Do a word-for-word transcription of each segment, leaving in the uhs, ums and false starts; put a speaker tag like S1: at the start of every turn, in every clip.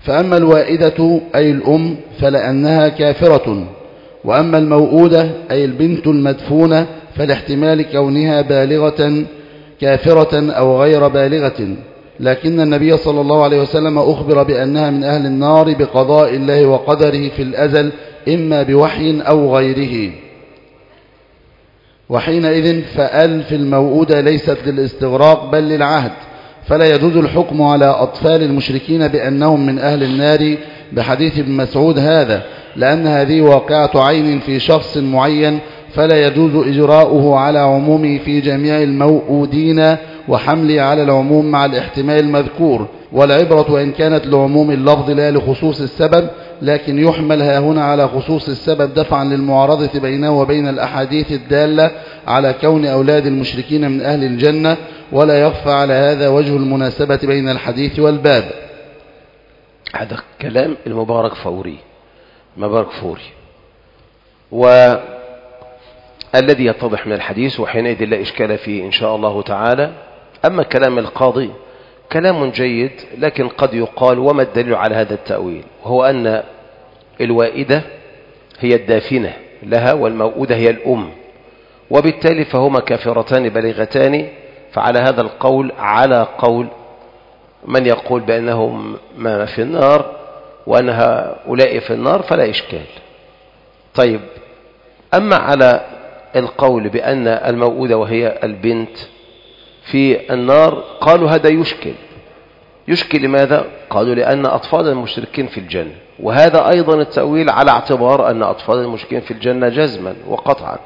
S1: فأما الوائدة أي الأم فلأنها كافرة، وأما الموؤودة أي البنت المدفونة فلاحتمال كونها بالغة كافرة أو غير بالغة، لكن النبي صلى الله عليه وسلم أخبر بأنها من أهل النار بقضاء الله وقدره في الأزل إما بوحي أو غيره. وحينئذ فأل في الموؤودة ليست للاستغراق بل للعهد، فلا يجوز الحكم على أطفال المشركين بأنهم من أهل النار بحديث ابن مسعود هذا، لأن هذه واقعة عين في شخص معين، فلا يجوز إجراؤه على عمومه في جميع الموؤودين وحمله على العموم مع الاحتمال المذكور. والعبرة وإن كانت لعموم اللفظ لا لخصوص السبب، لكن يحمل ها هنا على خصوص السبب دفعا للمعارضة بينه وبين الأحاديث الدالة على كون أولاد المشركين من أهل الجنة، ولا يخفى على هذا وجه المناسبة بين الحديث والباب.
S2: هذا كلام المبارك فوري مبارك فوري والذي يتضح من الحديث، وحينئذ لا إشكال فيه إن شاء الله تعالى. أما كلام القاضي كلام جيد، لكن قد يقال وما الدليل على هذا التأويل، وهو أن الوائدة هي الدافنة لها والموؤودة هي الأم، وبالتالي فهما كافرتان بالغتان. فعلى هذا القول على قول من يقول بأنهم ما في النار وأن هؤلاء في النار فلا إشكال. طيب، أما على القول بأن الموؤودة وهي البنت في النار، قالوا هذا يشكل. يشكل لماذا؟ قالوا لأن أطفال المشركين في الجنة، وهذا أيضا التأويل على اعتبار أن أطفال المشركين في الجنة جزما وقطعا،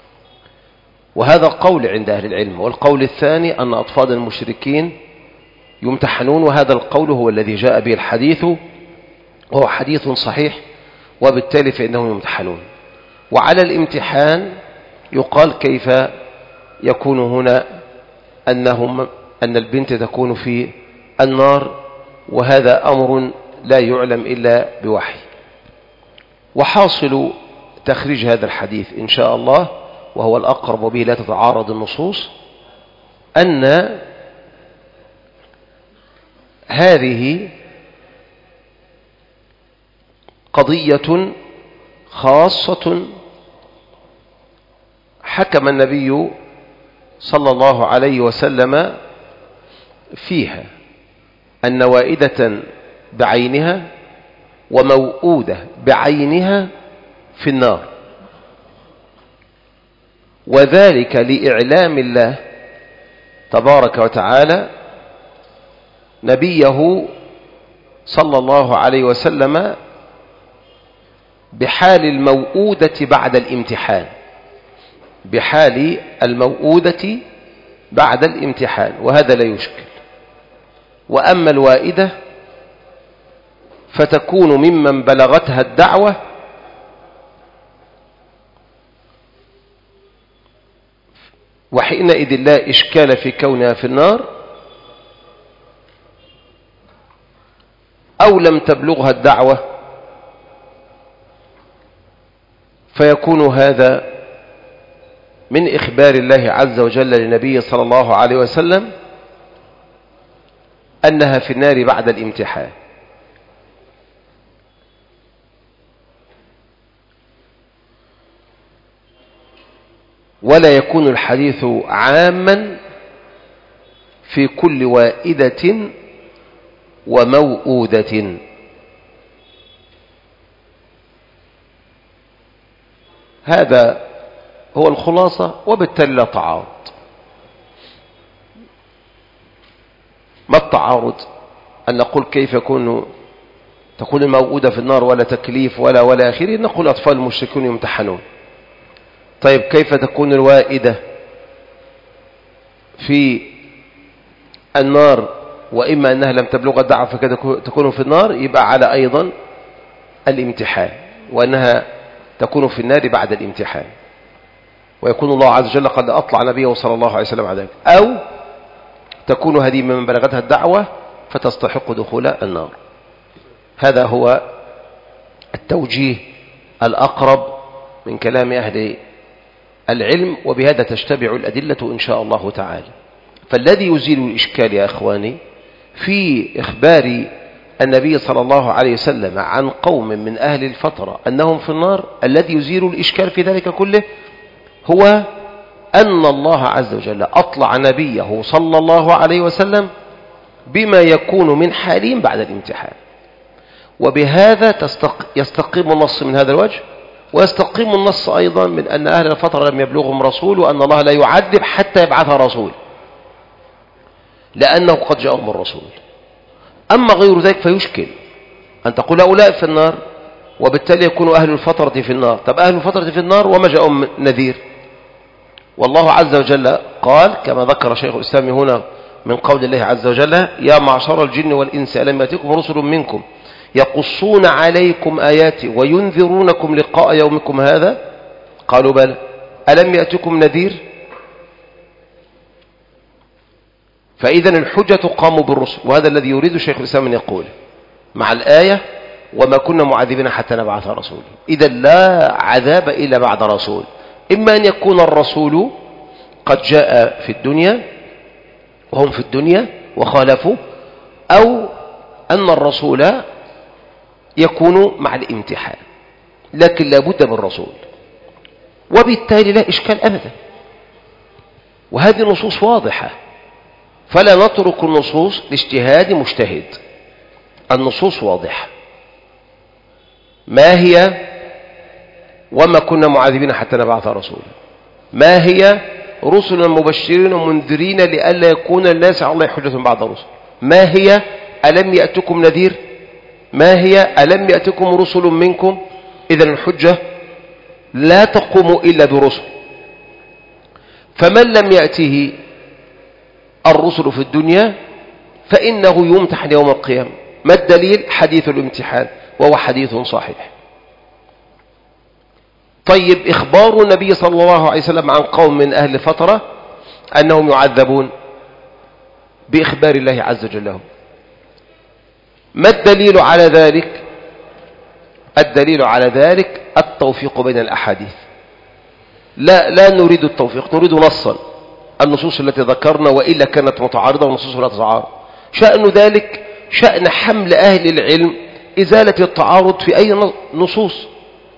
S2: وهذا قول عند أهل العلم. والقول الثاني أن أطفال المشركين يمتحنون، وهذا القول هو الذي جاء به الحديث، وهو حديث صحيح، وبالتالي فإنهم يمتحنون. وعلى الامتحان يقال كيف يكون هنا أنهم أن البنت تكون في النار، وهذا أمر لا يعلم إلا بوحي. وحاصل تخريج هذا الحديث إن شاء الله، وهو الأقرب وبه لا تتعارض النصوص، أن هذه قضية خاصة حكم النبي صلى الله عليه وسلم فيها، أن وائدة بعينها وموؤودة بعينها في النار، وذلك لإعلام الله تبارك وتعالى نبيه صلى الله عليه وسلم بحال الموؤودة بعد الامتحان، بحال الموؤودة بعد الامتحان، وهذا لا يشكل. وأما الوائدة فتكون ممن بلغتها الدعوة وحينئذ لا إشكال في كونها في النار، أو لم تبلغها الدعوة فيكون هذا من إخبار الله عز وجل لنبيه صلى الله عليه وسلم أنها في النار بعد الامتحان. ولا يكون الحديث عاما في كل وائدة وموؤودة. هذا هو الخلاصة، وبالتالي لا تعارض. ما التعارض؟ أن نقول كيف يكون تكون الموؤودة في النار ولا تكليف ولا ولا آخره، نقول أطفال المشركون يمتحنون. طيب كيف تكون الوائدة في النار وإما أنها لم تبلغ الدعوة فتكون في النار؟ يبقى على أيضا الامتحان، وأنها تكون في النار بعد الامتحان، ويكون الله عز وجل قد أطلع نبيه صلى الله عليه وسلم على ذلك. أو تكون هذه من بلغتها الدعوة فتستحق دخول النار. هذا هو التوجيه الأقرب من كلام أهل العلم، وبهذا تشتبع الأدلة إن شاء الله تعالى. فالذي يزيل الإشكال يا أخواني في إخبار النبي صلى الله عليه وسلم عن قوم من أهل الفترة أنهم في النار، الذي يزيل الإشكال في ذلك كله هو أن الله عز وجل أطلع نبيه صلى الله عليه وسلم بما يكون من حالهم بعد الامتحان، وبهذا يستقيم النص من هذا الوجه، ويستقيم النص أيضا من أن أهل الفترة لم يبلغهم رسول، وأن الله لا يعذب حتى يبعث رسول، لأنه قد جاءهم الرسول. أما غير ذلك فيشكل أن تقول هؤلاء في النار وبالتالي يكون أهل الفترة في النار. طب أهل الفترة في النار وما جاءهم نذير؟ والله عز وجل قال كما ذكر شيخ الإسلام هنا من قول الله عز وجل: يا معشر الجن والإنس ألم يأتكم رسل منكم يقصون عليكم آياتي وينذرونكم لقاء يومكم هذا؟ قالوا بلى. ألم يأتكم نذير؟ فإذا الحجة تقام بالرسل، وهذا الذي يريد شيخ الإسلام أن يقول مع الآية: وما كنا معذبين حتى نبعث رسول. إذا لا عذاب إلا بعد رسول، إما أن يكون الرسول قد جاء في الدنيا وهم في الدنيا وخالفوا، أو أن الرسول يكون مع الامتحان، لكن لا بد من الرسول، وبالتالي لا إشكال أبدا. وهذه نصوص واضحة، فلا نترك النصوص لاجتهاد مجتهد. النصوص واضحة. ما هي؟ وما كنا معذبين حتى نبعث رسولا. ما هي؟ رسلا مبشرين ومنذرين لئلا يكون الناس على الله حجة بعد الرسل. ما هي؟ ألم يأتكم نذير؟ ما هي؟ ألم يأتكم رسل منكم؟ إذا الحجة لا تقوم إلا برسل. فمن لم يأته الرسل في الدنيا فإنه يمتحن يوم القيامة. ما الدليل؟ حديث الامتحان، وهو حديث صحيح. طيب، إخبار النبي صلى الله عليه وسلم عن قوم من أهل فترة أنهم يعذبون بإخبار الله عز وجل لهم. ما الدليل على ذلك؟ الدليل على ذلك التوفيق بين الأحاديث. لا لا نريد التوفيق، نريد نصا. النصوص التي ذكرنا وإلا كانت متعارضة والنصوص لا تتعارض. شأن ذلك شأن حمل أهل العلم إزالة التعارض في أي نصوص.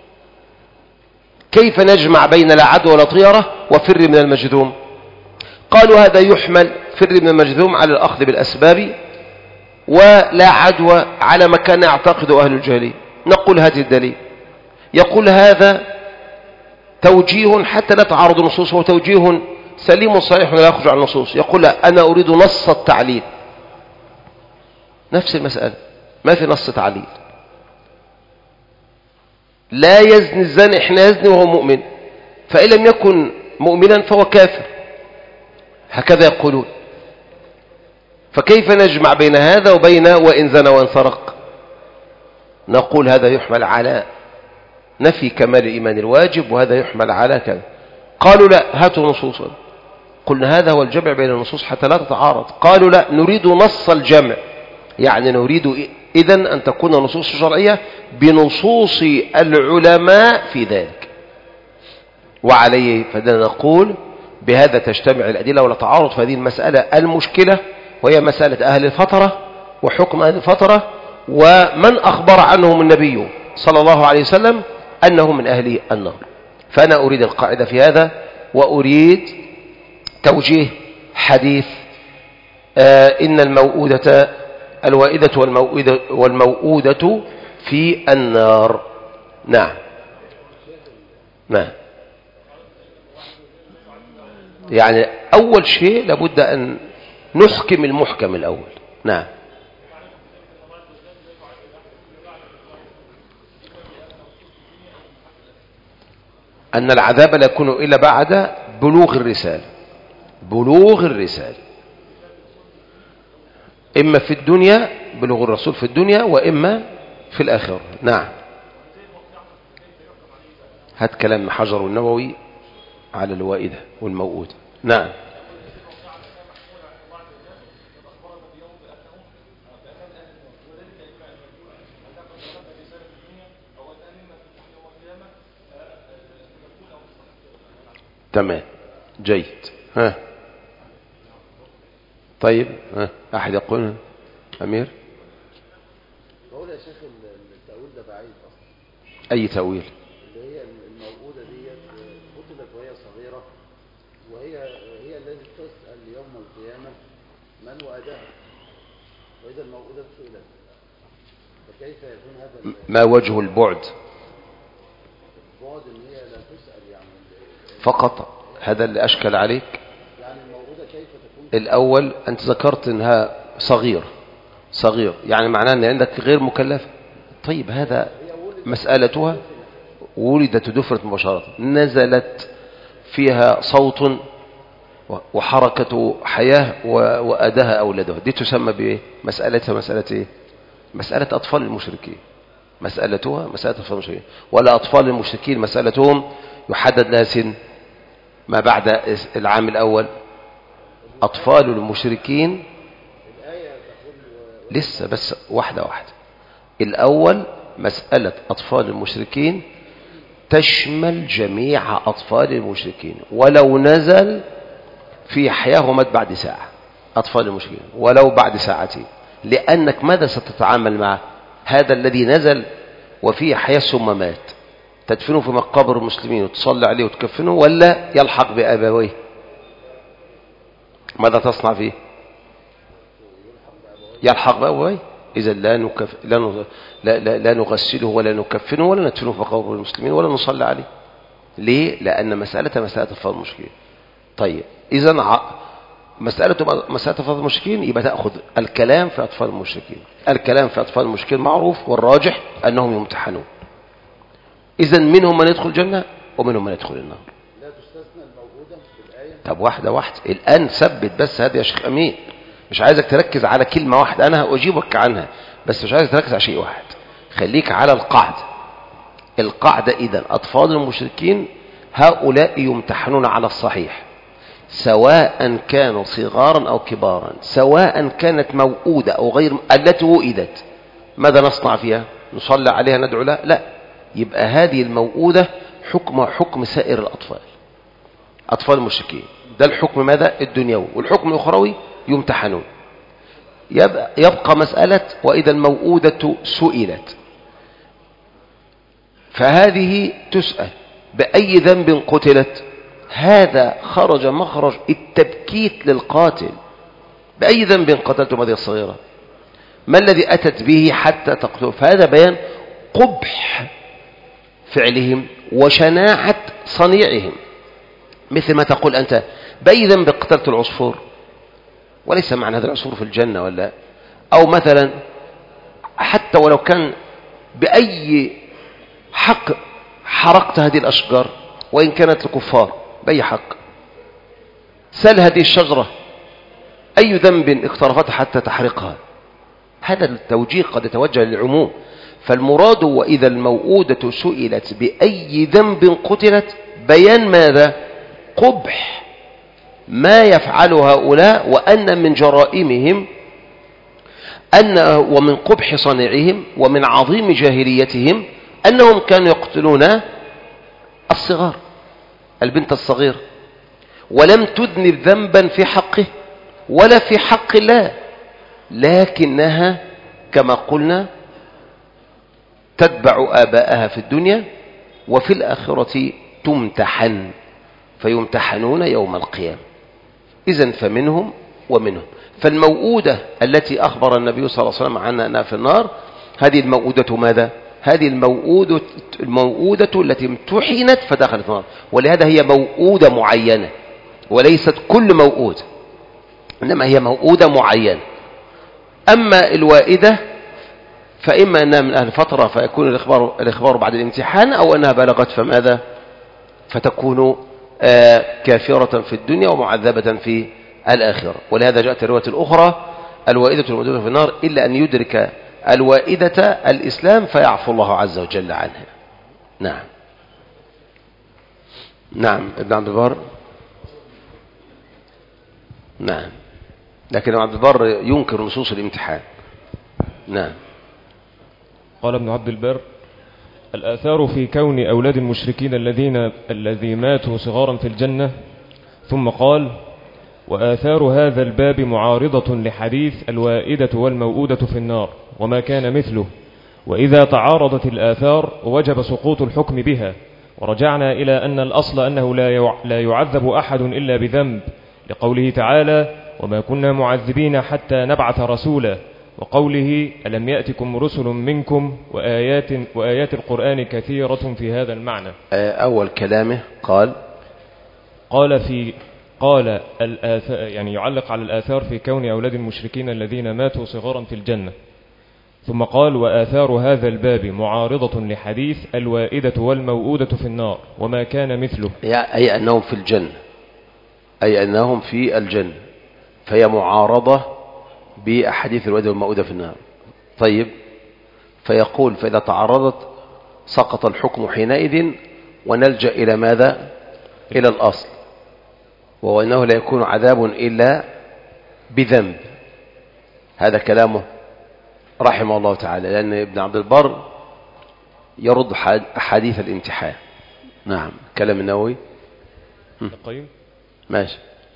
S2: كيف نجمع بين لا عدوى ولا طيرة وفر من المجذوم؟ قالوا هذا يحمل فر من المجذوم على الأخذ بالأسباب، ولا عدوى على ما كان يعتقد أهل الجاهلية. نقول هذه الدليل. يقول هذا توجيه حتى لا تعارض النصوص، هو توجيه سليم صحيح ولا يخرج عن النصوص. يقول لا، أنا أريد نص التعليل. نفس المسألة، ما في نص تعليل. لا يزني الزاني حين يزني وهو مؤمن، فإن لم يكن مؤمنا فهو كافر، هكذا يقولون. فكيف نجمع بين هذا وبين وإن زنى وإن سرق؟ نقول هذا يحمل على نفي كمال الإيمان الواجب، وهذا يحمل على كذا. قالوا لا، هاتوا نصوصا. قلنا هذا هو الجمع بين النصوص حتى لا تتعارض. قالوا لا، نريد نص الجمع، يعني نريد إذن أن تكون النصوص الشرعية بنصوص العلماء في ذلك. وعليه فدنا نقول بهذا تجتمع الأدلة ولا تعارض في هذه المسألة المشكلة، وهي مسألة أهل الفترة وحكم أهل الفترة، ومن أخبر عنهم النبي صلى الله عليه وسلم أنه من أهل النار. فأنا أريد القاعدة في هذا، وأريد توجيه حديث آه إن الموؤودة الوائدة والموؤودة, والموؤودة في النار. نعم نعم. يعني أول شيء لابد أن نحكم المحكم الأول. نعم. أن العذاب لا يكون إلا بعد بلوغ الرسالة. بلوغ الرسالة إما في الدنيا، بلوغ الرسول في الدنيا، وإما في الآخرة. نعم. هات كلام حجر النووي على الوائدة والموؤودة. نعم. تمام، جيد. ها طيب، ها أحد يقول؟ أمير.
S1: شيخ التأويل ده بعيد أصلا.
S2: أي تأويل؟
S1: اللي هي الموؤودة دي قتلت وهي صغيرة، وهي هي التي تسأل يوم القيامة من وأداها، وإذا الموؤودة سئلت فكيف يكون هذا؟
S2: ما وجه البعد؟
S1: البعد إن هي لا تسأل يعني
S2: فقط، هذا اللي أشكل عليك.
S1: يعني الموؤودة كيف تكون؟
S2: الأول أنت ذكرت أنها صغير صغير، يعني معناه أن عندك غير مكلفة. طيب هذا مسألتها ولدت دفرة مباشرة، نزلت فيها صوت وحركة حياة وأداها أولادها، دي تسمى بإيه؟ مسألتها مسألة إيه؟ مسألة أطفال المشركين. مسألتها مسألة أطفال المشركين، ولا أطفال المشركين مسألتهم يحدد لها سن ما بعد العام الأول. أطفال المشركين لسه بس واحدة واحدة. الأول مسألة أطفال المشركين تشمل جميع أطفال المشركين ولو نزل في حياة ومات بعد ساعة، أطفال المشركين ولو بعد ساعتين، لأنك ماذا ستتعامل معه؟ هذا الذي نزل وفيه حياة ثم مات، تدفنه في مقابر المسلمين وتصلي عليه وتكفنه، ولا يلحق بأبويه؟ ماذا تصنع فيه؟ يلحق بأبويه. إذا لا, نكف... لا, ن... لا, لا, لا نغسله ولا نكفنه ولا ندفنه في مقابر المسلمين ولا نصلي عليه. ليه؟ لأن مسألة مسألة أطفال المشركين. طيب إذا ع... مسألة مسألة أطفال المشركين يبقى تأخذ الكلام في أطفال المشركين. الكلام في أطفال المشركين معروف، والراجح أنهم يمتحنون. إذا منهم من يدخل الجنة ومنهم من يدخل النار.
S1: لا تستثنى الموجودة في الآية.
S2: طب واحدة واحدة الآن ثبت بس هذا يا شيخ أمين، مش عايزك تركز على كلمة واحدة، أنا أجيبك عنها بس مش عايزك تركز على شيء واحد، خليك على القاعدة. القاعدة إذن أطفال المشركين هؤلاء يمتحنون على الصحيح، سواء كانوا صغارا أو كبارا، سواء كانت موؤودة أو غير التي وئدت. ماذا نصنع فيها؟ نصلي عليها ندعو لها؟ لا، يبقى هذه الموؤودة حكم حكم سائر الأطفال، أطفال المشركين. ده الحكم ماذا؟ الدنيوي. والحكم الأخروي يمتحنون. يبقى, يبقى مسألة وإذا الموؤودة سئلت، فهذه تسأل بأي ذنب قتلت. هذا خرج مخرج التبكيت للقاتل. بأي ذنب قتلتم هذه الصغيرة؟ ما الذي أتت به حتى تقتل؟ فهذا بيان قبح فعلهم وشناعة صنيعهم. مثل ما تقول أنت بأي ذنب قتلت العصفور، وليس معنى هذا العصفور في الجنة ولا، أو مثلا حتى ولو كان بأي حق حرقت هذه الأشجار وإن كانت الكفار، بأي حق؟ سل هذه الشجرة أي ذنب اقترفتها حتى تحرقها؟ هذا التوجيه قد يتوجه للعموم. فالمراد وإذا الموؤودة سئلت بأي ذنب قتلت بيان ماذا؟ قبح ما يفعل هؤلاء، وأن من جرائمهم أن ومن قبح صنيعهم ومن عظيم جاهليتهم أنهم كانوا يقتلون الصغار، البنت الصغيرة، ولم تذنب ذنبا في حقه ولا في حق الله، لكنها كما قلنا تتبع آباءها في الدنيا وفي الآخرة تمتحن، فيمتحنون يوم القيامة. إذن فمنهم ومنهم. فالموؤودة التي أخبر النبي صلى الله عليه وسلم عنها أنها في النار، هذه الموؤودة ماذا؟ هذه الموؤودة, الموؤودة التي امتحنت فدخلت النار، ولهذا هي موؤودة معينة وليست كل موؤودة، إنما هي موؤودة معينة. أما الوائدة فإما أنها من أهل فترة فيكون الإخبار, الإخبار بعد الامتحان، أو أنها بلغت فماذا؟ فتكون آه كافرة في الدنيا ومعذبة في الآخرة. ولهذا جاءت الرواية الأخرى الوائدة الموجودة في النار إلا أن يدرك الوائدة الإسلام فيعفو الله عز وجل عنها. نعم نعم ابن عبد البر. نعم، لكن ابن عبد البر ينكر نصوص الامتحان. نعم.
S3: قال ابن عبد البر: الآثار في كون أولاد المشركين الذين الذي ماتوا صغارا في الجنة. ثم قال: وآثار هذا الباب معارضة لحديث الوائدة والموؤودة في النار وما كان مثله، وإذا تعارضت الآثار وجب سقوط الحكم بها. ورجعنا إلى أن الأصل أنه لا يعذب أحد إلا بذنب، لقوله تعالى وما كنا معذبين حتى نبعث رسولا، وقوله ألم يأتكم رسل منكم، وآيات, وآيات القرآن كثيرة في هذا المعنى.
S2: أول كلامه قال
S3: قال في قال الآثار، يعني يعلق على الآثار في كون أولاد المشركين الذين ماتوا صغارا في الجنة، ثم قال وآثار هذا الباب معارضة لحديث الوائدة والموؤودة في النار وما كان مثله،
S2: أي أنهم في الجنة، أي أنهم في الجنة، فهي معارضة بأحاديث الوائدة والموؤودة في النار. طيب، فيقول فإذا تعارضت سقط الحكم حينئذ، ونلجأ إلى ماذا؟ إلى الأصل، وهو أنه لا يكون عذاب إلا بذنب. هذا كلامه رحمه الله تعالى، لأن ابن عبد البر يرد أحاديث الامتحان. نعم، كلام النووي.
S3: القيم
S2: ماشي.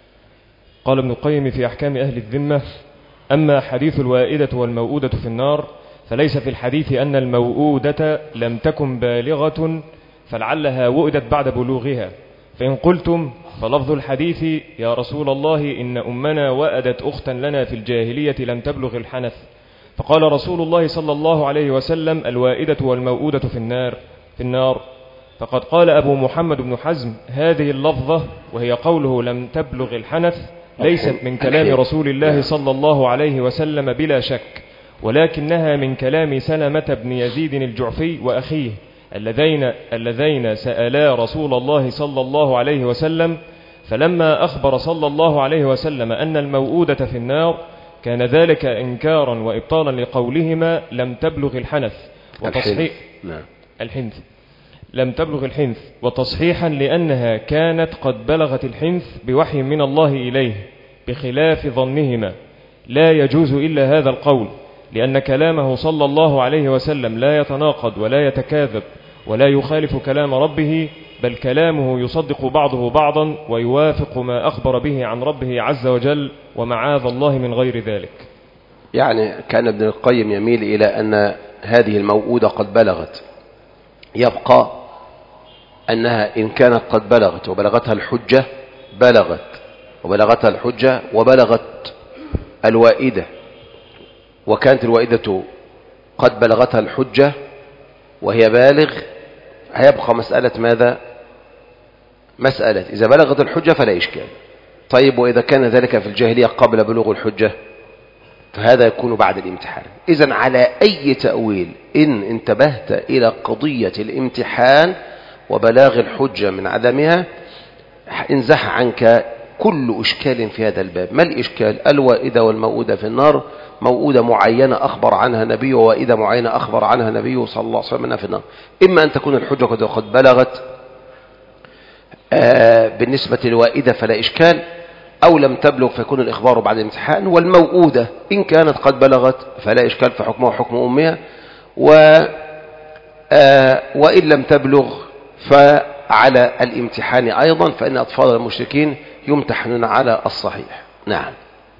S3: قال ابن القيم في أحكام أهل الذمة أما حديث الوائدة والموؤودة في النار فليس في الحديث أن الموؤودة لم تكن بالغة فلعلها وئدت بعد بلوغها، فإن قلتم فلفظ الحديث يا رسول الله إن أمنا وأدت أختا لنا في الجاهلية لم تبلغ الحنث، فقال رسول الله صلى الله عليه وسلم الوائدة والموؤودة في النار في النار فقد قال أبو محمد بن حزم هذه اللفظة وهي قوله لم تبلغ الحنث ليست من كلام رسول الله صلى الله عليه وسلم بلا شك، ولكنها من كلام سلمة بن يزيد الجعفي وأخيه اللذين, اللذين سألا رسول الله صلى الله عليه وسلم، فلما أخبر صلى الله عليه وسلم أن الموؤودة في النار كان ذلك إنكارا وإبطالا لقولهما لم تبلغ الحنث وتصحيح الحنث لم تبلغ الحنث وتصحيحا لأنها كانت قد بلغت الحنث بوحي من الله إليه، بخلاف ظنهما لا يجوز إلا هذا القول، لأن كلامه صلى الله عليه وسلم لا يتناقض ولا يتكاذب ولا يخالف كلام ربه، بل كلامه يصدق بعضه بعضا ويوافق ما أخبر به عن ربه عز وجل، ومعاذ الله من غير ذلك.
S2: يعني كان ابن القيم يميل إلى أن هذه الموؤودة قد بلغت، يبقى أنها إن كانت قد بلغت وبلغتها الحجة بلغت وبلغتها الحجة وبلغت الوائدة، وكانت الوائدة قد بلغتها الحجة وهي بالغ، هيبقى مسألة ماذا؟ مسألة إذا بلغت الحجة فلا إشكال. طيب، وإذا كان ذلك في الجاهلية قبل بلوغ الحجة فهذا يكون بعد الامتحان. إذن على أي تأويل إن انتبهت إلى قضية الامتحان وبلاغ الحجة من عدمها انزح عنك كل إشكال في هذا الباب. ما الإشكال؟ الوائدة والموؤودة في النار، موؤودة معينة أخبر عنها نبي ووائدة معينة أخبر عنها نبي صلى الله عليه وسلم أنها في النار. إما أن تكون الحجة قد بلغت آه بالنسبة للوائدة فلا إشكال، أو لم تبلغ فيكون الإخبار بعد الامتحان، والموؤودة إن كانت قد بلغت فلا إشكال فحكمها حكم أمها، و آه وإن لم تبلغ فعلى الامتحان أيضا، فإن أطفال المشركين يمتحنون على الصحيح. نعم.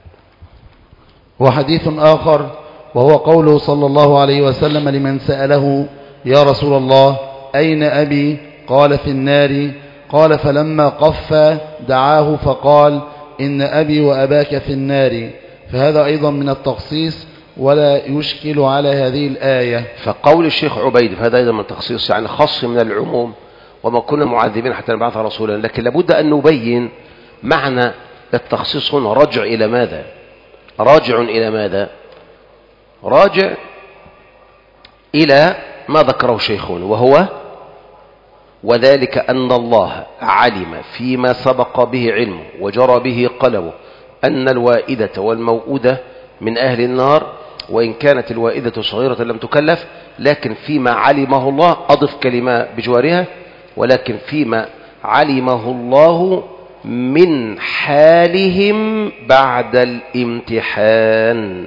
S1: وحديث آخر وهو قوله صلى الله عليه وسلم لمن سأله يا رسول الله أين أبي؟ قال في النار. قال فلما قف دعاه فقال إن أبي وأباك في النار، فهذا أيضا من التخصيص ولا يشكل على هذه الآية.
S2: فقول الشيخ عبيد فهذا أيضا من التخصيص، يعني خاص من العموم، وما كنا معذبين حتى نبعث رسولا، لكن لابد أن نبين معنى التخصيص هنا راجع إلى ماذا؟ راجع إلى ماذا؟ راجع إلى ما ذكره شيخنا، وهو وذلك أن الله علم فيما سبق به علمه وجرى به قلمه أن الوائدة والموؤودة من أهل النار، وإن كانت الوائدة صغيرة لم تكلف، لكن فيما علمه الله، أضف كلمة بجوارها، ولكن فيما علمه الله من حالهم بعد الامتحان،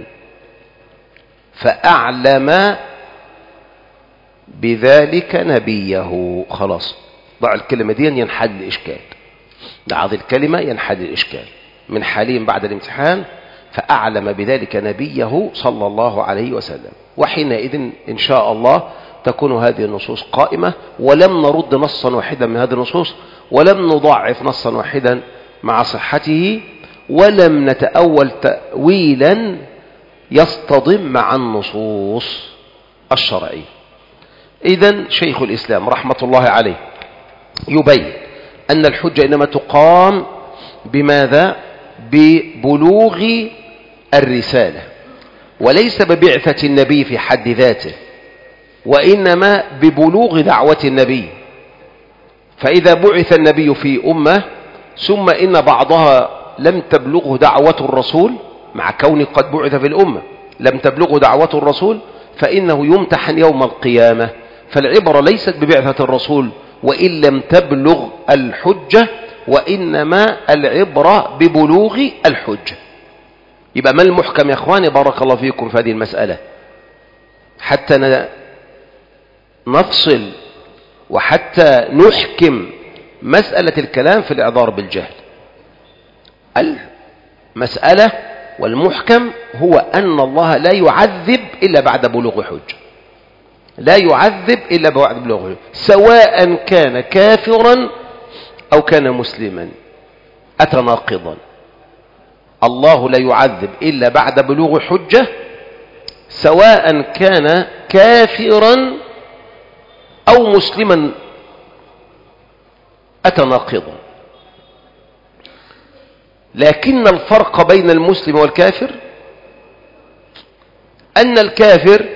S2: فأعلم بذلك نبيه. خلاص، ضع الكلمة دي ينحل الإشكال، ضع هذه الكلمة ينحل الإشكال من حالهم بعد الامتحان، فأعلم بذلك نبيه صلى الله عليه وسلم. وحينئذ إن شاء الله تكون هذه النصوص قائمة، ولم نرد نصا واحدا من هذه النصوص، ولم نضعف نصا واحدا مع صحته، ولم نتأول تأويلا يصطدم مع النصوص الشرعية. إذن شيخ الإسلام رحمة الله عليه يبين أن الحجة إنما تقام بماذا؟ ببلوغ الرسالة، وليس ببعثة النبي في حد ذاته، وإنما ببلوغ دعوة النبي. فإذا بعث النبي في أمة ثم إن بعضها لم تبلغه دعوة الرسول، مع كون قد بعث في الأمة لم تبلغه دعوة الرسول، فإنه يمتحن يوم القيامة. فالعبرة ليست ببعثة الرسول وإن لم تبلغ الحجة، وإنما العبرة ببلوغ الحجة. يبقى ما المحكم يا أخواني بارك الله فيكم في هذه المسألة، حتى نفصل وحتى نحكم مسألة الكلام في الإعذار بالجهل. المسألة والمحكم هو أن الله لا يعذب إلا بعد بلوغ حجة، لا يعذب إلا بعد بلوغ حجة، سواء كان كافرا أو كان مسلما. أتى ناقضا. الله لا يعذب إلا بعد بلوغ حجة، سواء كان كافرا أو مسلما. أتى ناقضا. لكن الفرق بين المسلم والكافر أن الكافر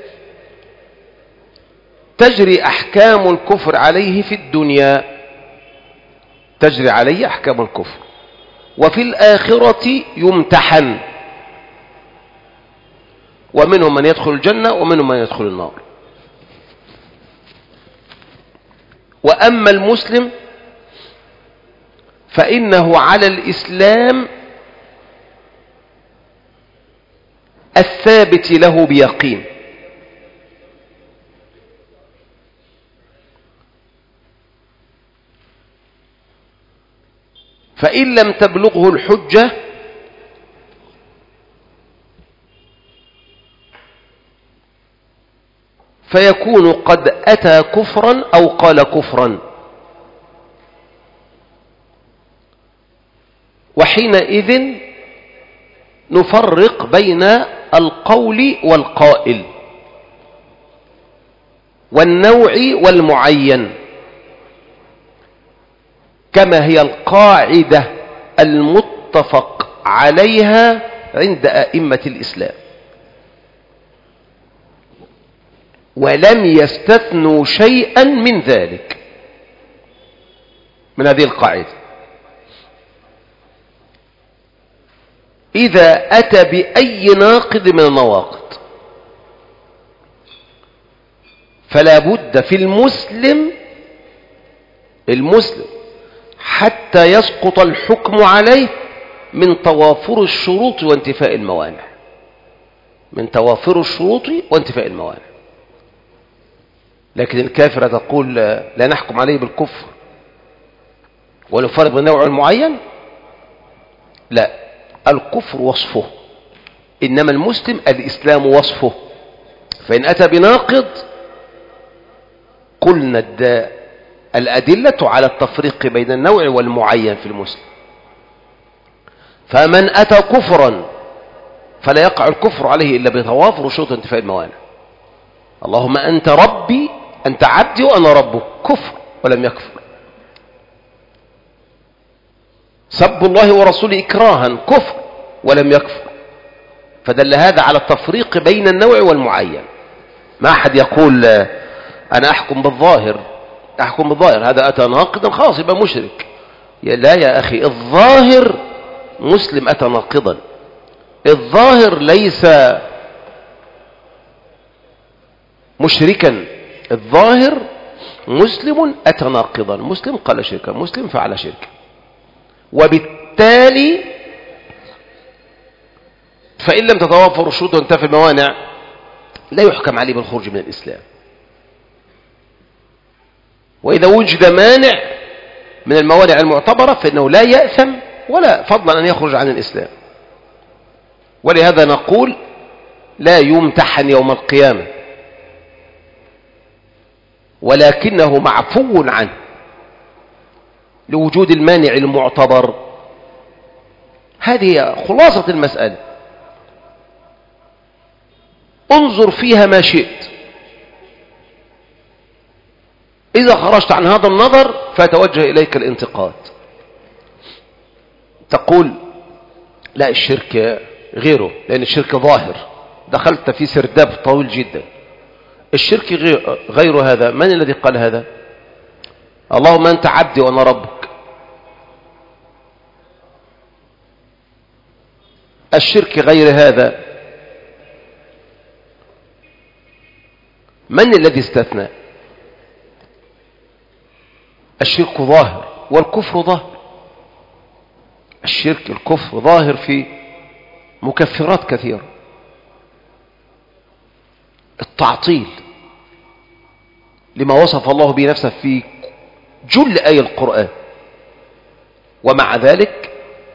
S2: تجري أحكام الكفر عليه في الدنيا، تجري عليه أحكام الكفر، وفي الآخرة يمتحن، ومنهم من يدخل الجنة ومنهم من يدخل النار. وأما المسلم فإنه على الإسلام الثابت له بيقين، فإن لم تبلغه الحجة فيكون قد أتى كفرا أو قال كفرا. وحينئذ نفرق بين القول والقائل والنوع والمعين، كما هي القاعدة المتفق عليها عند أئمة الإسلام، ولم يستثنوا شيئا من ذلك من هذه القاعدة. إذا أتى بأي ناقض من النواقض فلا بد في المسلم المسلم حتى يسقط الحكم عليه من توافر الشروط وانتفاء الموانع، من توافر الشروط وانتفاء الموانع. لكن الكافر تقول لا نحكم عليه بالكفر ونفرق بين النوع المعين؟ لا، الكفر وصفه، إنما المسلم الإسلام وصفه. فإن أتى بناقض قلنا الأدلة على التفريق بين النوع والمعين في المسلم. فمن أتى كفرا فلا يقع الكفر عليه إلا بتوافر شروط انتفاء الموانع. اللهم أنت ربي، أنت عبدي وأنا ربك، كفر ولم يكفر. سب الله ورسوله إكراها، كفر ولم يكفر. فدل هذا على التفريق بين النوع والمعين. ما أحد يقول أنا أحكم بالظاهر، أحكم بالظاهر هذا أتى ناقضا خلاص يبقى مشرك. لا يا أخي، الظاهر مسلم أتى ناقضا، الظاهر ليس مشركا، الظاهر مسلم أتى ناقضا، مسلم قال شركا، مسلم فعل شركا. وبالتالي فإن لم تتوافر الشروط وانتفى الموانع لا يحكم عليه بالخروج من الإسلام. وإذا وجد مانع من الموانع المعتبرة فإنه لا يأثم ولا فضلا أن يخرج عن الإسلام. ولهذا نقول لا يمتحن يوم القيامة، ولكنه معفو عنه لوجود المانع المعتبر. هذه خلاصة المسألة، انظر فيها ما شئت. إذا خرجت عن هذا النظر فتوجه إليك الانتقاد، تقول لا الشرك غيره، لأن الشرك ظاهر، دخلت في سرداب طويل جدا. الشرك غير هذا، من الذي قال هذا؟ اللهم أنت عبدي وأنا ربك. الشرك غير هذا، من الذي استثنى؟ الشرك ظاهر والكفر ظاهر. الشرك الكفر ظاهر في مكفرات كثيرة. التعطيل لما وصف الله به نفسه في جل آية القرآن، ومع ذلك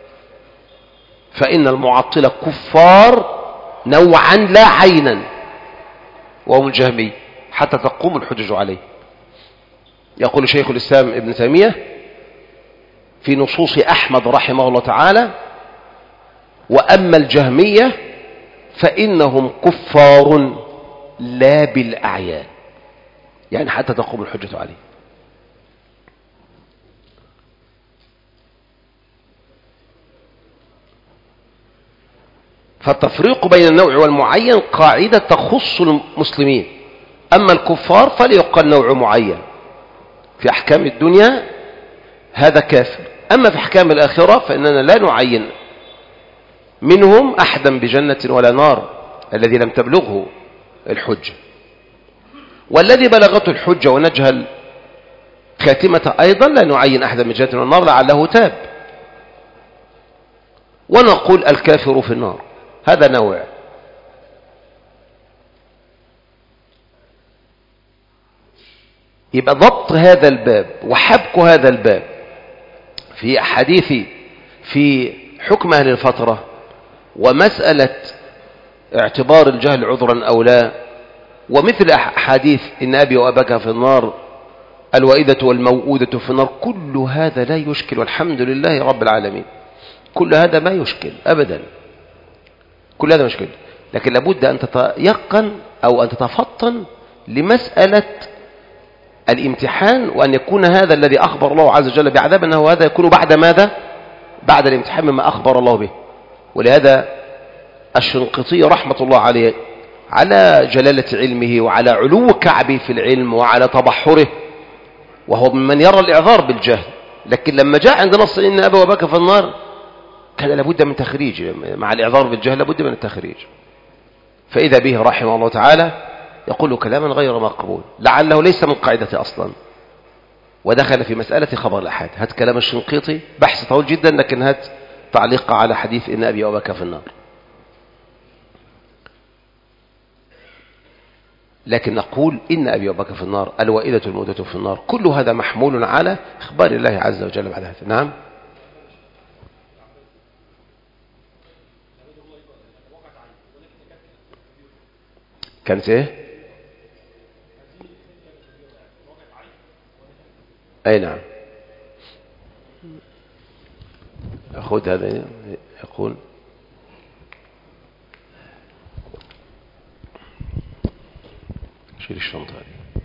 S2: فإن المعطلة كفار نوعا لا عينا، وهم الجهمي، حتى تقوم الحجج عليه. يقول شيخ الإسلام ابن تيمية في نصوص أحمد رحمه الله تعالى: وأما الجهمية فإنهم كفار لا بالأعيان، يعني حتى تقوم الحجة عليه. فالتفريق بين النوع والمعين قاعدة تخص المسلمين. أما الكفار فليقال نوع معين في أحكام الدنيا هذا كافر، أما في أحكام الآخرة فإننا لا نعين منهم أحدا بجنة ولا نار الذي لم تبلغه الحجة. والذي بلغته الحجة ونجهل خاتمة أيضا لا نعين أحدا بجنة ولا نار لعله تاب، ونقول الكافر في النار. هذا نوع. يبقى ضبط هذا الباب وحبك هذا الباب في أحاديث في حكم أهل الفترة ومسألة اعتبار الجهل عذرا أو لا، ومثل أحاديث إن أبي وأباك في النار، الوئدة والموؤودة في النار، كل هذا لا يشكل، والحمد لله رب العالمين. كل هذا ما يشكل أبدا، كل هذا مشكل. لكن لابد أن تتيقن أو أن تتفطن لمسألة الامتحان، وأن يكون هذا الذي أخبر الله عز وجل بعذاب أنه هذا يكون بعد ماذا؟ بعد الامتحان مما أخبر الله به. ولهذا الشنقيطي رحمة الله عليه على جلالة علمه وعلى علو كعبه في العلم وعلى تبحره، وهو ممن يرى الإعذار بالجهل، لكن لما جاء عند نص إن أبا وبكى في النار كان لابد من تخريج، مع الإعذار بالجهل لابد من التخريج. فإذا به رحمه الله تعالى يقول كلاما غير مقبول لعله ليس من قاعدته أصلا، ودخل في مسألة خبر الأحاد. هات كلام الشنقيطي، بحث طويل جدا، لكن هات تعليق على حديث إن أبي وبكى في النار. لكن نقول إن أبي وبكى في النار، الوئدة الموتة في النار، كل هذا محمول على إخبار الله عز وجل بعد هذا. نعم. كانت ايه؟ اي نعم. أخذ هذا يقول شيل الشنطة هذه.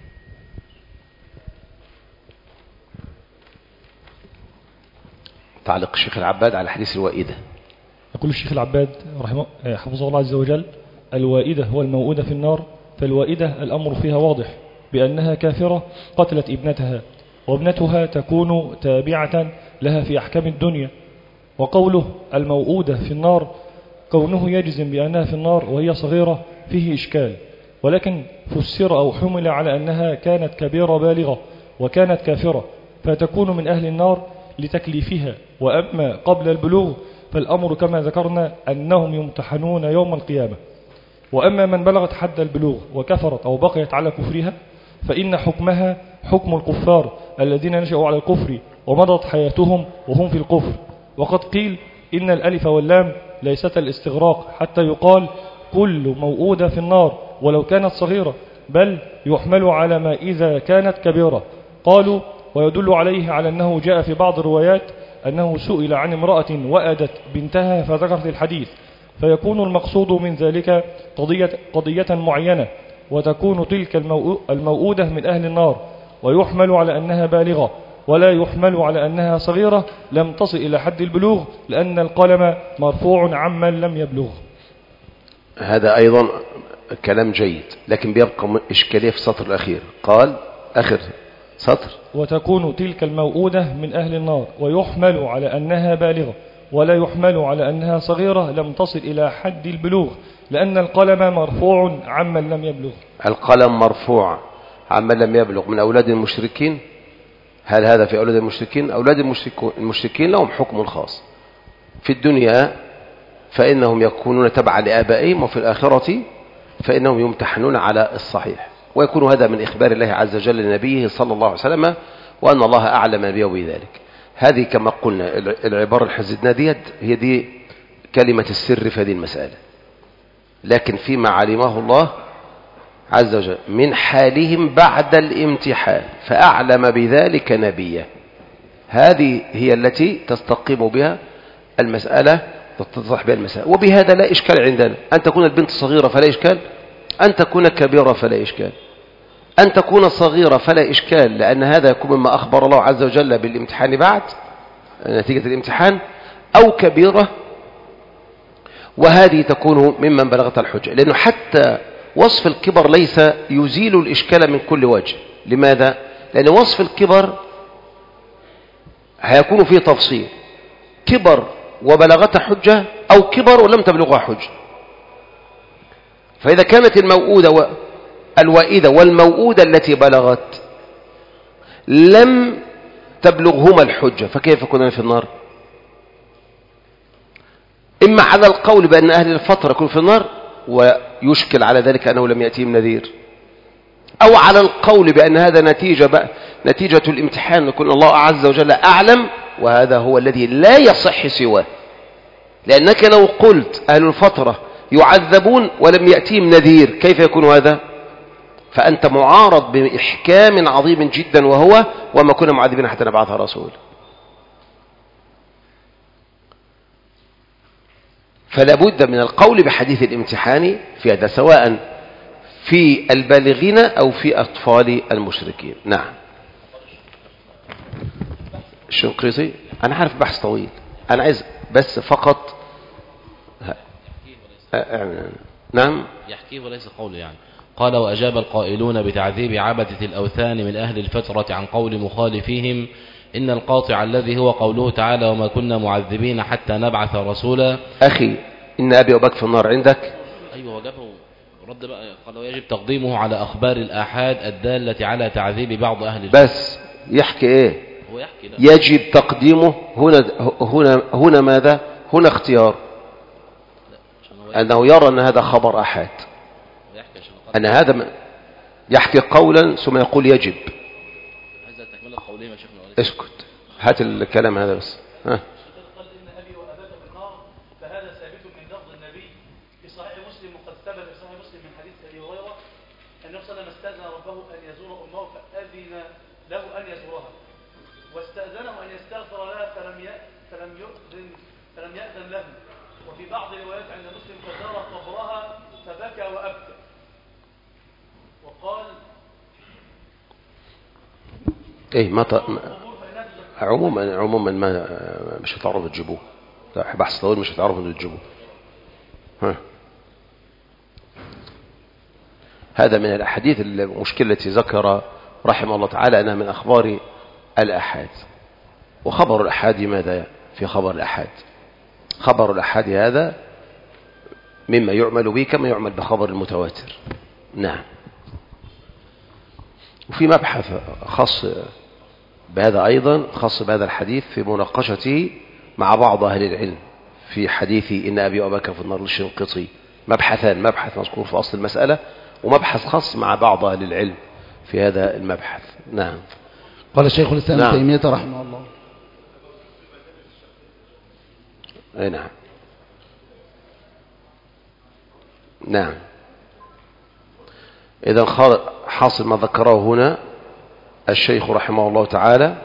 S2: تعليق الشيخ العباد على حديث الوائدة.
S4: يقول الشيخ العباد رحمه حفظه الله عز وجل: الوائدة والموؤودة في النار، فالوائدة الأمر فيها واضح بأنها كافرة قتلت ابنتها، وابنتها تكون تابعة لها في أحكام الدنيا. وقوله الموؤودة في النار كونه يجزم بأنها في النار وهي صغيرة فيه إشكال، ولكن فسر أو حمل على أنها كانت كبيرة بالغة وكانت كافرة فتكون من أهل النار لتكليفها. وأما قبل البلوغ فالأمر كما ذكرنا أنهم يمتحنون يوم القيامة. وأما من بلغت حد البلوغ وكفرت أو بقيت على كفرها فإن حكمها حكم الكفار الذين نشأوا على الكفر ومضت حياتهم وهم في الكفر. وقد قيل إن الألف واللام ليست الاستغراق حتى يقال كل موؤودة في النار ولو كانت صغيرة، بل يحمل على ما إذا كانت كبيرة. قالوا ويدل عليه على أنه جاء في بعض الروايات أنه سئل عن امرأة وأدت بنتها فذكرت الحديث، فيكون المقصود من ذلك قضية, قضية معينة، وتكون تلك الموؤودة من أهل النار، ويحمل على أنها بالغة، ولا يحمل على أنها صغيرة لم تصل إلى حد البلوغ، لأن القلم مرفوع عمن لم يبلغ.
S2: هذا أيضا كلام جيد، لكن بيبقى إشكالية في السطر الأخير. قال آخر سطر
S4: وتكون تلك الموؤودة من أهل النار، ويحمل على أنها بالغة، ولا يحمل على أنها صغيرة لم تصل إلى حد البلوغ، لأن القلم مرفوع عمن لم يبلغ.
S2: القلم مرفوع عمن لم يبلغ من أولاد المشركين. هل هذا في أولاد المشركين؟ أولاد المشركين لهم حكم خاص في الدنيا، فإنهم يكونون تبعا لآبائهم، وفي الآخرة فإنهم يمتحنون على الصحيح، ويكون هذا من إخبار الله عز وجل لنبيه صلى الله عليه وسلم، وأن الله أعلم به بذلك. هذه كما قلنا العبارة اللي حزدنا ديت هي دي كلمة السر في هذه المسألة، لكن فيما علمه الله عز وجل من حالهم بعد الامتحان فأعلم بذلك نبيه. هذه هي التي تستقيم بها المسألة، تتضح بها المسألة، وبهذا لا إشكال عندنا. أن تكون البنت صغيرة فلا إشكال، أن تكون كبيرة فلا إشكال، أن تكون صغيرة فلا إشكال، لأن هذا يكون مما أخبر الله عز وجل بالامتحان بعد نتيجة الامتحان، أو كبيرة وهذه تكون ممن بلغت الحجة، لأنه حتى وصف الكبر ليس يزيل الإشكال من كل وجه. لماذا؟ لأن وصف الكبر هيكون فيه تفصيل، كبر وبلغت حجة أو كبر ولم تبلغها حجة. فإذا كانت الموؤودة الوائدة والموؤودة التي بلغت لم تبلغهما الحجة، فكيف يكونان في النار؟ إما على القول بأن أهل الفترة يكونوا في النار ويشكل على ذلك أنه لم يأتيهم نذير، أو على القول بأن هذا نتيجة بقى نتيجة الامتحان، يكون الله عز وجل أعلم، وهذا هو الذي لا يصح سواه. لأنك لو قلت أهل الفترة يعذبون ولم يأتيهم نذير كيف يكون هذا؟ فأنت معارض بإحكام عظيم جدا، وهو وما كنا معذبين حتى نبعث رسول. فلا بد من القول بحديث الامتحان في هذا، سواء في البالغين أو في أطفال المشركين. نعم. الشنقيطي أنا عارف بحث طويل، أنا عايز بس فقط نعم
S5: يحكيه وليس قول يعني. قال وأجاب القائلون بتعذيب عبدة الأوثان من أهل الفترة عن قول مخالفيهم إن القاطع الذي هو قوله تعالى وما كنا معذبين حتى نبعث رسولا.
S2: أخي إن أبي وبك في النار عندك.
S5: أيوة وجبه رد بقى. قال ويجب تقديمه على أخبار الآحاد الدالة على تعذيب بعض أهل الفترة.
S2: بس يحكي إيه؟
S5: هو يحكي لا.
S2: يجب تقديمه هنا هنا هنا ماذا؟ هنا اختيار أنه يرى أن هذا خبر أحد، أن هذا يحكي قولا ثم يقول يجب.
S5: هذا تكملة قولهم يا شيخنا.
S2: اسكت، هات الكلام هذا بس. ها.
S6: قال إن أبي وأباك في النار، فهذا ثابت من لفظ النبي في صحيح مسلم، وقد ثبت في صحيح مسلم من حديث أبي هريرة أنه صلى الله عليه وسلم استأذن ربه أن يزور أمه فأذن له أن يزورها، واستأذنه أن يستغفر لها فلم فلم يؤذن فلم يأذن له. وفي بعض الروايات عند مسلم فزار قبرها فبكى وأبكى، وقال
S2: ايه ما ط... عموما عموما ما مش هتعرفوا تجيبوه، بحث طويل مش هتعرفوا تجيبوه. ها. هذا من الاحاديث المشكله التي ذكر رحمه الله تعالى انها من اخبار الاحاد. وخبر الاحاد ماذا في خبر الاحاد؟ خبر الاحاد هذا مما يعمل به كما يعمل بخبر المتواتر. نعم. وفي مبحث خاص بهذا أيضا، خاص بهذا الحديث في مناقشته مع بعض أهل العلم في حديث إن أبي وأباك في النار للشنقيطي. مبحثان، مبحث مذكور في أصل المسألة ومبحث خاص مع بعض أهل العلم في هذا المبحث. نعم.
S1: قال الشيخ الإسلام ابن
S2: نعم.
S1: تيمية رحمه الله.
S2: أي نعم. نعم. إذا حاصل ما ذكره هنا الشيخ رحمه الله تعالى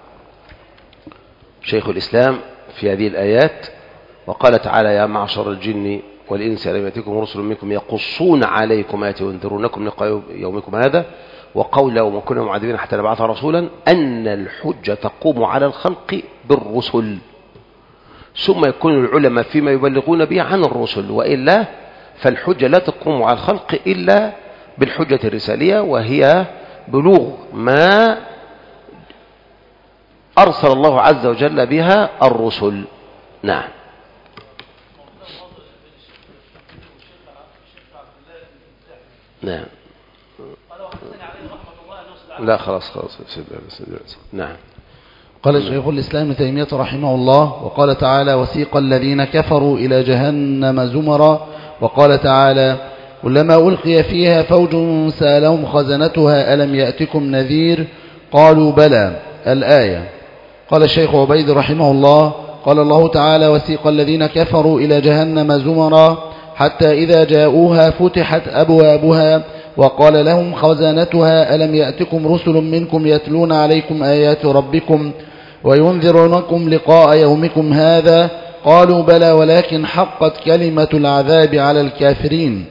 S2: شيخ الإسلام في هذه الآيات، وقال تعالى: يا معشر الجن والإنس ألم يأتكم رسل منكم يقصون عليكم آياتي وينذرونكم لقاء يومكم هذا، وقول وما كنا معذبين حتى نبعث رسولا، أن الحجة تقوم على الخلق بالرسل، ثم يكون العلماء فيما يبلغون به عن الرسل، وإلا فالحجة لا تقوم على الخلق إلا بالحجة الرسالية، وهي بلوغ ما أرسل الله عز وجل بها الرسل. نعم. نعم. لا خلاص خلاص. نعم.
S1: قال شيخ الإسلام ابن تيمية رحمه الله: وقال تعالى: وسيق الذين كفروا إلى جهنم زمرا. وقال تعالى: كلما ألقي فيها فوج سألهم خزنتها ألم يأتكم نذير قالوا بلى. الآية. قال الشيخ عبيد رحمه الله: قال الله تعالى: وسيق الذين كفروا إلى جهنم زمرا حتى إذا جاءوها فتحت أبوابها وقال لهم خزنتها ألم يأتكم رسل منكم يتلون عليكم آيات ربكم وينذرونكم لقاء يومكم هذا قالوا بلى ولكن حقت كلمة العذاب على الكافرين.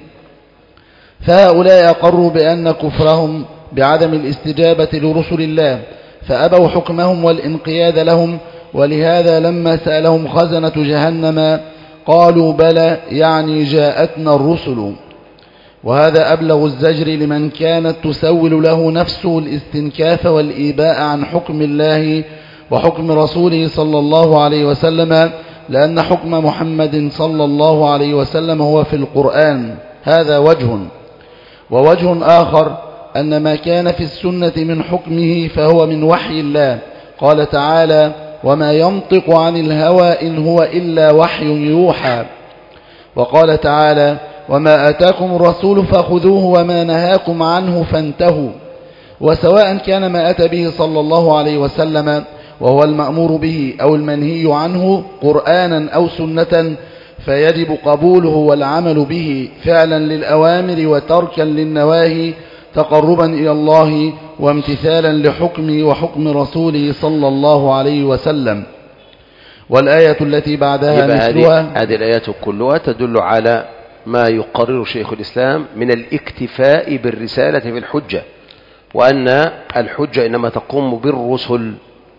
S1: فهؤلاء أقروا بأن كفرهم بعدم الاستجابة لرسل الله فأبوا حكمهم والانقياد لهم، ولهذا لما سألهم خزنة جهنم قالوا بلى، يعني جاءتنا الرسل. وهذا أبلغ الزجر لمن كانت تسول له نفسه الاستنكاف والإيباء عن حكم الله وحكم رسوله صلى الله عليه وسلم، لأن حكم محمد صلى الله عليه وسلم هو في القرآن. هذا وجه. ووجه آخر أن ما كان في السنة من حكمه فهو من وحي الله. قال تعالى: وما ينطق عن الهوى إن هو إلا وحي يوحى. وقال تعالى: وما آتاكم الرسول فخذوه وما نهاكم عنه فانتهوا. وسواء كان ما أتى به صلى الله عليه وسلم وهو المأمور به أو المنهي عنه قرآنا أو سنة فيجب قبوله والعمل به فعلا للأوامر وتركا للنواهي تقربا إلى الله وامتثالا لحكمه وحكم رسوله صلى الله عليه وسلم. والآية التي بعدها مثلها.
S2: هذه الآيات كلها تدل على ما يقرر شيخ الإسلام من الاكتفاء بالرسالة بالحجة، وأن الحجة إنما تقوم بالرسل،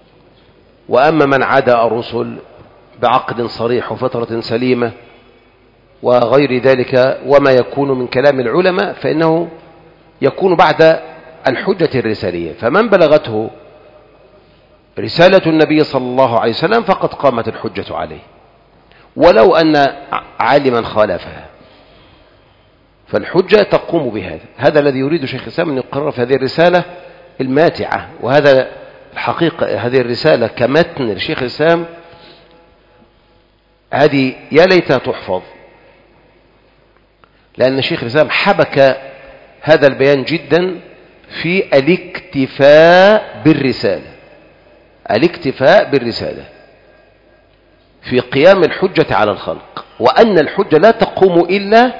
S2: وأما من عدا الرسل بعقد صريح وفترة سليمة وغير ذلك وما يكون من كلام العلماء فإنه يكون بعد الحجة الرسالية. فمن بلغته رسالة النبي صلى الله عليه وسلم فقد قامت الحجة عليه، ولو أن عالما خالفها فالحجة تقوم بهذا. هذا الذي يريد شيخ الإسلام أن يقرر في هذه الرسالة الماتعة. وهذا الحقيقة هذه الرسالة كمتن لشيخ الإسلام هذه يا ليتها تحفظ، لأن شيخ الإسلام حبك هذا البيان جدا في الاكتفاء بالرسالة. الاكتفاء بالرسالة في قيام الحجة على الخلق، وأن الحجة لا تقوم إلا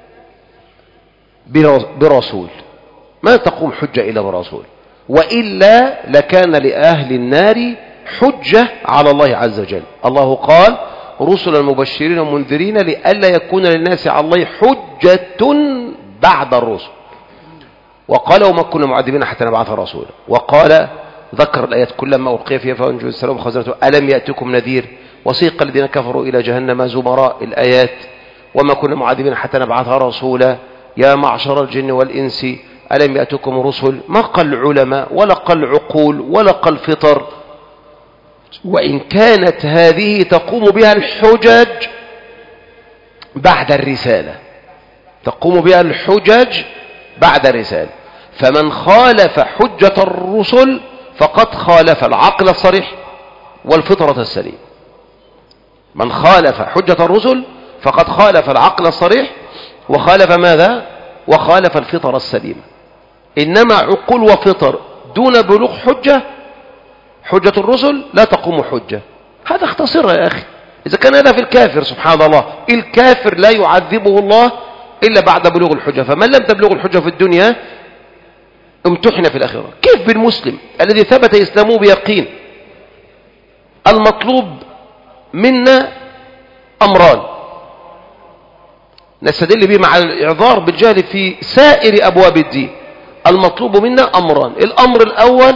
S2: برسول، ما تقوم حجة إلا برسول، وإلا لكان لأهل النار حجة على الله عز وجل. الله قال: رسلا مبشرين ومنذرين لئلا يكون للناس على الله حجة بعد الرسل. وقال: وما كنا معذبين حتى نبعث رسولا. وقال ذكر الآيات كلما ألقي فيها فوج السلام خزنته ألم يأتكم نذير. وسيق الذين كفروا إلى جهنم زمراء. الآيات: وما كنا معذبين حتى نبعث رسولا. يا معشر الجن والإنس ألم يأتكم رسل. ما قال العلماء ولا قال العقول ولا قال الفطر، وإن كانت هذه تقوم بها الحجج بعد الرسالة، تقوم بها الحجج بعد الرسالة. فمن خالف حجة الرسل فقد خالف العقل الصريح والفطرة السليم. من خالف حجة الرسل فقد خالف العقل الصريح وخالف ماذا؟ وخالف الفطرة السليمة. إنما عقول وفطر دون بلوغ حجة، حجة الرسل لا تقوم حجة. هذا اختصرها يا أخي. إذا كان هذا في الكافر سبحان الله، الكافر لا يعذبه الله إلا بعد بلوغ الحجة، فمن لم تبلغ الحجة في الدنيا امتحن في الآخرة. كيف بالمسلم الذي ثبت إسلامه بيقين؟ المطلوب منا أمران نستدل به مع الإعذار بالجهل في سائر أبواب الدين. المطلوب منا أمران: الأمر الأول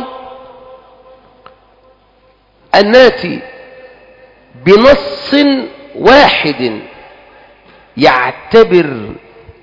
S2: أن نأتي بنص واحد يعتبر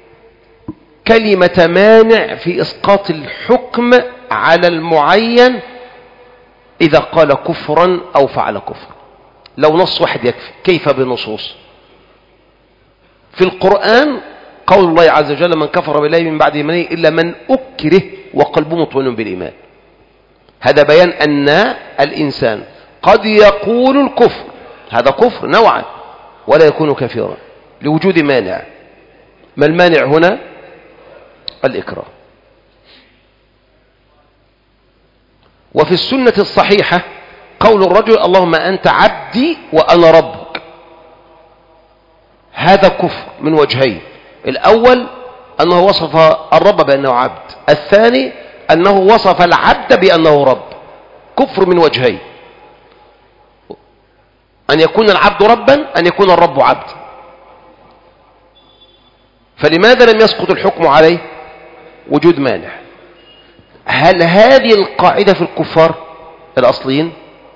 S2: كلمة مانع في إسقاط الحكم على المعين إذا قال كفرا أو فعل كفر. لو نص واحد يكفي. كيف بنصوص؟ في القرآن قول الله عز وجل: من كفر بالله من بعد إيمانه إلا من أكره وقلبه مطمئن بالإيمان. هذا بيان أن الإنسان قد يقول الكفر، هذا كفر نوعا، ولا يكون كافرا لوجود مانع. ما المانع هنا؟ الإكراه. وفي السنة الصحيحة قول الرجل: اللهم أنت عبدي وأنا ربك. هذا كفر من وجهين: الأول أنه وصف الرب بأنه عبد، الثاني أنه وصف العبد بأنه رب. كفر من وجهين: أن يكون العبد ربا، أن يكون الرب عبد. فلماذا لم يسقط الحكم عليه؟ وجود مانع. هل هذه القاعدة في الكفار الأصليين؟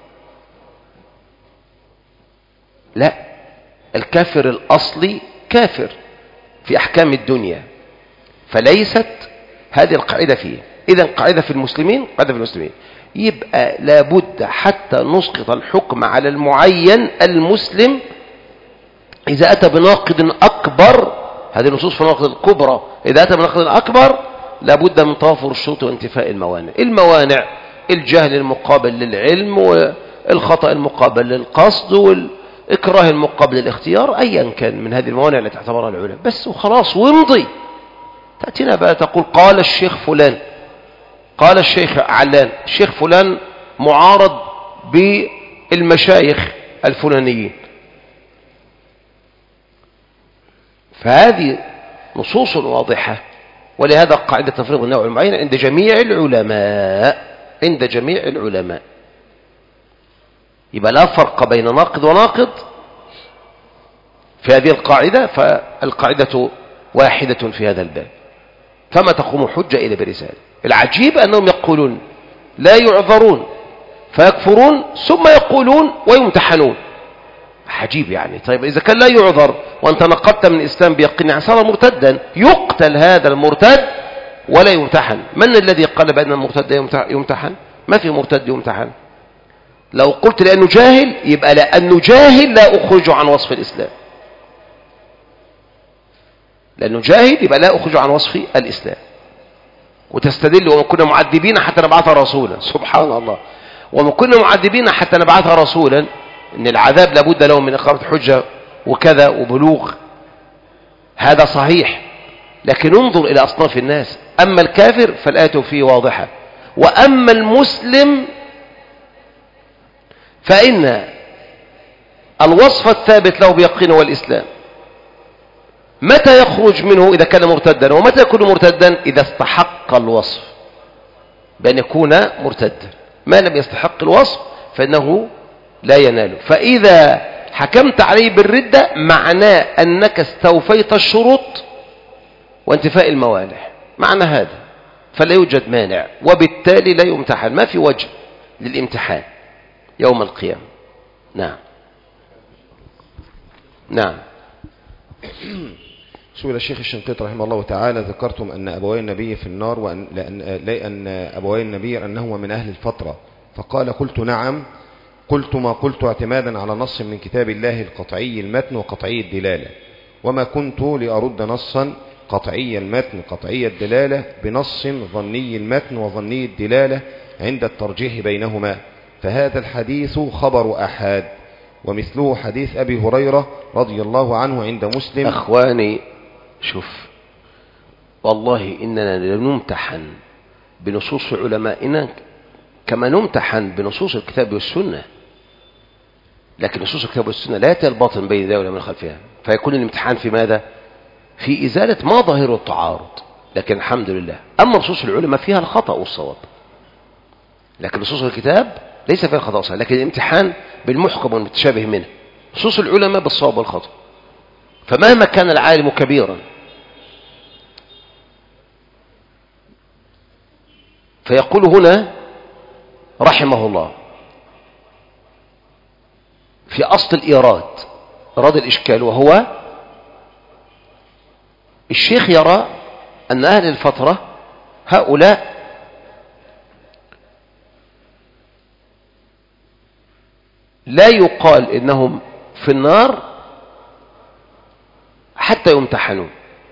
S2: لا، الكافر الأصلي كافر في أحكام الدنيا، فليست هذه القاعدة فيه. إذن قاعدة في المسلمين، قاعدة في المسلمين يبقى لابد حتى نسقط الحكم على المعين المسلم إذا أتى بناقض أكبر. هذه النصوص في الناقض الكبرى. إذا أتى بناقض أكبر لابد من توافر الشروط وانتفاء الموانع. الموانع: الجهل المقابل للعلم، والخطأ المقابل للقصد، والإكراه المقابل للاختيار، أيا كان من هذه الموانع التي تعتبرها العلماء. بس وخلاص وامضي. تأتينا بقى تقول: قال الشيخ فلان، قال الشيخ علان، الشيخ فلان معارض بالمشايخ الفلانيين. فهذه نصوص واضحة. ولهذا قاعدة تفريض النوع المعين عند جميع العلماء، عند جميع العلماء. يبقى لا فرق بين ناقض وناقض في هذه القاعدة، فالقاعدة واحدة في هذا الباب. فما تقوم حجة إلا برسالة. العجيب أنهم يقولون لا يعذرون فيكفرون، ثم يقولون ويمتحنون. عجيب يعني. طيب إذا كان لا يعذر وأنت نقضت من الإسلام بيقين، يعني صار مرتدا، يقتل هذا المرتد ولا يمتحن. من الذي قال بأن المرتد يمتحن؟ ما في مرتد يمتحن. لو قلت لأنه جاهل، يبقى لأنه جاهل لا أخرجه عن وصف الإسلام. لأنه جاهل يبقى لا أخرجه عن وصف الإسلام. وتستدل: وما كنا معذبين حتى نبعث رسولا. سبحان الله. وما كنا معذبين حتى نبعث رسولا، إن العذاب لابد له من إقامة حجة وكذا وبلوغ. هذا صحيح، لكن انظر إلى أصناف الناس. أما الكافر فالآية فيه واضحة، وأما المسلم فإن الوصف الثابت له بيقين هو الإسلام. متى يخرج منه؟ إذا كان مرتدا. ومتى يكون مرتدا؟ إذا استحق الوصف بأن يكون مرتدا. ما لم يستحق الوصف فإنه لا يناله. فإذا حكمت عليه بالردة معناه أنك استوفيت الشروط وانتفاء الموانع، معنى هذا. فلا يوجد مانع، وبالتالي لا يمتحن. ما في وجه للامتحان يوم القيامة. نعم نعم.
S7: سئل الشيخ الشنقيطي رحمه الله تعالى: ذكرتم أن أبوي النبي في النار، وأن لأن, لأن أبوي النبي أنهما من أهل الفترة، فقال: قلت نعم. قلت ما قلت اعتمادا على نص من كتاب الله القطعي المتن وقطعي الدلالة، وما كنت لأرد نصا قطعي المتن قطعي الدلالة بنص ظني المتن وظني الدلالة عند الترجيح بينهما، فهذا الحديث خبر أحاد، ومثله حديث أبي هريرة رضي الله عنه عند مسلم.
S2: أخواني، شوف، والله إننا لنمتحن بنصوص علمائنا كما نمتحن بنصوص الكتاب والسنة. لكن نصوص الكتاب والسنة لا يأتي الباطن بين ذلك ومن خلفها، فيكون الامتحان في ماذا؟ في إزالة ما ظاهره التعارض، لكن الحمد لله. أما نصوص العلماء فيها الخطأ والصواب، لكن نصوص الكتاب ليس فيها الخطأ والصواب، لكن الامتحان بالمحكم والمتشابه منه. نصوص العلماء بالصواب والخطأ. فمهما كان العالم كبيرا فيقول هنا رحمه الله في أصل الإيراد، إيراد الإشكال، وهو الشيخ يرى أن أهل الفترة هؤلاء لا يقال إنهم في النار حتى يمتحنون،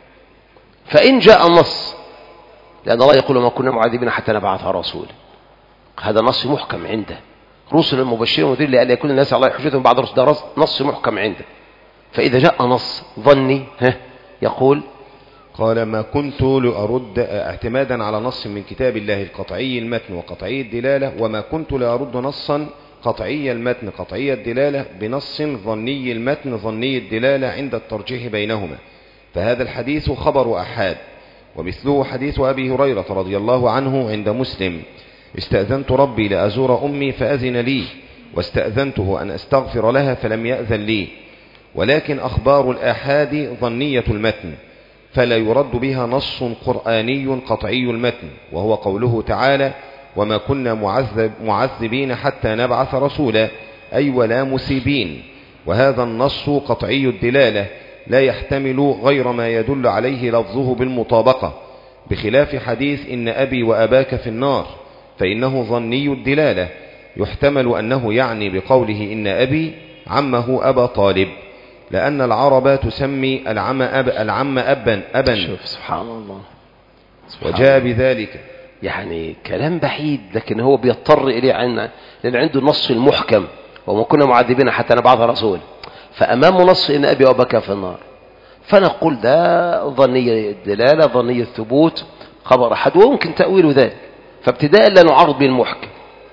S2: فإن جاء النص، لأن الله يقول ما كنا معذبين حتى نبعث رسولا، هذا نص محكم عنده، رسل المبشرين والمنذرين لئلا يكون الناس على الله حجة بعد الرسل، ده نص محكم عنده. فإذا جاء نص ظني ها يقول
S7: قال ما كنت لأرد اعتمادا على نص من كتاب الله القطعي المتن وقطعي الدلالة، وما كنت لأرد نصا قطعي المتن قطعي الدلالة بنص ظني المتن ظني الدلالة عند الترجيح بينهما، فهذا الحديث خبر أحاد. ومثله حديث أبي هريرة رضي الله عنه عند مسلم: استأذنت ربي لأزور أمي فأذن لي، واستأذنته أن أستغفر لها فلم يأذن لي. ولكن أخبار الآحاد ظنية المتن، فلا يرد بها نص قرآني قطعي المتن، وهو قوله تعالى: وما كنا معذب معذبين حتى نبعث رسولا، أي ولا مسيبين. وهذا النص قطعي الدلالة لا يحتمل غير ما يدل عليه لفظه بالمطابقة، بخلاف حديث إن أبي وأباك في النار، فإنه ظني الدلالة، يحتمل أنه يعني بقوله إن أبي عمه أبا طالب، لأن العرب تسمي العم أب العم أبا أبا
S2: شوف سبحان الله سبحان
S7: وجاء
S2: الله.
S7: بذلك
S2: يعني كلام بعيد، لكن هو بيضطر إليه عنا، لأن عنده النص المحكم وما كنا معذبين حتى نبعث رسول، فأمامه نص إن أبي وأباك في النار، فنقول ده ظنية الدلالة ظنية الثبوت خبر أحد، وممكن تأويل ذلك. فابتداء لا نعارض بالمحكم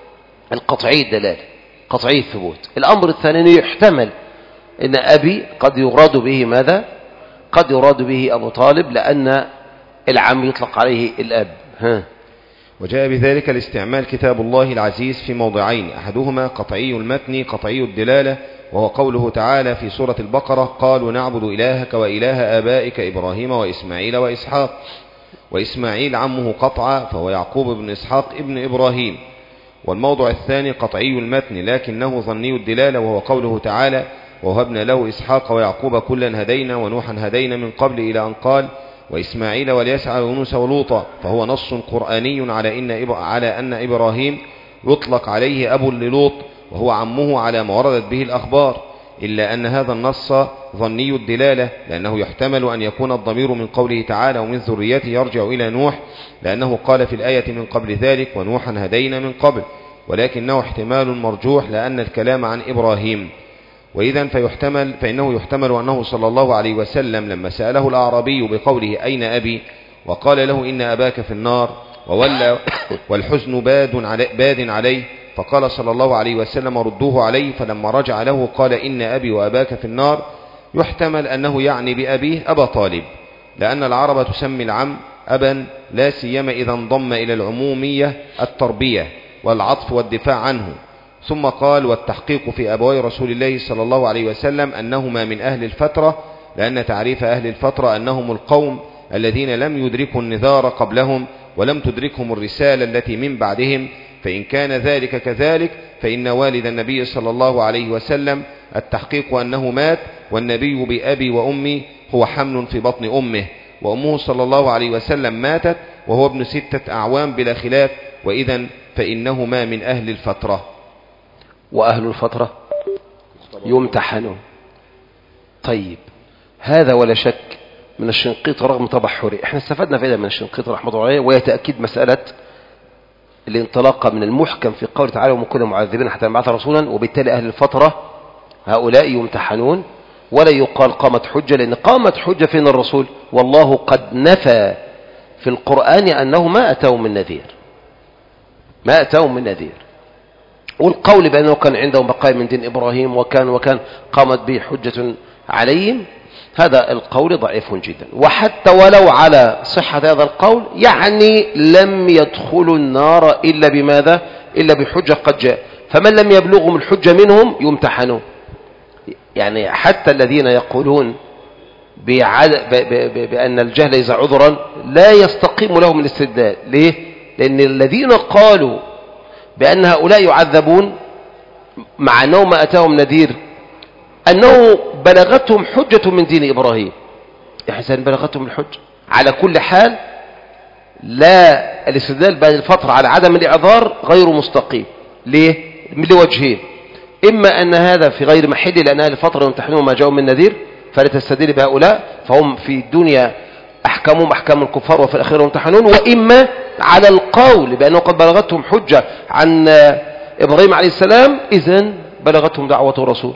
S2: القطعي الدلالة قطعي الثبوت. الأمر الثاني يحتمل إن أبي قد يراد به ماذا؟ قد يراد به أبو طالب، لأن العم يطلق عليه الأب. ها.
S7: وجاء بذلك الاستعمال كتاب الله العزيز في موضعين، أحدهما قطعي المتن قطعي الدلالة، وهو قوله تعالى في سورة البقرة: قالوا نعبد إلهك وإله آبائك إبراهيم وإسماعيل وإسحاق. وإسماعيل عمه قطعا، فهو يعقوب بن إسحاق ابن إبراهيم. والموضع الثاني قطعي المتن لكنه ظني الدلالة، وهو قوله تعالى: ووهبنا له إسحاق ويعقوب كلا هدينا ونوحا هدينا من قبل، إلى أن قال: وإسماعيل واليسع ويونس ولوطا. فهو نص قرآني على إن إب... على أن إبراهيم يطلق عليه أبو للوط، وهو عمه على ما وردت به الأخبار، إلا أن هذا النص ظني الدلالة، لأنه يحتمل أن يكون الضمير من قوله تعالى: ومن ذريته يرجع إلى نوح، لأنه قال في الآية من قبل ذلك: ونوحا هدينا من قبل، ولكنه احتمال مرجوح لأن الكلام عن إبراهيم. وإذا فيحتمل فإنه يحتمل أنه صلى الله عليه وسلم لما سأله الأعرابي بقوله أين أبي، وقال له إن أباك في النار، وولى والحزن باد علي باد عليه، فقال صلى الله عليه وسلم: ردوه عليه. فلما رجع له قال: إن أبي وأباك في النار، يحتمل أنه يعني بأبيه أبا طالب، لأن العرب تسمي العم أبا، لا سيما إذا انضم إلى العمومية التربية والعطف والدفاع عنه. ثم قال: والتحقيق في أبوي رسول الله صلى الله عليه وسلم أنهما من أهل الفترة، لأن تعريف أهل الفترة أنهم القوم الذين لم يدركوا النذار قبلهم ولم تدركهم الرسالة التي من بعدهم. فإن كان ذلك كذلك فإن والد النبي صلى الله عليه وسلم التحقيق أنه مات، والنبي بأبي وأمي هو حمل في بطن أمه، وأمه صلى الله عليه وسلم ماتت وهو ابن ستة أعوام بلا خلاف، وإذا فإنهما من أهل الفترة.
S2: وأهل الفترة يمتحنون. طيب هذا ولا شك من الشنقيط رغم تبحره. احنا استفدنا فائدة من الشنقيط رحمه الله عليه، وهي تأكيد مسألة الانطلاق من المحكم في قوله تعالى: ومن كنا معذبين حتى نبعث رسولا، وبالتالي أهل الفترة هؤلاء يمتحنون. ولا يقال قامت حجة، لأن قامت حجة فين الرسول؟ والله قد نفى في القرآن أنه ما أتوا من نذير، ما أتوا من نذير. والقول بأنه كان عندهم بقايا من دين إبراهيم وكان وكان قامت به حجة عليهم، هذا القول ضعيف جدا. وحتى ولو على صحة هذا القول يعني لم يدخلوا النار إلا بماذا؟ إلا بحجة قد جاء. فمن لم يبلغهم الحجة منهم يمتحنون. يعني حتى الذين يقولون بأن الجهل ليس عذرا لا يستقيم لهم الاستدلال. ليه؟ لأن الذين قالوا بأن هؤلاء يعذبون مع أنه ما أتاهم نذير أنه بلغتهم حجة من دين إبراهيم. إحسان بلغتهم الحجة. على كل حال لا الاستدلال بهذه الفترة على عدم الإعذار غير مستقيم. ليه؟ لوجهين: إما أن هذا في غير محل لأن أهل الفترة يمتحنون ما جاءوا من نذير فلا تستدل بهؤلاء فهم في الدنيا أحكامهم أحكام الكفار وفي الآخرة يمتحنون. وإما على القول بأنه قد بلغتهم حجة عن إبراهيم عليه السلام إذن بلغتهم دعوة رسول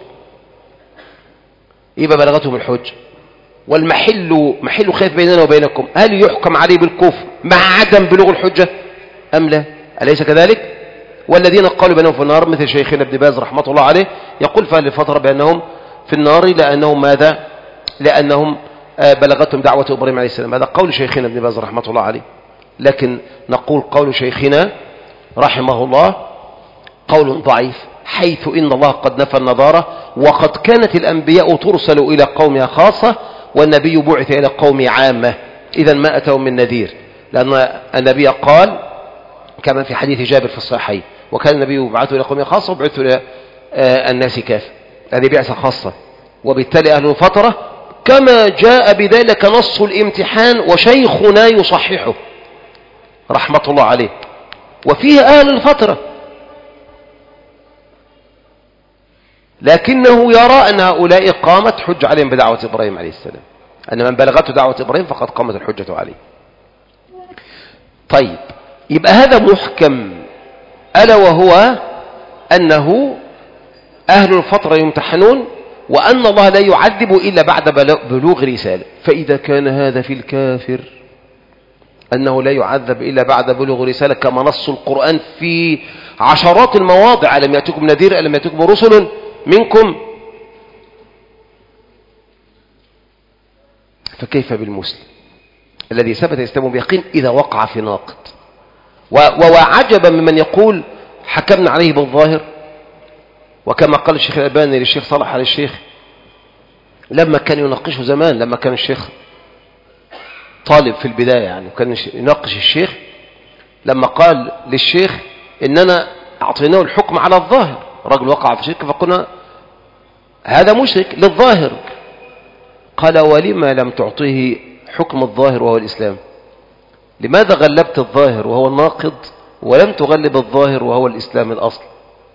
S2: يبقى بلغتهم الحجة. والمحل محل خلاف بيننا وبينكم هل يحكم عليه بالكفر مع عدم بلوغ الحجة أم لا؟ أليس كذلك؟ والذين قالوا بأنهم في النار مثل شيخنا ابن باز رحمة الله عليه يقول فهل الفترة بأنهم في النار لأنهم ماذا؟ لأنهم بلغتهم دعوة إبراهيم عليه السلام. هذا قول شيخنا ابن باز رحمة الله عليه. لكن نقول قول شيخنا رحمه الله قول ضعيف حيث إن الله قد نفى النظارة وقد كانت الأنبياء ترسل إلى قومها خاصة والنبي بعث إلى قوم عامة. إذن ما أتوا من نذير لأن النبي قال كما في حديث جابر في الصحيحين وكان النبي يبعث إلى قوم خاصة وبعث إلى الناس كافة. هذه بعثة خاصة. وبالتالي أهل الفترة كما جاء بذلك نص الامتحان وشيخنا يصححه رحمة الله عليه وفيه أهل الفترة لكنه يرى أن هؤلاء قامت حج عليهم بدعوة إبراهيم عليه السلام أن من بلغته دعوة إبراهيم فقد قامت الحجة عليه. طيب يبقى هذا محكم ألا وهو أنه أهل الفترة يمتحنون وأن الله لا يعذب إلا بعد بلوغ رسالة. فإذا كان هذا في الكافر أنه لا يعذب إلا بعد بلوغ رسالة كما نص القرآن في عشرات المواضع ألم يأتكم نذير ألم يأتكم رسل منكم فكيف بالمسلم الذي ثبت إسلامه بيقين إذا وقع في ناقض؟ وعجبا ممن يقول حكمنا عليه بالظاهر وكما قال الشيخ الألباني للشيخ صالح على الشيخ لما كان يناقشه زمان لما كان الشيخ طالب في البداية يعني كان يناقش الشيخ لما قال للشيخ إننا أعطيناه الحكم على الظاهر رجل وقع في شرك فقلنا هذا مشرك للظاهر قال ولما لم تعطيه حكم الظاهر وهو الإسلام؟ لماذا غلبت الظاهر وهو الناقض ولم تغلب الظاهر وهو الإسلام الأصل؟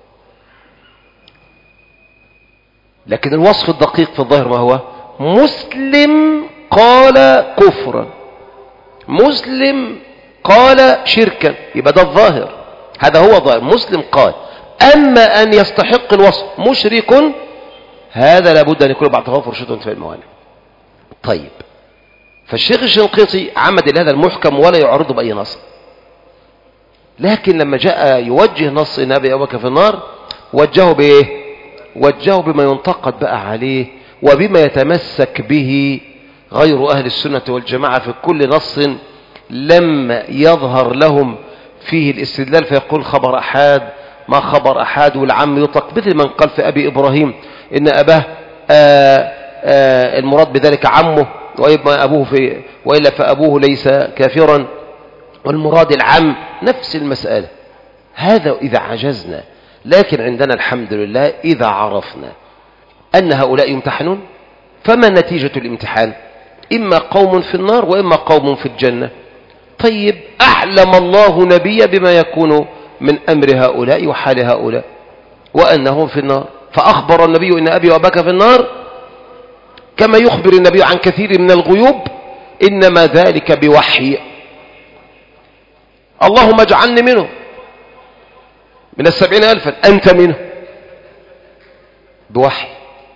S2: لكن الوصف الدقيق في الظاهر ما هو؟ مسلم قال كفرا مسلم قال شركا يبقى ده الظاهر هذا هو ظاهر مسلم قال. أما أن يستحق الوصف مشرك هذا لابد أن يكون بعد توافر شروط في الموانع. طيب فالشيخ الشنقيطي عمد إلى هذا المحكم ولا يعرضه بأي نص لكن لما جاء يوجه نص النبي أبو بكر في النار وجهه بإيه؟ وجهه بما ينتقد بقى عليه وبما يتمسك به غير أهل السنة والجماعة في كل نص لم يظهر لهم فيه الاستدلال فيقول خبر أحاد ما خبر أحاد والعم يطلق مثل من قال في أبي إبراهيم إن أباه آآ آآ المراد بذلك عمه وإما أبوه في وإلا فأبوه ليس كافرا والمراد العم نفس المسألة. هذا إذا عجزنا لكن عندنا الحمد لله إذا عرفنا أن هؤلاء يمتحنون فما نتيجة الامتحان؟ إما قوم في النار وإما قوم في الجنة. طيب أعلم الله نبيه بما يكون من أمر هؤلاء وحال هؤلاء وأنهم في النار فأخبر النبي إن أبي وأباك في النار كما يخبر النبي عن كثير من الغيوب إنما ذلك بوحي اللهم اجعلني منه من السبعين ألفا أنت منه بوحي.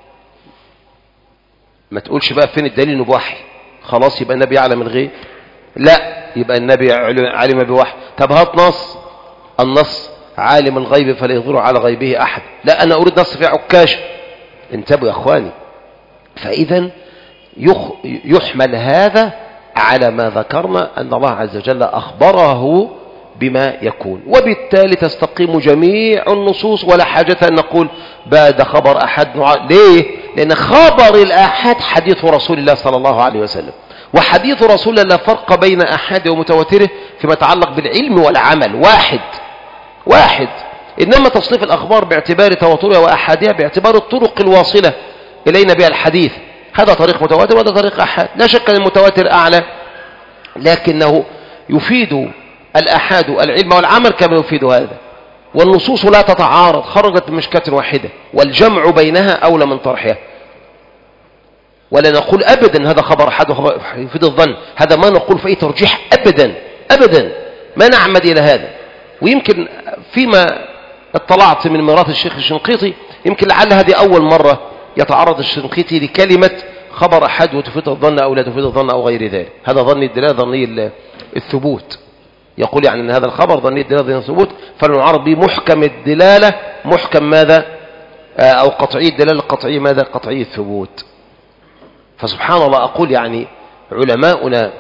S2: ما تقولش بقى فين الدليل انه بوحي خلاص يبقى النبي يعلم الغيب لا يبقى النبي علم بوحي. طب هات نص النص عالم الغيب فلا يظهر على غيبه أحد لا أنا أريد نص في عكاش انتبهوا يا أخواني. فإذا يحمل هذا على ما ذكرنا أن الله عز وجل أخبره بما يكون، وبالتالي تستقيم جميع النصوص ولا حاجة أن نقول بعد خبر أحد نوع. ليه؟ لأن خبر الآحاد حديث رسول الله صلى الله عليه وسلم، وحديث رسول الله لا فرق بين أحد ومتواتره فيما يتعلق بالعلم والعمل، واحد واحد. إنما تصنيف الأخبار باعتبار تواترها وأحادها باعتبار الطرق الواصلة إلينا بها الحديث، هذا طريق متواتر وهذا طريق أحاد. لا شك أن المتواتر أعلى، لكنه يفيد الأحاد العلم والعمل كما يفيد هذا، والنصوص لا تتعارض، خرجت بمشكاة واحدة، والجمع بينها أولى من طرحها. ولا نقول أبدا هذا خبر أحد وخبر يفيد الظن، هذا ما نقول فيه ترجيح أبدا أبدا، ما نعمد إلى هذا. ويمكن فيما اطلعت من ميراث الشيخ الشنقيطي، يمكن لعل هذه أول مرة يتعرض الشنقيطي لكلمة خبر أحد وتفيد الظن أو لا تفيد الظن أو غير ذلك. هذا ظني الدلالة ظني الثبوت، يقول يعني أن هذا الخبر ظني الدلالة ظني الثبوت، فلنعرض به محكم الدلالة، محكم ماذا؟ أو قطعي الدلالة، قطعي ماذا؟ قطعي الثبوت. فسبحان الله أقول يعني علماؤنا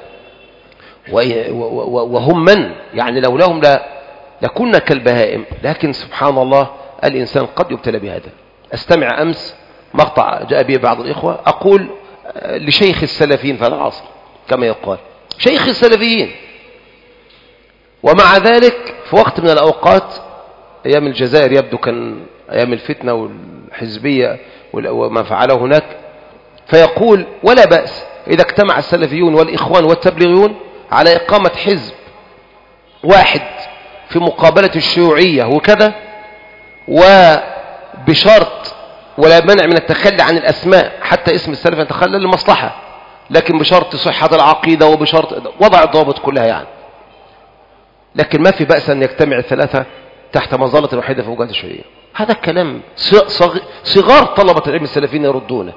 S2: وهم من يعني لولاهم لا لكنا كالبهائم، لكن سبحان الله الإنسان قد يبتلى بهذا. أستمع أمس مقطع جاء به بعض الإخوة، أقول لشيخ السلفيين في هذا العصر كما يقال، شيخ السلفيين، ومع ذلك في وقت من الأوقات أيام الجزائر يبدو كان أيام الفتنة والحزبية وما فعله هناك، فيقول ولا بأس إذا اجتمع السلفيون والإخوان والتبليغيون على إقامة حزب واحد في مقابلة الشيوعية وكذا، وبشرط ولا منع من التخلي عن الأسماء، حتى اسم السلف يتخلى للمصلحة، لكن بشرط صحة العقيدة وبشرط وضع الضوابط كلها يعني. لكن ما في بأس أن يجتمع الثلاثة تحت مظلة واحدة في وجهة الشيوعية. هذا الكلام صغار طلبة العلم السلفيين يردونه،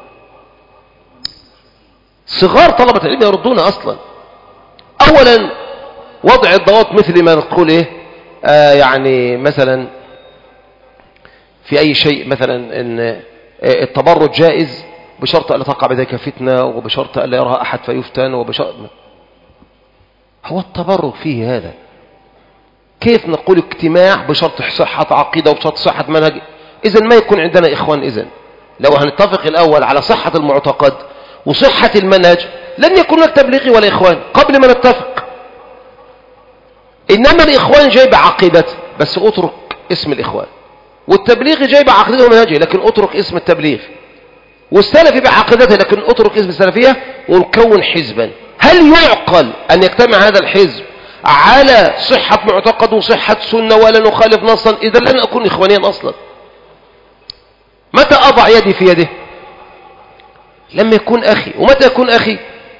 S2: صغار طلبة العلم يردونه أصلا. أولا وضع الضوابط مثل ما نقول إيه آه يعني مثلا في أي شيء، مثلا إن التبرج جائز بشرط ألا تقع بذلك فتنة، وبشرط ألا يرها أحد فيفتن، وبشرط هو التبرج فيه هذا. كيف نقول اجتماع بشرط صحة عقيدة وبشرط صحة منهج؟ إذن ما يكون عندنا إخوان. إذن لو هنتفق الأول على صحة المعتقد وصحة المنهج لن يكون لك تبليغي ولا إخوان قبل ما نتفق. إنما الإخوان جايب عقيدته بس أترك اسم الإخوان، والتبليغي جايب عقيدته ومنهجه لكن أترك اسم التبليغ، والسلفي بعقيدته لكن أترك اسم السلفية، ونكون حزبا. هل يعقل أن يجتمع هذا الحزب على صحة معتقد وصحة سنة ولا نخالف نصا؟ إذا لن أكون إخوانيا أصلا. متى أضع يدي في يده؟ لما يكون أخي. ومتى يكون أخي؟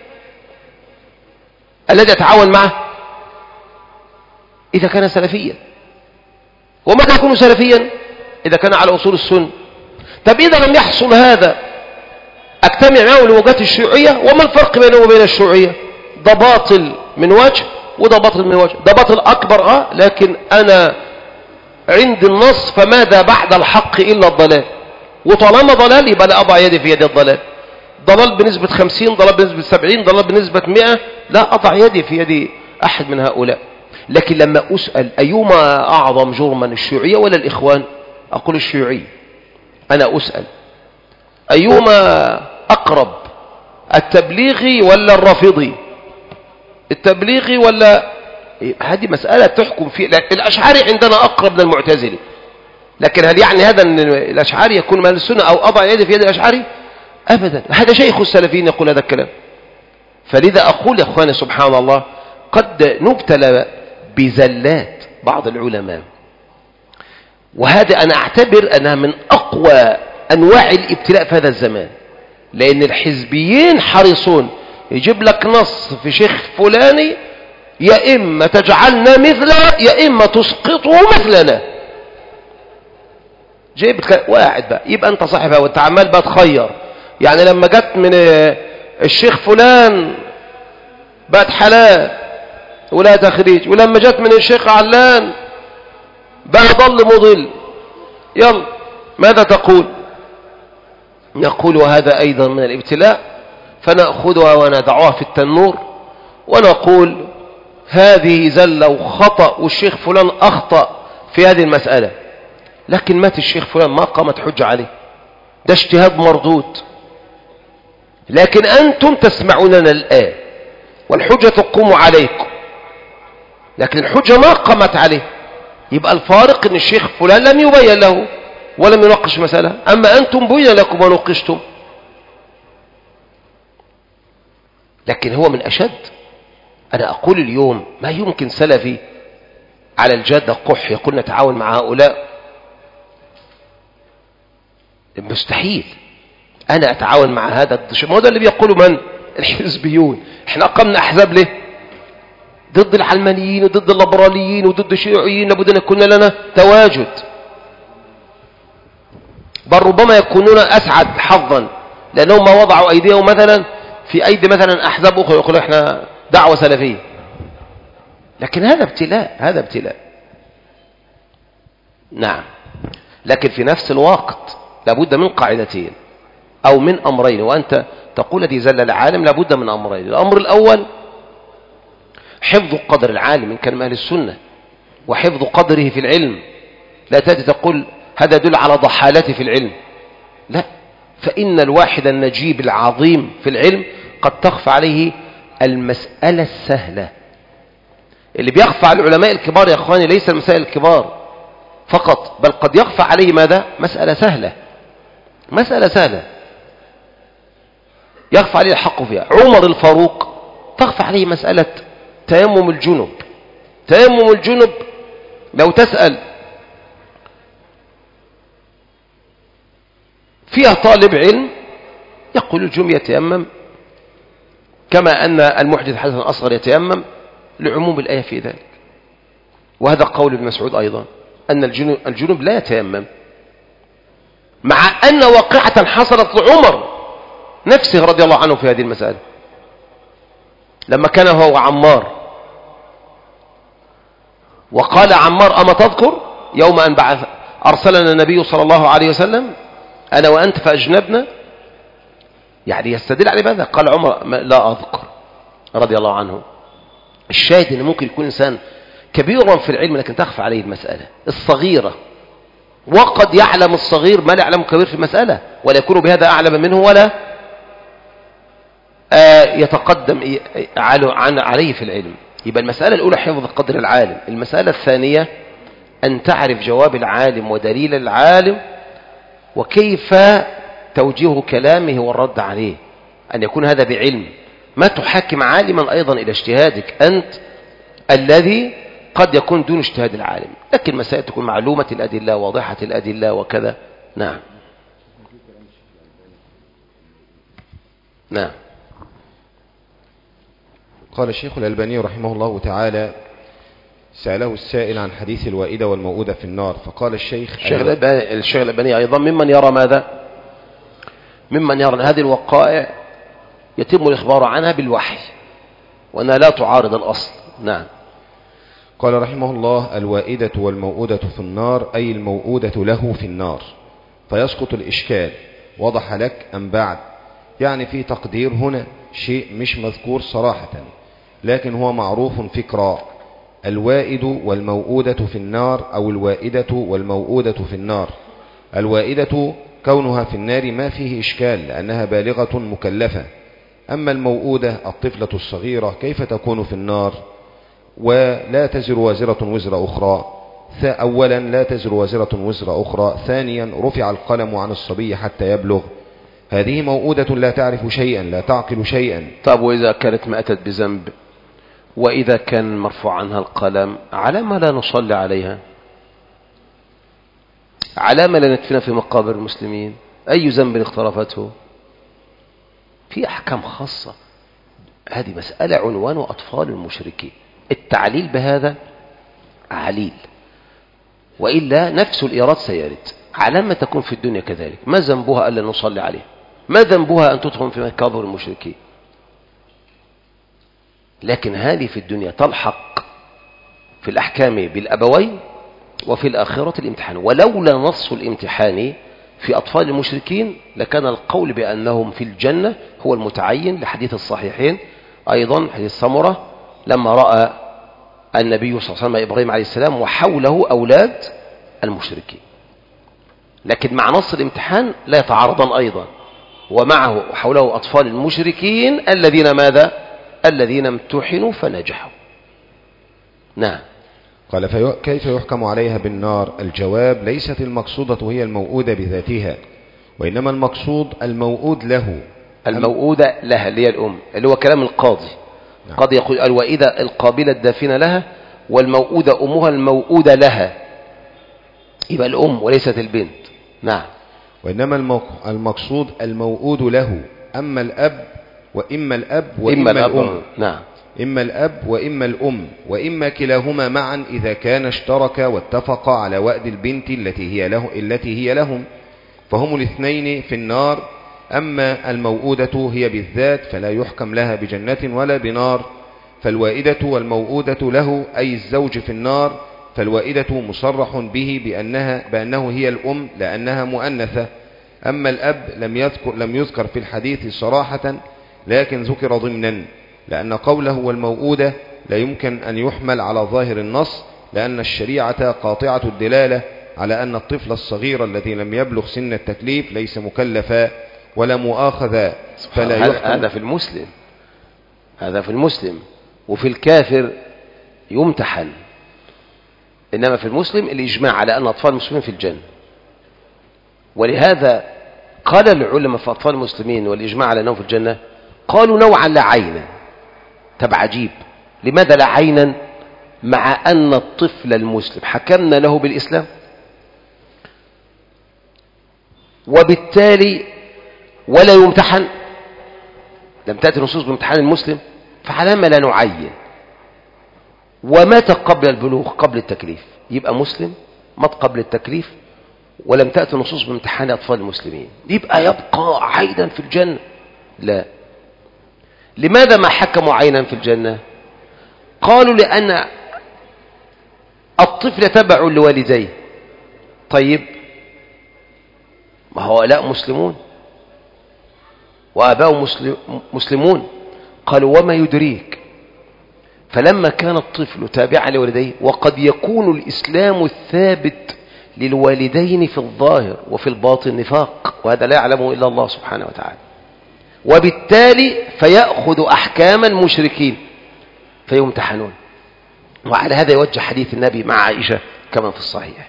S2: الذي أتعاون معه إذا كان سلفيا. ومتى يكون سلفيا؟ إذا كان على أصول السنة. طب إذا لم يحصل هذا أجتمع معه لوجهة الشيوعية، وما الفرق بينه وبين الشيوعية؟ ده باطل من وجه وده باطل من وجه. ده باطل أكبر آه لكن أنا عند النص فماذا بعد الحق إلا الضلال، وطالما ضلال يبقى لا أضع يدي في يد الضلال. ضلال بنسبة خمسين، ضلال بنسبة سبعين، ضلال بنسبة مئة، لا أضع يدي في يد أحد من هؤلاء. لكن لما أسأل أيما أعظم جرما الشيوعية ولا الإخوان؟ أقول الشيوعية. أنا أسأل أيما أقرب التبليغي ولا الرافضي؟ التبليغي ولا هذه مسألة تحكم فيه. الأشعري عندنا أقرب من المعتزلي، لكن هل يعني هذا أن الأشعري يكون من السنة أو أضع يدي في يد الأشعري؟ أبدا. هذا شيخ السلفيين يقول هذا الكلام. فلذا أقول يا أخواني سبحان الله قد نبتلى بزلات بعض العلماء، وهذا أنا أعتبر أنها من أقوى أنواع الابتلاء في هذا الزمان، لأن الحزبيين حريصون يجيب لك نص في شيخ فلاني يا إما تجعلنا مثله يا إما تسقطه مثلنا. جايب واحد بقى يبقى أنت صاحبها وأنت عمال بقى تخير. يعني لما جت من الشيخ فلان بقت حلال ولا تخريج، ولما جت من الشيخ علان بقى ضل مضل. يلا ماذا تقول؟ نقول وهذا أيضا من الابتلاء، فنأخذها وندعوها في التنور ونقول هذه زلة وخطأ والشيخ فلان أخطأ في هذه المسألة، لكن مات الشيخ فلان ما قامت حجة عليه، ده اجتهاد مردود. لكن أنتم تسمعوننا الآن والحجة تقوم عليكم، لكن الحجة ما قامت عليه، يبقى الفارق ان الشيخ فلان لم يبين له ولم يناقش مسألة، أما أنتم بين لكم وناقشتم. لكن هو من أشد. أنا أقول اليوم ما يمكن سلفي على الجادة قح يقول نتعاون مع هؤلاء، مستحيل أنا أتعاون مع هذا الشيء. ما هو ده اللي بيقولوا من الحزبيون، احنا أقمنا أحزاب ليه؟ ضد العلمانيين وضد الليبراليين وضد الشيوعيين، لابد أن يكون لنا تواجد، بل ربما يكونون أسعد حظا لأنهم ما وضعوا أيديهم مثلا في أيدي مثلا أحزاب أخرى يقولوا احنا دعوة سلفية. لكن هذا ابتلاء، هذا ابتلاء. نعم، لكن في نفس الوقت لابد من قاعدتين أو من أمرين، وأنت تقول الذي زل العالم لابد من أمرين. الأمر الأول حفظ قدر العالم إن كان من أهل السنة، وحفظ قدره في العلم. لا تأتي تقول هذا يدل على ضحالته في العلم، لا، فإن الواحد النجيب العظيم في العلم قد تخفى عليه المسألة السهلة. اللي بيخفى على العلماء الكبار يا أخواني ليس المسائل الكبار فقط، بل قد يخفى عليه ماذا؟ مسألة سهلة، مسألة سهلة يخفى عليه الحق فيها. عمر الفاروق تخفى عليه مسألة تيمم الجنب. تيمم الجنب لو تسأل فيها طالب علم يقول الجنب يتيمم كما أن المحدث حدث أصغر يتيمم لعموم الآية في ذلك. وهذا قول ابن مسعود أيضا أن الجنب, الجنب لا يتيمم، مع أن واقعة حصلت لعمر نفسه رضي الله عنه في هذه المسألة لما كان هو وعمار، وقال عمار أما تذكر يوم أن بعث أرسلنا النبي صلى الله عليه وسلم أنا وأنت فأجنبنا، يعني يستدل عليه ماذا؟ قال عمر لا أذكر رضي الله عنه. الشاهد أنه ممكن يكون إنسان كبيرا في العلم لكن تخفى عليه المسألة الصغيرة، وقد يعلم الصغير ما لا يعلم الكبير في المسألة ولا يكون بهذا أعلم منه ولا يتقدم عليه في العلم. يبقى المسألة الأولى حفظ قدر العالم. المسألة الثانية أن تعرف جواب العالم ودليل العالم وكيف توجيه كلامه والرد عليه، أن يكون هذا بعلم، ما تحاكم عالما أيضا إلى اجتهادك أنت الذي قد يكون دون اجتهاد العالم، لكن مسائل تكون معلومة الأدلة واضحة الأدلة وكذا. نعم نعم.
S7: قال الشيخ الألباني رحمه الله تعالى سأله السائل عن حديث الوائدة والموؤودة في النار، فقال الشيخ
S2: الشيخ الألباني, الشيخ الألباني أيضا ممن يرى ماذا؟ ممن يرى أن هذه الوقائع يتم الإخبار عنها بالوحي وأنها لا تعارض الأصل. نعم.
S7: قال رحمه الله الوائدة والموؤودة في النار أي الموؤودة له في النار، فيسقط الإشكال. وضح لك أم بعد؟ يعني في تقدير هنا شيء مش مذكور صراحة لكن هو معروف فكرا. الوائد والموؤودة في النار أو الوائدة والموؤودة في النار. الوائدة كونها في النار ما فيه إشكال لأنها بالغة مكلفة، أما الموؤودة الطفلة الصغيرة كيف تكون في النار ولا تزر وازرة وزر أخرى؟ أولا لا تزر وازرة وزر أخرى، ثانيا رفع القلم عن الصبي حتى يبلغ، هذه موؤودة لا تعرف شيئا لا تعقل شيئا.
S2: طب وإذا كانت ما أتت بذنب وإذا كان مرفوع عنها القلم على ما لا نصلي عليها، على ما لا ندفن في مقابر المسلمين؟ أي ذنب اقترفته؟ في أحكام خاصة. هذه مسألة عنوان أطفال المشركين، التعليل بهذا عليل، وإلا نفس الإيراد سيرد. على ما تكون في الدنيا كذلك، ما ذنبها ألا نصلي عليه؟ ما ذنبها أن تدخل في مقابر المشركين؟ لكن هذه في الدنيا تلحق في الأحكام بالأبوين وفي الآخرة الامتحان، ولولا نص الامتحان في أطفال المشركين لكان القول بأنهم في الجنة هو المتعين لحديث الصحيحين، أيضا حديث سمرة لما رأى النبي صلى الله عليه وسلم إبراهيم عليه السلام وحوله أولاد المشركين. لكن مع نص الامتحان لا يتعارضان أيضا، ومعه وحوله أطفال المشركين الذين ماذا؟ الذين امتحنوا فنجحوا. نعم.
S7: قال فكيف يحكم عليها بالنار؟ الجواب: ليست المقصودة هي الموؤودة بذاتها، وإنما المقصود الموؤود له.
S2: الموؤودة لها اللي هي الأم، اللي هو كلام القاضي. نعم. قد يقول الوئيدة القابلة الدافنة لها، والموؤودة أمها الموؤودة لها، يبقى الأم وليست البنت. نعم.
S7: وإنما المقصود الموؤود له، أما الأب وإما الأب وإما
S2: إما
S7: الأم.
S2: الأب. نعم.
S7: إما الأب وإما الأم، وإما كلاهما معا إذا كان اشتركا واتفقا على وأد البنت التي هي له التي هي لهم، فهم الاثنين في النار. أما الموؤودة هي بالذات فلا يحكم لها بجنة ولا بنار، فالوائدة والموؤودة له أي الزوج في النار، فالوائدة مصرح به بأنها بأنه هي الأم لأنها مؤنثة. أما الأب لم يذكر لم يذكر في الحديث صراحة، لكن ذكر ضمنا، لأن قوله والموؤودة لا يمكن أن يحمل على ظاهر النص، لأن الشريعة قاطعة الدلالة على أن الطفل الصغير الذي لم يبلغ سن التكليف ليس مكلفا ولا مؤاخذا، فلا يحكم.
S2: هذا في المسلم، هذا في المسلم، وفي الكافر يمتحن. إنما في المسلم الإجماع على أن أطفال المسلمين في الجنة. ولهذا قال العلماء في أطفال المسلمين والإجماع على أنهم في الجنة، قالوا نوعا لا عينا. طب عجيب، لماذا لا عينا مع أن الطفل المسلم حكمنا له بالإسلام، وبالتالي ولا يمتحن؟ لم تأتي نصوص بامتحان المسلم، فعلى ما لا نعين. ومات قبل البلوغ قبل التكليف، يبقى مسلم مات قبل التكليف، ولم تأتي نصوص بامتحان أطفال المسلمين، يبقى يبقى عينا في الجنة؟ لا. لماذا ما حكموا عينا في الجنة؟ قالوا لأن الطفل تبع لوالديه. طيب ما هو لا مسلمون وآباؤهم مسلمون. قالوا وما يدريك؟ فلما كان الطفل تابعا لوالديه، وقد يكون الإسلام الثابت للوالدين في الظاهر وفي الباطن نفاق، وهذا لا يعلمه إلا الله سبحانه وتعالى، وبالتالي فيأخذ أحكام المشركين فيمتحنون. وعلى هذا يوجه حديث النبي مع عائشة كما في الصحيح.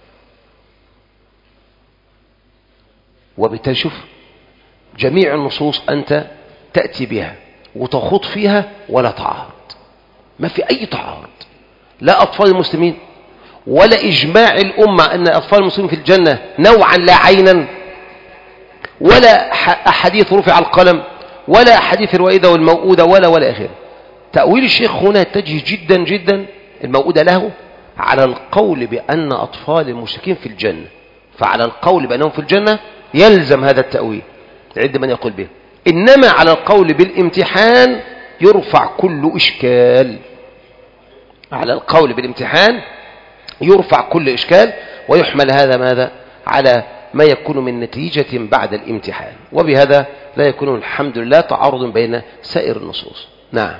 S2: وبالتالي شوف جميع النصوص أنت تأتي بها وتخوض فيها ولا تعارض، ما في أي تعارض، لا أطفال المسلمين ولا إجماع الأمة أن أطفال المسلمين في الجنة نوعا لا عينا، ولا أحاديث رفع القلم، ولا أحاديث الوائدة والموؤودة، ولا ولا آخره. تأويل الشيخ هنا يتجه جدا جدا الموؤودة له على القول بأن أطفال المشركين في الجنة، فعلى القول بأنهم في الجنة يلزم هذا التأويل عند من يقول به. إنما على القول بالامتحان يرفع كل إشكال، على القول بالامتحان يرفع كل إشكال، ويحمل هذا ماذا على ما يكون من نتيجة بعد الامتحان، وبهذا لا يكون الحمد لله تعارض بين سائر النصوص. نعم.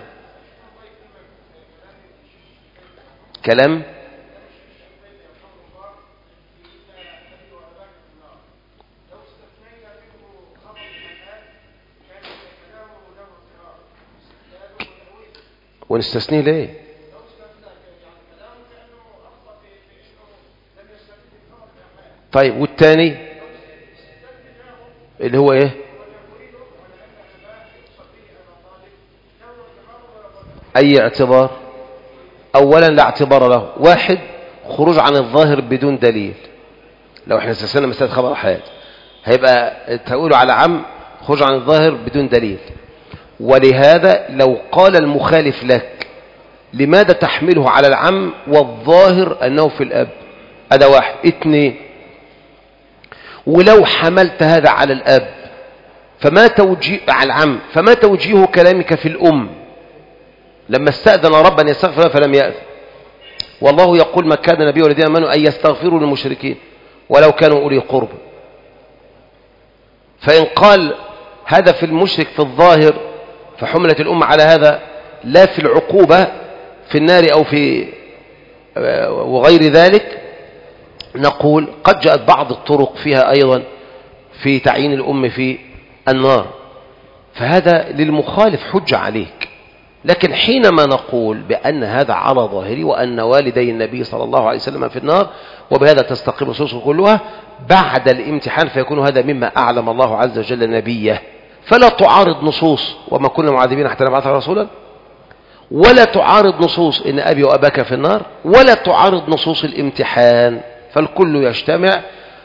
S2: كلام ونستثنيه ليه؟ طيب والثاني اللي هو ايه؟ اي اعتبار؟ اولا لا اعتبار له. واحد، خروج عن الظاهر بدون دليل. لو احنا استثنينا مسألة خبر احاد هيبقى تقولوا على عم خروج عن الظاهر بدون دليل. ولهذا لو قال المخالف لك لماذا تحمله على العم والظاهر أنه في الأب، هذا واحد. اثنين، ولو حملت هذا على الأب فما توجيه على العم فما توجيه كلامك في الأم لما استأذن رب أن يستغفر فلم يأذن؟ والله يقول ما كان النبي والذين آمنوا أن يستغفروا للمشركين ولو كانوا أولي قرب. فإن قال هذا في المشرك في الظاهر فحملت الأمة على هذا لا في العقوبة في النار أو في وغير ذلك، نقول قد جاءت بعض الطرق فيها أيضا في تعيين الأم في النار، فهذا للمخالف حجة عليك. لكن حينما نقول بأن هذا على ظاهري وأن والدي النبي صلى الله عليه وسلم في النار وبهذا تستقيم النصوص كلها بعد الامتحان، فيكون هذا مما أعلم الله عز وجل نبيه، فلا تعارض نصوص وما كنا معذبين حتى نبعث رسولا، ولا تعارض نصوص إن أبي وأباك في النار، ولا تعارض نصوص الامتحان، فالكل يجتمع،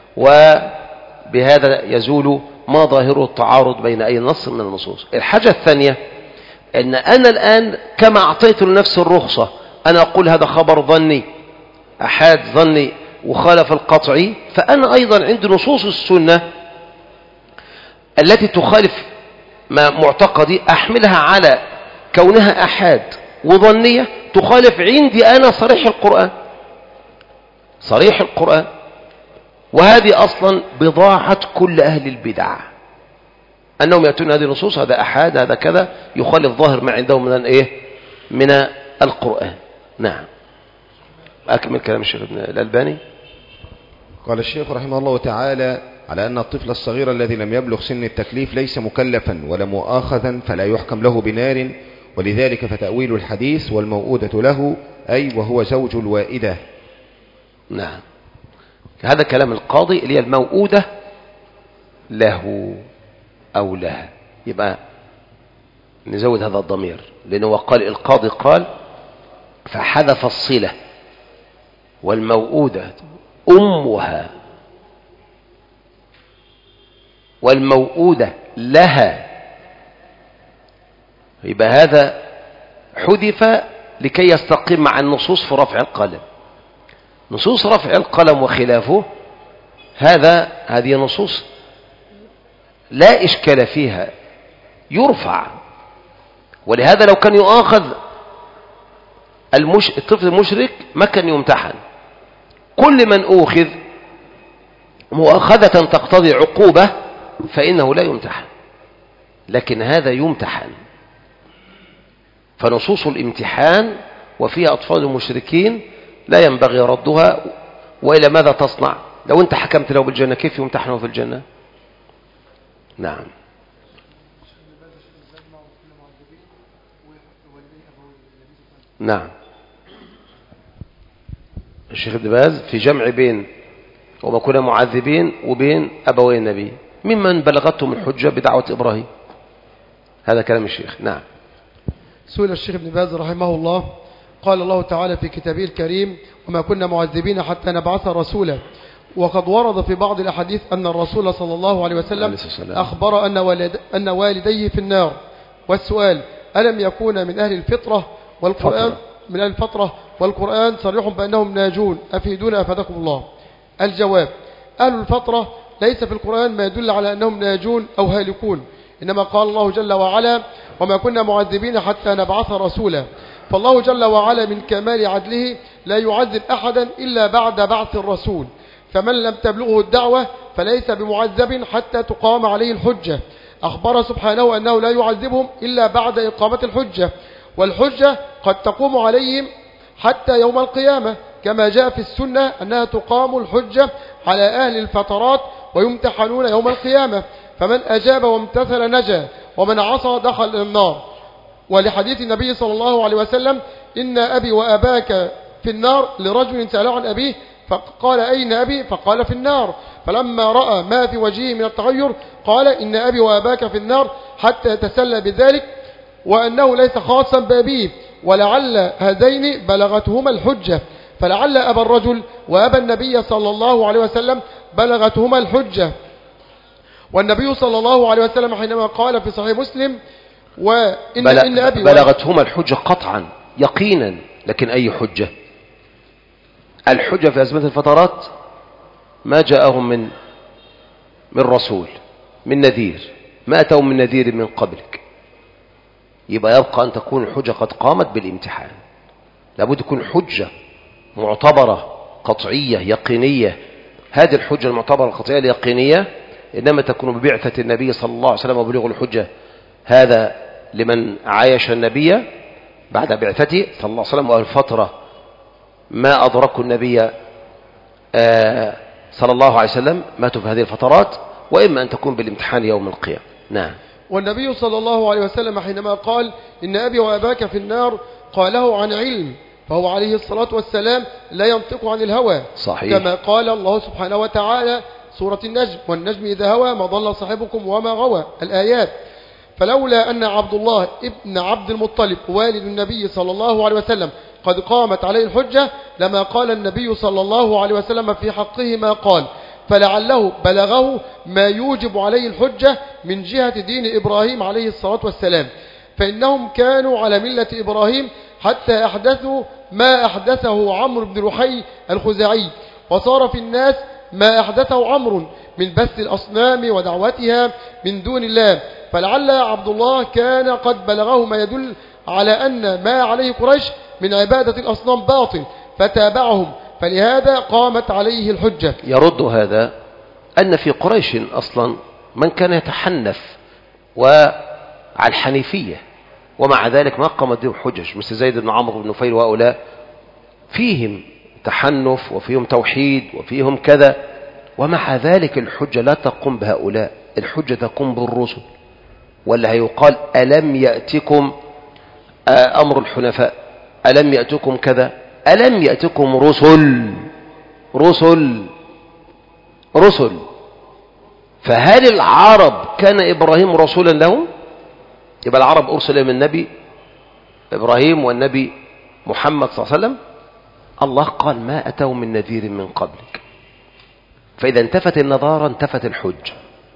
S2: وبهذا يزول ما ظاهره التعارض بين أي نص من النصوص. الحاجة الثانية أن أنا الآن كما أعطيت لنفسي الرخصة أنا أقول هذا خبر ظني أحاد ظني وخالف القطعي، فأنا أيضا عند نصوص السنة التي تخالف ما معتقدي أحملها على كونها أحاد وظنية تخالف عندي أنا صريح القرآن صريح القرآن وهذه أصلا بضاعة كل أهل البدع، أنهم يأتون هذه النصوص هذا أحاد هذا كذا يخالف ظاهر ما عندهم من إيه من القرآن. نعم. أكمل كلام الشيخ ابن الألباني.
S7: قال الشيخ رحمه الله تعالى: على أن الطفل الصغير الذي لم يبلغ سن التكليف ليس مكلفا ولا مؤاخذا فلا يحكم له بنار، ولذلك فتأويل الحديث والموؤودة له أي وهو زوج الوائدة.
S2: نعم، هذا كلام القاضي اللي هي الموؤودة له أو لها، يبقى نزود هذا الضمير لأنه قال القاضي قال فحذف الصلة والموؤودة أمها والموؤودة لها، يبقى هذا حذف لكي يستقيم مع النصوص في رفع القلم. نصوص رفع القلم وخلافه هذا هذه نصوص لا إشكال فيها يرفع، ولهذا لو كان يؤاخذ المش... الطفل المشرك ما كان يمتحن. كل من أوخذ مؤاخذة تقتضي عقوبة فإنه لا يمتحن، لكن هذا يمتحن. فنصوص الامتحان وفيها أطفال المشركين لا ينبغي ردها، وإلى ماذا تصنع لو أنت حكمت له بالجنة كيف يمتحنه في الجنة؟ نعم. نعم، الشيخ ابن باز في جمع بين وما كنا معذبين وبين أبوي النبي ممن بلغتهم الحجة بدعوة إبراهيم، هذا كلام الشيخ. نعم.
S8: سئل الشيخ ابن باز رحمه الله قال الله تعالى في كتابه الكريم: وما كنا معذبين حتى نبعث رسولا، وقد ورد في بعض الأحاديث أن الرسول صلى الله عليه وسلم أخبر أن, والد أن والديه في النار. والسؤال: ألم يكون من أهل الفطرة والقرآن من أهل الفترة والقرآن صريح بأنهم ناجون؟ أفيدونا أفادكم الله. الجواب: أهل الفترة ليس في القرآن ما يدل على أنهم ناجون أو هالكون، إنما قال الله جل وعلا: وما كنا معذبين حتى نبعث رسولا. فالله جل وعلا من كمال عدله لا يعذب أحدا إلا بعد بعث الرسول، فمن لم تبلغه الدعوة فليس بمعذب حتى تقام عليه الحجة. أخبر سبحانه أنه لا يعذبهم إلا بعد إقامة الحجة، والحجة قد تقوم عليهم حتى يوم القيامة، كما جاء في السنة أنها تقام الحجة على أهل الفترات ويمتحنون يوم القيامة، فمن أجاب وامتثل نجا ومن عصى دخل النار. ولحديث النبي صلى الله عليه وسلم: إن أبي وأباك في النار، لرجل سأله عن أبيه فقال: أين أبي؟ فقال: في النار. فلما رأى ما في وجهه من التغير قال: إن أبي وأباك في النار، حتى يتسلى بذلك، وأنه ليس خاصا بأبيه، ولعل هذين بلغتهما الحجة، فلعل أبا الرجل وأبا النبي صلى الله عليه وسلم بلغتهما الحجة. والنبي صلى الله عليه وسلم حينما قال في صحيح مسلم: وإن
S2: بل...
S8: إن أبي
S2: بلغتهما الحجة قطعا يقينا، لكن أي حجة؟ الحجة في أزمة الفترات ما جاءهم من من رسول من نذير، ما أتوا من نذير من قبلك، يبقى يبقى أن تكون الحجة قد قامت بالامتحان. لابد تكون حجة معتبرة قطعية يقينية. هذه الحجة المعتبرة القطعية اليقينية إنما تكون ببعثة النبي صلى الله عليه وسلم وبلوغ الحجة. هذا لمن عايش النبي بعد بعثته صلى الله عليه وسلم، والفترة ما أدركوا النبي آه صلى الله عليه وسلم ماتوا في هذه الفترات، وإما أن تكون بالامتحان يوم القيامة. نعم.
S8: والنبي صلى الله عليه وسلم حينما قال إن أبي وأباك في النار قاله عن علم، فهو عليه الصلاة والسلام لا ينطق عن الهوى.
S2: صحيح.
S8: كما قال الله سبحانه وتعالى سورة النجم: والنجم إذا هوى ما ضل صاحبكم وما غوى، الآيات. فلولا أن عبد الله ابن عبد المطلب والد النبي صلى الله عليه وسلم قد قامت عليه الحجة لما قال النبي صلى الله عليه وسلم في حقه ما قال، فلعله بلغه ما يوجب عليه الحجة من جهة دين إبراهيم عليه الصلاة والسلام، فإنهم كانوا على ملة إبراهيم حتى أحدثوا ما أحدثه عمرو بن رحي الخزاعي، وصار في الناس ما أحدثه عمرو من بث الأصنام ودعوتها من دون الله، فلعل عبد الله كان قد بلغه ما يدل على أن ما عليه قريش من عبادة الأصنام باطل فتابعهم، فلهذا قامت عليه الحجة.
S2: يرد هذا أن في قريش أصلا من كان يتحنف وعلى الحنيفية، ومع ذلك ما قامت بهم حجج، مثل زيد بن عمرو بن نفيل وهؤلاء فيهم تحنف وفيهم توحيد وفيهم كذا، ومع ذلك الحجة لا تقوم بهؤلاء، الحجة تقوم بالرسل. ولا هيقال ألم يأتكم أمر الحنفاء، ألم يأتكم كذا، ألم يأتكم رسل رسل رسل. فهل العرب كان إبراهيم رسولا لهم؟ يبقى العرب أرسل من النبي إبراهيم والنبي محمد صلى الله عليه وسلم. الله قال ما أتوا من نذير من قبلك، فإذا انتفت النظارة انتفت الحج.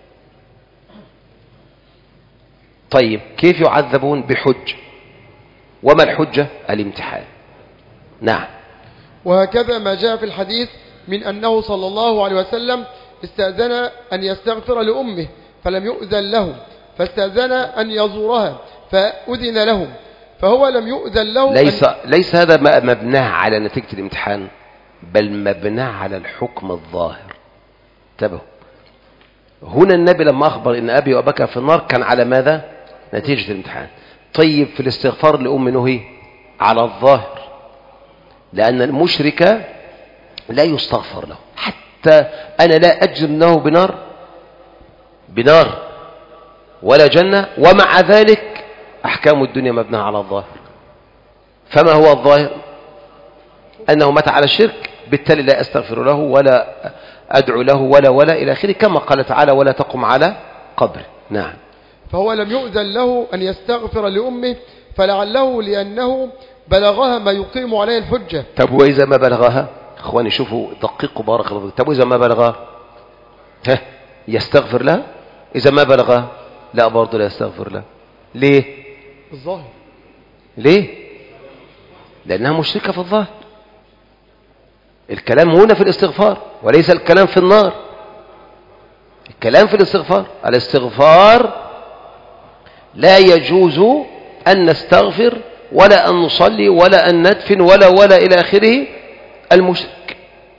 S2: طيب كيف يعذبون بحج؟ وما الحجة؟ الامتحان. نعم.
S8: وهكذا ما جاء في الحديث من أنه صلى الله عليه وسلم استأذن أن يستغفر لأمه فلم يؤذن له، فاستأذن أن يزورها فأذن له، فهو لم يؤذن له.
S2: ليس,
S8: أن...
S2: ليس هذا مبناه على نتيجة الامتحان، بل مبناه على الحكم الظاهر. انتبهوا، هنا النبي لما أخبر إن أبي وأباك في النار كان على ماذا؟ نتيجة الامتحان. طيب في الاستغفار لأم نهي على الظاهر، لأن المشرك لا يستغفر له، حتى أنا لا أجزم أنه بنار بنار ولا جنة، ومع ذلك أحكام الدنيا مبناها على الظاهر. فما هو الظاهر؟ أنه مات على الشرك، بالتالي لا أستغفر له ولا أدعو له ولا ولا إلى آخره، كما قال تعالى ولا تقم على قبره. نعم.
S8: فهو لم يؤذن له أن يستغفر لأمه، فلعله لأنه بلغها ما يقيم عليه الحجة.
S2: طب وإذا ما بلغها؟ إخواني شوفوا دقيقوا بارك الله فيكم. طب وإذا ما بلغها ها يستغفر لها؟ إذا ما بلغها لا برضه لا يستغفر لها. ليه؟
S8: الظاهر.
S2: ليه؟ لأنها مشركة في الظاهر. الكلام هنا في الاستغفار وليس الكلام في النار. الكلام في الاستغفار. الاستغفار لا يجوز أن نستغفر ولا أن نصلي ولا أن ندفن ولا ولا إلى آخره. المشرك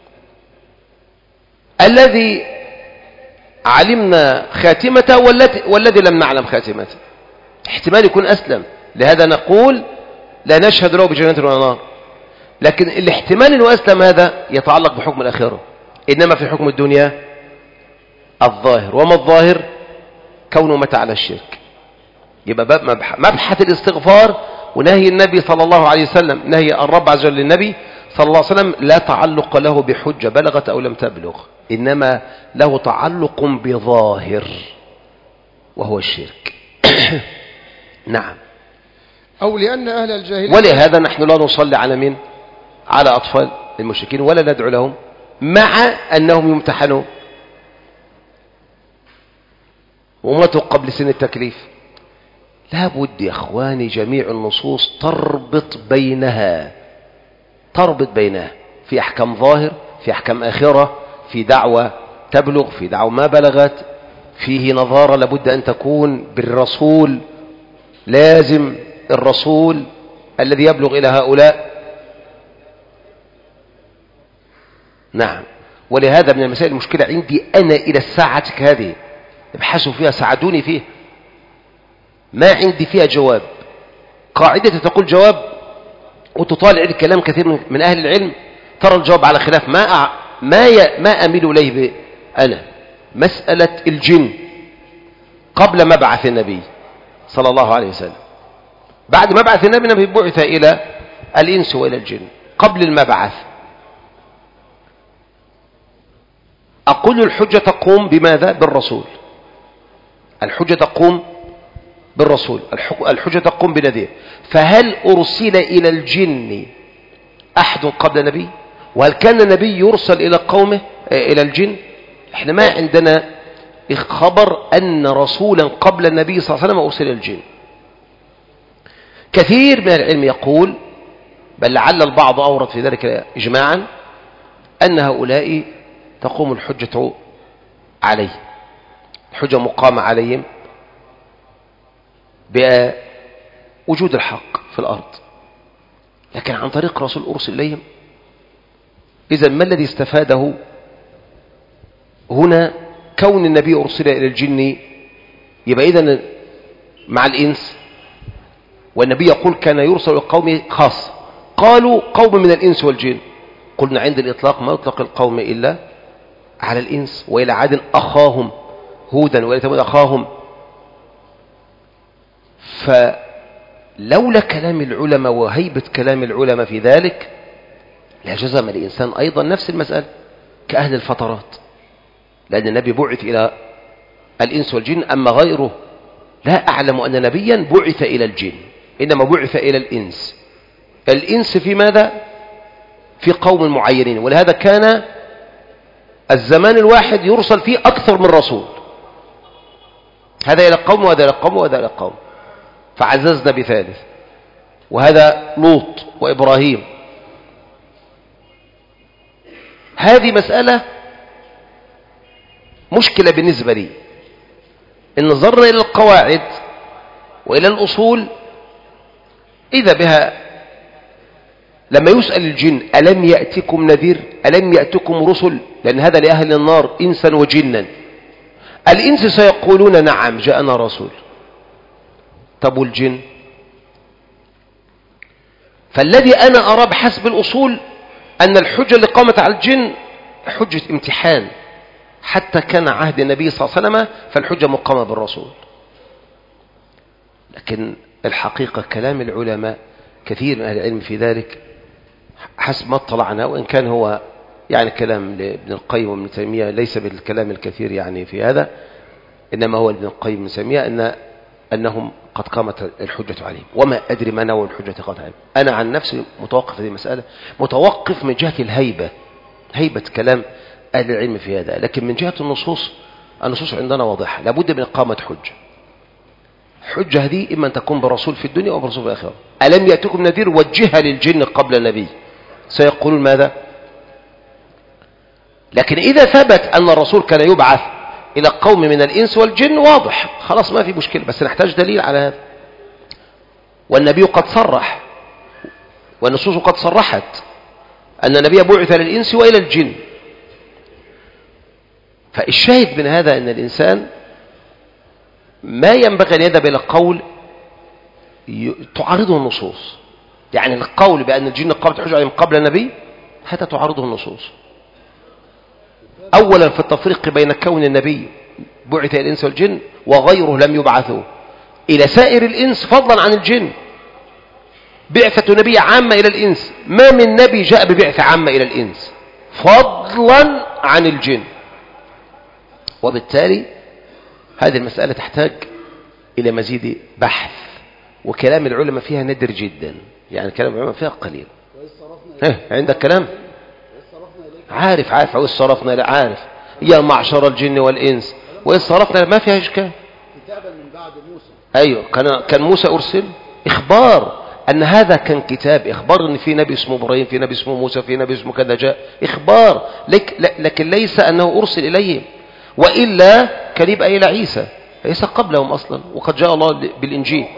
S2: الذي علمنا خاتمته والذي لم نعلم خاتمته احتمال يكون أسلم، لهذا نقول لا نشهد له بجنة ولا نار. لكن الاحتمال أنه أسلم هذا يتعلق بحكم الآخرة، إنما في حكم الدنيا الظاهر. وما الظاهر؟ كونه مات على الشرك. يبقى مبحث الاستغفار ونهي النبي صلى الله عليه وسلم، نهي الرب عز وجل للنبي صلى الله عليه وسلم لا تعلق له بحجة بلغت أو لم تبلغ، إنما له تعلق بظاهر وهو الشرك. نعم.
S8: أو لأن أهل الجاهلية،
S2: ولهذا نحن لا نصلي على من؟ على أطفال المشركين ولا ندعو لهم، مع أنهم يمتحنون وماتوا قبل سن التكليف. لا بد يا أخواني جميع النصوص تربط بينها تربط بينها في أحكام ظاهر، في أحكام آخرة، في دعوة تبلغ، في دعوة ما بلغت، فيه نظارة لابد أن تكون بالرسول، لازم الرسول الذي يبلغ إلى هؤلاء. نعم. ولهذا من المسائل المشكلة عندي أنا إلى الساعة هذه ابحثوا فيها، ساعدوني فيها، ما عندي فيها جواب. قاعدة تقول جواب وتطالع الكلام كثير من أهل العلم ترى الجواب على خلاف ما أع... ما ي... ما أميل إليه أنا. مسألة الجن قبل مبعث النبي صلى الله عليه وسلم، بعد مبعث النبي النبي بعث إلى الإنس وإلى الجن. قبل المبعث أقول الحجة تقوم بماذا؟ بالرسول. الحجة تقوم بالرسول، الحجة تقوم بنذير. فهل أرسل إلى الجن أحد قبل نبي؟ وهل كان النبي يرسل إلى قومه إلى الجن؟ احنا ما عندنا خبر أن رسولا قبل النبي صلى الله عليه وسلم أرسل إلى الجن. كثير من العلم يقول، بل لعل البعض أورد في ذلك إجماعا، أن هؤلاء تقوم الحجة عليه، الحجة مقامة عليهم بوجود الحق في الأرض، لكن عن طريق رسول أرسل إليهم. إذن ما الذي استفاده هنا كون النبي أرسل إلى الجن؟ يبقى إذن مع الإنس، والنبي يقول كان يرسل القوم خاص. قالوا قوم من الإنس والجن، قلنا عند الإطلاق ما يطلق القوم إلا على الإنس. وإلى عاد أخاهم هودا وإلى ثمود أخاهم. فلولا كلام العلماء وهيبة كلام العلماء في ذلك لجزم الإنسان أيضا نفس المسألة كأهل الفترات، لأن النبي بعث إلى الإنس والجن. أما غيره لا أعلم أن نبيا بعث إلى الجن، إنما بعث إلى الإنس. الإنس في ماذا؟ في قوم معينين، ولهذا كان الزمان الواحد يرسل فيه أكثر من رسول، هذا إلى قوم وهذا إلى قوم وهذا إلى قوم. فعززنا بثالث، وهذا لوط وإبراهيم. هذه مسألة مشكلة بالنسبة لي. إن نظرنا إلى القواعد وإلى الأصول إذا بها لما يسأل الجن ألم يأتكم نذير، ألم يأتكم رسل، لأن هذا لأهل النار إنسا وجنا. الإنس سيقولون نعم جاءنا رسول. طب والجن؟ فالذي أنا أرى بحسب الأصول أن الحجة اللي قامت على الجن حجة امتحان، حتى كان عهد النبي صلى الله عليه وسلم فالحجة مقامة بالرسول. لكن الحقيقة كلام العلماء كثير من أهل العلم في ذلك حسب ما اطلعنا، وإن كان هو يعني كلام لابن القيم وابن تيمية ليس بالكلام الكثير يعني في هذا، إنما هو ابن القيم وابن تيمية أن أنهم قد قامت الحجة عليهم. وما أدري ما نوع الحجة قامت عليهم. أنا عن نفسي متوقف في هذه المسألة، متوقف من جهة الهيبة، هيبة كلام أهل العلم في هذا. لكن من جهة النصوص، النصوص عندنا واضحة، لابد من إقامة حجة. حجة هذه إما أن تكون برسول في الدنيا أو برسول في الآخرة. ألم يأتكم نذير وجهها للجن قبل النبي، سيقولون ماذا؟ لكن إذا ثبت أن الرسول كان يبعث إلى قوم من الإنس والجن واضح، خلاص ما في مشكلة، بس نحتاج دليل على هذا. والنبي قد صرح، والنصوص قد صرحت أن النبي بعث للإنس وإلى الجن. فالشاهد من هذا أن الإنسان ما ينبغي أن يذهب إلى قول تعارضه النصوص. يعني القول بأن الجن قامت الحجة عليهم قبل النبي هذا تعارضه النصوص. أولا في التفريق بين كون النبي بعث إلى الإنس والجن وغيره لم يبعثوا إلى سائر الإنس فضلا عن الجن. بعثة نبي عامة إلى الإنس، ما من نبي جاء ببعثة عامة إلى الإنس فضلا عن الجن. وبالتالي هذه المسألة تحتاج إلى مزيد بحث، وكلام العلماء فيها ندر جدا، يعني كلام العلماء فيها قليل. ها عندك كلام؟ عارف عارف وإذ صرفنا عارف يا معشر الجن والإنس وإذ صرفنا، ما فيها إشكال.
S1: كتابا من بعد موسى.
S2: أيوة، كان كان موسى أرسل إخبار أن هذا كان كتاب، إخبار أن في نبي اسمه إبراهيم، في نبي اسمه موسى، في نبي اسمه كذا جاء، إخبار لك، لكن ليس أنه أرسل إليهم، وإلا كان يبقى إلى عيسى، عيسى قبلهم أصلا، وقد جاء الله بالإنجيل.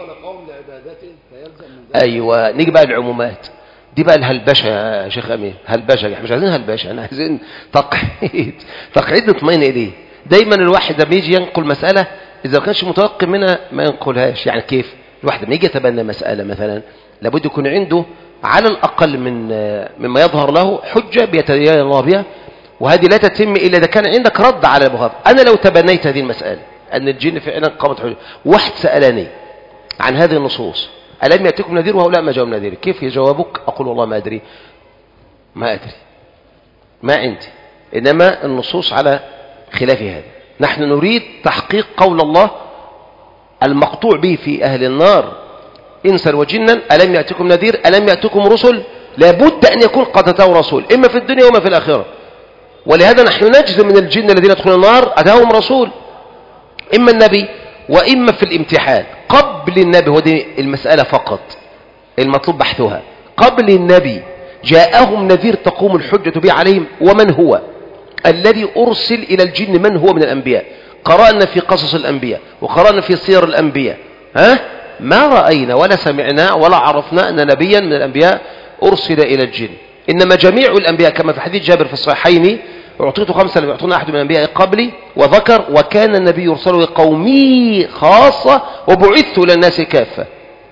S2: أيوة، نيجي بقى العمومات دي بقى الهلبشة يا شيخ أمين، هلبشة، مش عايزين هلبشة، أنا عايزين تقعيد، تقعيد نطمئن إليه. دايما الواحد لما يجي ينقل مسألة إذا ما كانش متوقع منها ما ينقلهاش. يعني كيف الواحد لما يجي يتبنى مسألة مثلا لابد يكون عنده على الأقل من مما يظهر له حجة بيتدين الله بها، وهذه لا تتم إلا إذا كان عندك رد على المخاطب. أنا لو تبنيت هذه المسألة أن الجن فعلا قامت حجة، واحد سألني عن هذه النصوص ألم يأتكم نذير وهؤلاء ما جاءوا نذير، كيف يجاوبك؟ أقول والله ما أدري ما أدري ما عندي، إنما النصوص على خلاف هذا. نحن نريد تحقيق قول الله المقطوع به في أهل النار إنسا وجنا ألم يأتكم نذير ألم يأتكم رسل، لابد أن يكون قد أتاه رسول إما في الدنيا وما في الآخرة. ولهذا نحن نجزم من الجن الذين يدخلون النار أتاهم رسول إما النبي وإما في الامتحان. قبل النبي، هو دي المسألة فقط المطلوب بحثها، قبل النبي جاءهم نذير تقوم الحجة به عليهم. ومن هو الذي أرسل إلى الجن؟ من هو من الأنبياء؟ قرأنا في قصص الأنبياء وقرأنا في سير الأنبياء، ها؟ ما رأينا ولا سمعنا ولا عرفنا أن نبيا من الأنبياء أرسل إلى الجن. إنما جميع الأنبياء كما في حديث جابر في الصحيحين أعطيت خمسة لم يعطونا أحد من الأنبياء قبلي، وذكر وكان النبي يرسل لقومي خاصة وبعثت إلى الناس كافة.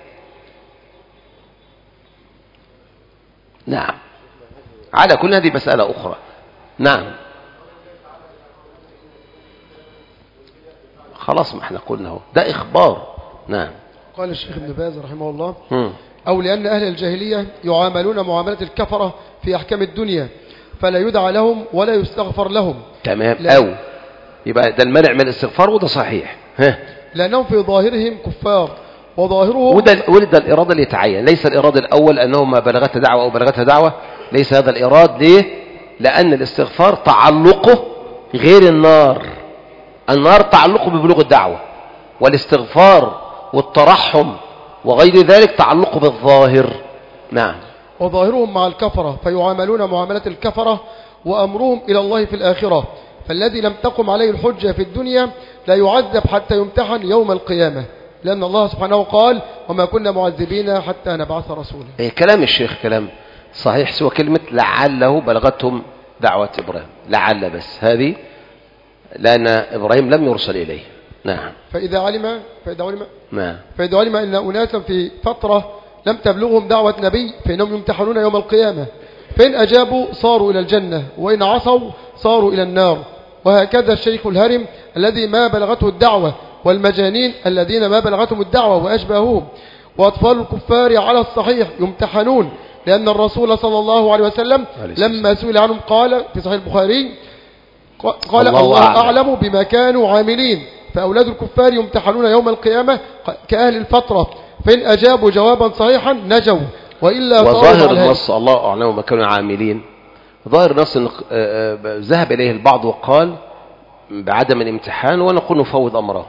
S2: نعم، على كل هذه مسألة أخرى. نعم خلاص ما احنا قلنا ده إخبار. نعم.
S8: قال الشيخ ابن باز رحمه الله
S2: م.
S8: أو لأن أهل الجاهلية يعاملون معاملة الكفرة في أحكام الدنيا فلا يدعى لهم ولا يستغفر لهم.
S2: تمام. أو يبقى ده المنع من الاستغفار، وده صحيح. ها.
S8: لأنهم في ظاهرهم كفار وظاهرهم
S2: وده, وده الإرادة اللي يتعين، ليس الإرادة الأول أنه ما بلغتها دعوة أو بلغتها دعوة، ليس هذا الإراد. ليه؟ لأن الاستغفار تعلقه غير النار، النار تعلقه ببلوغ الدعوة، والاستغفار والترحم وغير ذلك تعلقه بالظاهر. نعم.
S8: وظاهرهم مع الكفرة فيعاملون معاملة الكفرة وأمرهم إلى الله في الآخرة، فالذي لم تقم عليه الحجة في الدنيا لا يعذب حتى يمتحن يوم القيامة، لأن الله سبحانه قال وما كنا معذبين حتى نبعث رسولا.
S2: إيه كلام الشيخ كلام صحيح، سوى كلمة لعله بلغتهم دعوة إبراهيم، لعل بس هذه، لأن إبراهيم لم يرسل إليه. نعم.
S8: فإذا علم فإذا علم
S2: نعم.
S8: فإذا علم أن أناسا في فترة لم تبلغهم دعوة نبي فإنهم يمتحنون يوم القيامة، فإن أجابوا صاروا إلى الجنة وإن عصوا صاروا إلى النار. وهكذا الشيخ الهرم الذي ما بلغته الدعوة، والمجانين الذين ما بلغتهم الدعوة وأشباههم، وأطفال الكفار على الصحيح يمتحنون، لأن الرسول صلى الله عليه وسلم لما سئل عنهم قال في صحيح البخاري قال الله, الله أعلم بما كانوا عاملين. فأولاد الكفار يمتحنون يوم القيامة كأهل الفترة، فإن أجابوا جوابا صحيحا نجوا وإلا
S2: وظاهر النص الله أعلم بما كانوا عاملين، ظاهر النص ذهب إليه البعض وقال بعدم الامتحان ونقول نفوض أمره،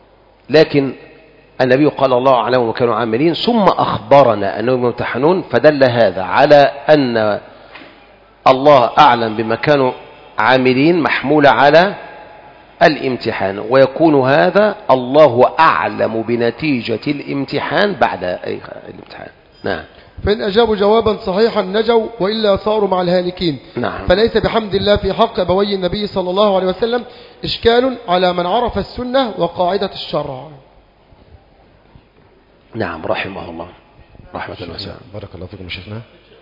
S2: لكن النبي قال الله أعلم بما كانوا عاملين ثم أخبرنا أنهم يمتحنون، فدل هذا على أن الله أعلم بما كانوا عاملين محمولة على الامتحان، ويكون هذا الله أعلم بنتيجة الامتحان بعد الامتحان. نعم.
S8: فإن أجابوا جوابا صحيحا نجوا وإلا صاروا مع الهالكين.
S2: نعم.
S8: فليس بحمد الله في حق أبوي النبي صلى الله عليه وسلم إشكال على من عرف السنة وقاعدة الشرع.
S2: نعم رحمه الله رحمة الله.
S7: بارك الله فيكم شيخنا.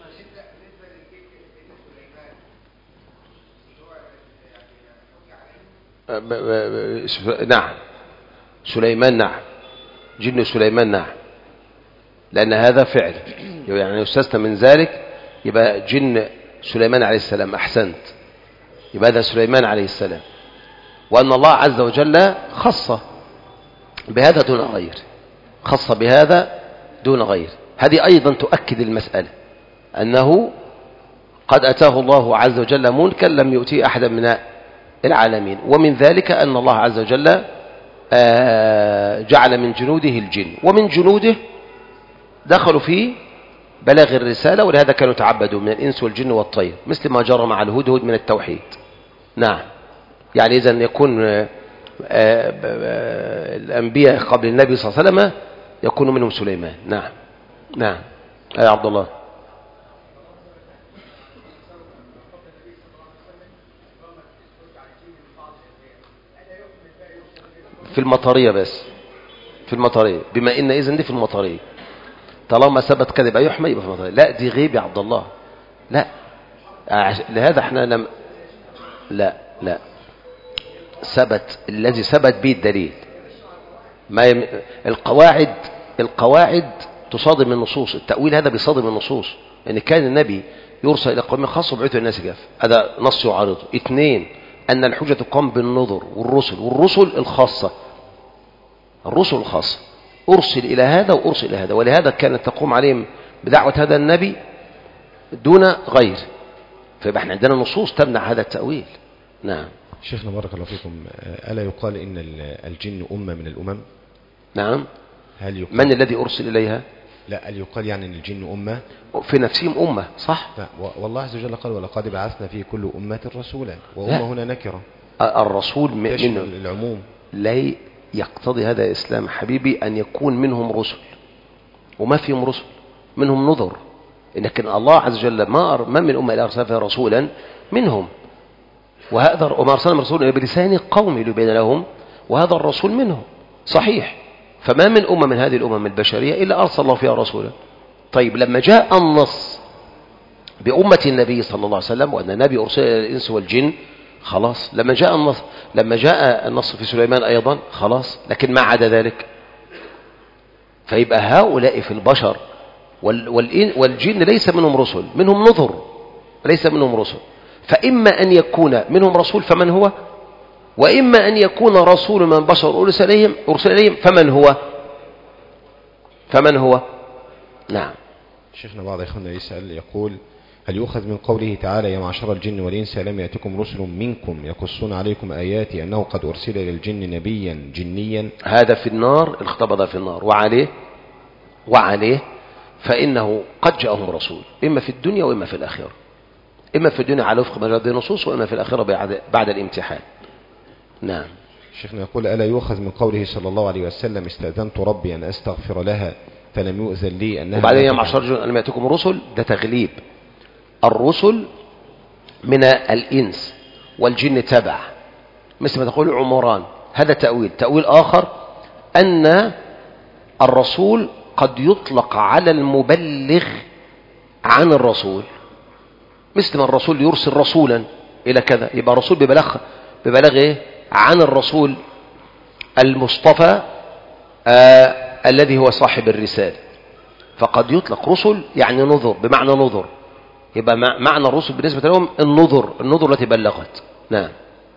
S2: نعم سليمان، نعم جن سليمان، نعم، لأن هذا فعل يعني يستثنى من ذلك، يبقى جن سليمان عليه السلام. أحسنت، يبقى هذا سليمان عليه السلام، وأن الله عز وجل خص بهذا دون غير، خص بهذا دون غير. هذه أيضا تؤكد المسألة أنه قد أتاه الله عز وجل ملكا لم يؤتيه أحدا من العالمين، ومن ذلك أن الله عز وجل جعل من جنوده الجن، ومن جنوده دخلوا في بلاغ الرسالة، ولهذا كانوا تعبدوا من الإنس والجن والطير، مثل ما جرى مع الهدهد من التوحيد. نعم، يعني إذن يكون الأنبياء قبل النبي صلى الله عليه وسلم يكون منهم سليمان. نعم. نعم يا عبد الله. في المطرية بس، في المطرية، بما إن إذن دي في المطرية، طالما ثبت كذب يحمى يبقى في المطرية. لا دي غيب يا عبد الله، لا لهذا احنا لم لا لا ثبت الذي ثبت به الدليل. ما يم... القواعد القواعد تصادم النصوص، التأويل هذا بيصادم النصوص. ان كان النبي يرسل الى قوم خاص وبعثوا الناس جاف، هذا نص يعارضه. اثنين، ان الحجة تقام بالنظر والرسل، والرسل الخاصة، الرسل الخاصة ارسل الى هذا وارسل الى هذا، ولهذا كانت تقوم عليهم بدعوة هذا النبي دون غير. فيبقى احنا عندنا نصوص تمنع هذا التأويل. نعم.
S7: شيخنا بارك الله فيكم، ألا يقال إن الجن أمة من الأمم؟
S2: نعم.
S7: هل يقال
S2: من الذي أرسل إليها؟
S7: لا، هل يقال يعني أن الجن أمة
S2: في نفسهم أمة، صح؟
S7: لا، والله عز وجل قال ولقد بعثنا في كل أمة رسولا، وأمة هنا نكرة.
S2: الرسول من
S7: العموم
S2: لا يقتضي هذا الإسلام حبيبي أن يكون منهم رسل، وما فيهم رسل، منهم نذر. لكن الله عز وجل ما ما من أمة إلا أرسل فيها رسولا منهم، وهذا وما أرسلنا رسولا بلسان قوم ليبين لهم، وهذا الرسول منهم صحيح. فما من أمة من هذه الأمم البشرية إلا أرسل الله فيها رسولا. طيب لما جاء النص بأمة النبي صلى الله عليه وسلم وأن النبي أرسل إلى الإنس والجن، خلاص. لما جاء النص لما جاء النص في سليمان أيضا، خلاص. لكن ما عدا ذلك، فيبقى هؤلاء في البشر والجن ليس منهم رسل، منهم نذر، ليس منهم رسل. فإما أن يكون منهم رسول فمن هو، وإما أن يكون رسول من بشر أرسل إليهم أرسل إليهم فمن هو فمن هو نعم.
S7: شيخنا بعض إخواننا يسأل يقول: هل يؤخذ من قوله تعالى يا معشر الجن والإنس ألم يأتكم رسل منكم يقصون عليكم آياتي أنه قد أرسل إلى الجن نبيا جنيا؟
S2: هذا في النار، الخطاب هذا في النار. وعليه وعليه فإنه قد جاءهم رسول، إما في الدنيا وإما في الآخرة، إما في الدنيا على وفق مجرد النصوص، وإما في الآخرة بعد, بعد الامتحان. نعم.
S7: شيخنا يقول: ألا يؤخذ من قوله صلى الله عليه وسلم استأذنت ربي أن أستغفر لها فلم يؤذن لي أنها،
S2: وبعدين يا معشر الجن ألم يأتكم رسل، ده تغليب. الرسل من الإنس والجن تبع، مثل ما تقول عمران، هذا تأويل. تأويل آخر أن الرسول قد يطلق على المبلغ عن الرسول، مثل ما الرسول يرسل رسولا إلى كذا، يبقى رسول ببلاغ ببلاغ إيه؟ عن الرسول المصطفى آه الذي هو صاحب الرسالة. فقد يطلق رسل يعني نذر، بمعنى نذر، يبقى معنى الرسل بالنسبة لهم النذر، النذر التي بلغت. نعم.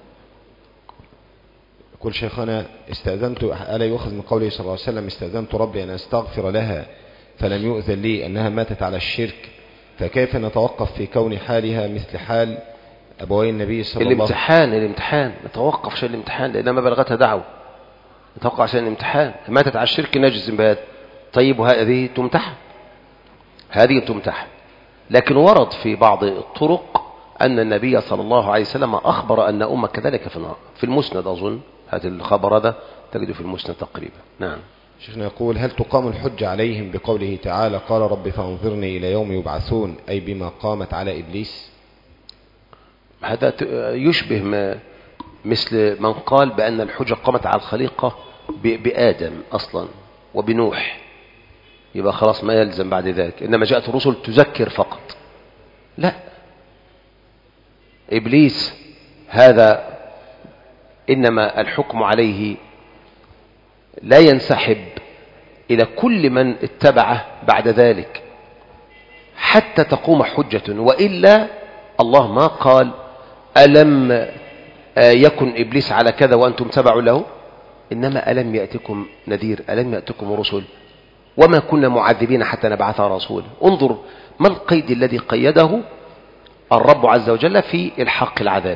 S7: يقول شيخنا: استأذنت ألا يؤخذ من قوله صلى الله عليه وسلم استأذنت ربي أن أستغفر لها فلم يؤذن لي أنها ماتت على الشرك، فكيف نتوقف في كون حالها مثل حال أبوي النبي صلى الله عليه وسلم؟
S2: الامتحان الامتحان نتوقف عشان الامتحان، لأنها ما بلغتها دعوة، نتوقف عشان الامتحان. ماتت على الشرك نجزم بهذا. طيب وهذه تمتحن، هذه تمتحن. لكن ورد في بعض الطرق أن النبي صلى الله عليه وسلم أخبر أن أمة كذلك في النار، في المسند أظن هذا الخبر هذا تجده في المسند تقريبا. نعم.
S7: شيخنا يقول: هل تقام الحجة عليهم بقوله تعالى قال رب فانظرني إلى يوم يبعثون، أي بما قامت على إبليس؟
S2: هذا يشبه ما مثل من قال بأن الحجة قامت على الخليقة بآدم أصلا وبنوح، يبقى خلاص ما يلزم بعد ذلك، إنما جاءت الرسل تذكر فقط. لا، إبليس هذا إنما الحكم عليه لا ينسحب إلى كل من اتبعه بعد ذلك حتى تقوم حجة، وإلا الله ما قال ألم يكن إبليس على كذا وأنتم تبعوا له، إنما ألم يأتكم نذير، ألم يأتكم رسل، وما كنا معذبين حتى نبعث رسولا. انظر ما القيد الذي قيده الرب عز وجل في الحق العذاب.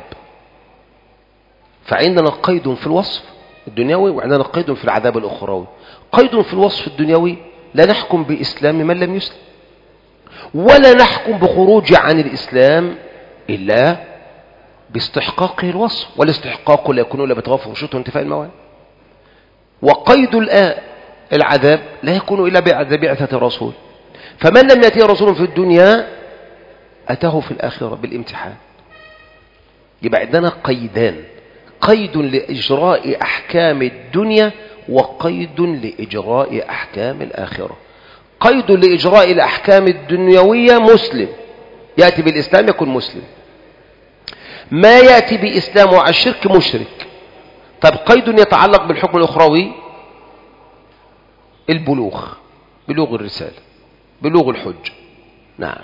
S2: فعندنا قيد في الوصف الدنيوي، وعندنا قيد في العذاب الأخروي. قيد في الوصف الدنيوي: لا نحكم بإسلام من لم يسلم، ولا نحكم بخروج عن الإسلام إلا باستحقاقه الوصف، والاستحقاق لا يكون إلا بتوافق شروط وانتفاء الموانع. وقيد العذاب لا يكون إلا بعد بعثة الرسول، فمن لم يأتيه رسول في الدنيا أتاه في الآخرة بالامتحان. يبقى عندنا قيدان: قيد لإجراء أحكام الدنيا وقيد لإجراء أحكام الآخرة. قيد لإجراء الأحكام الدنيوية مسلم يأتي بالإسلام يكون مسلم، ما يأتي بإسلام على الشرك مشرك. طب قيد يتعلق بالحكم الأخروي، البلوغ، بلوغ الرسالة، بلوغ الحج. نعم.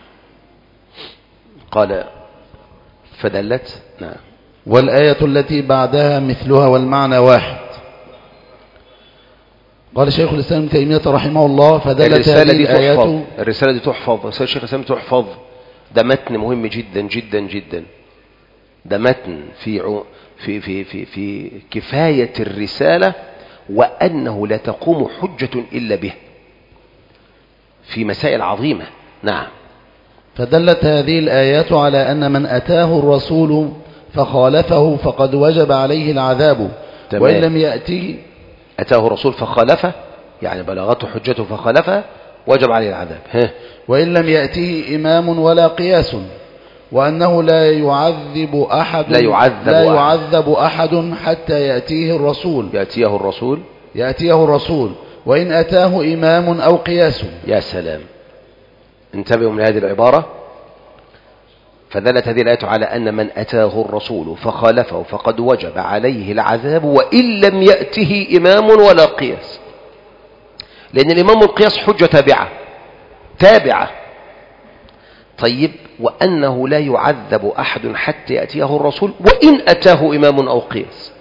S2: قال فدلت. نعم.
S1: والآية التي بعدها مثلها والمعنى واحد. قال شيخ الإسلام ابن تيمية رحمه الله فدلت
S2: الرسالة دي
S1: الآيات.
S2: تحفظ، الرسالة دي تحفظ، رسالة الشيخ الإسلام تحفظ. ده متن مهم جدا جدا جدا. ده متن في في في في في كفاية الرسالة، وأنه لا تقوم حجة إلا به في مسائل عظيمة. نعم.
S1: فدلت هذه الآيات على أن من أتاه الرسول فخالفه فقد وجب عليه العذاب.
S2: تمام.
S1: وإن لم يأتي
S2: أتاه الرسول فخالفه، يعني بلغته حجته فخالفه، وجب عليه العذاب. ها.
S1: وإن لم يأته إمام ولا قياس، وأنه لا يعذب أحد
S2: لا يعذب
S1: لا
S2: أحد.
S1: يعذب أحد حتى يأتيه الرسول
S2: يأتيه الرسول
S1: يأتيه الرسول وإن أتاه إمام أو قياس.
S2: يا سلام، انتبهوا من هذه العبارة. فدلت هذه الآية على أن من أتاه الرسول فخالفه فقد وجب عليه العذاب وإن لم يأته إمام ولا قياس، لأن الإمام والقياس حجة تابعة تابعة. طيب، وأنه لا يعذب أحد حتى يأتيه الرسول وإن أتاه إمام أو قياس.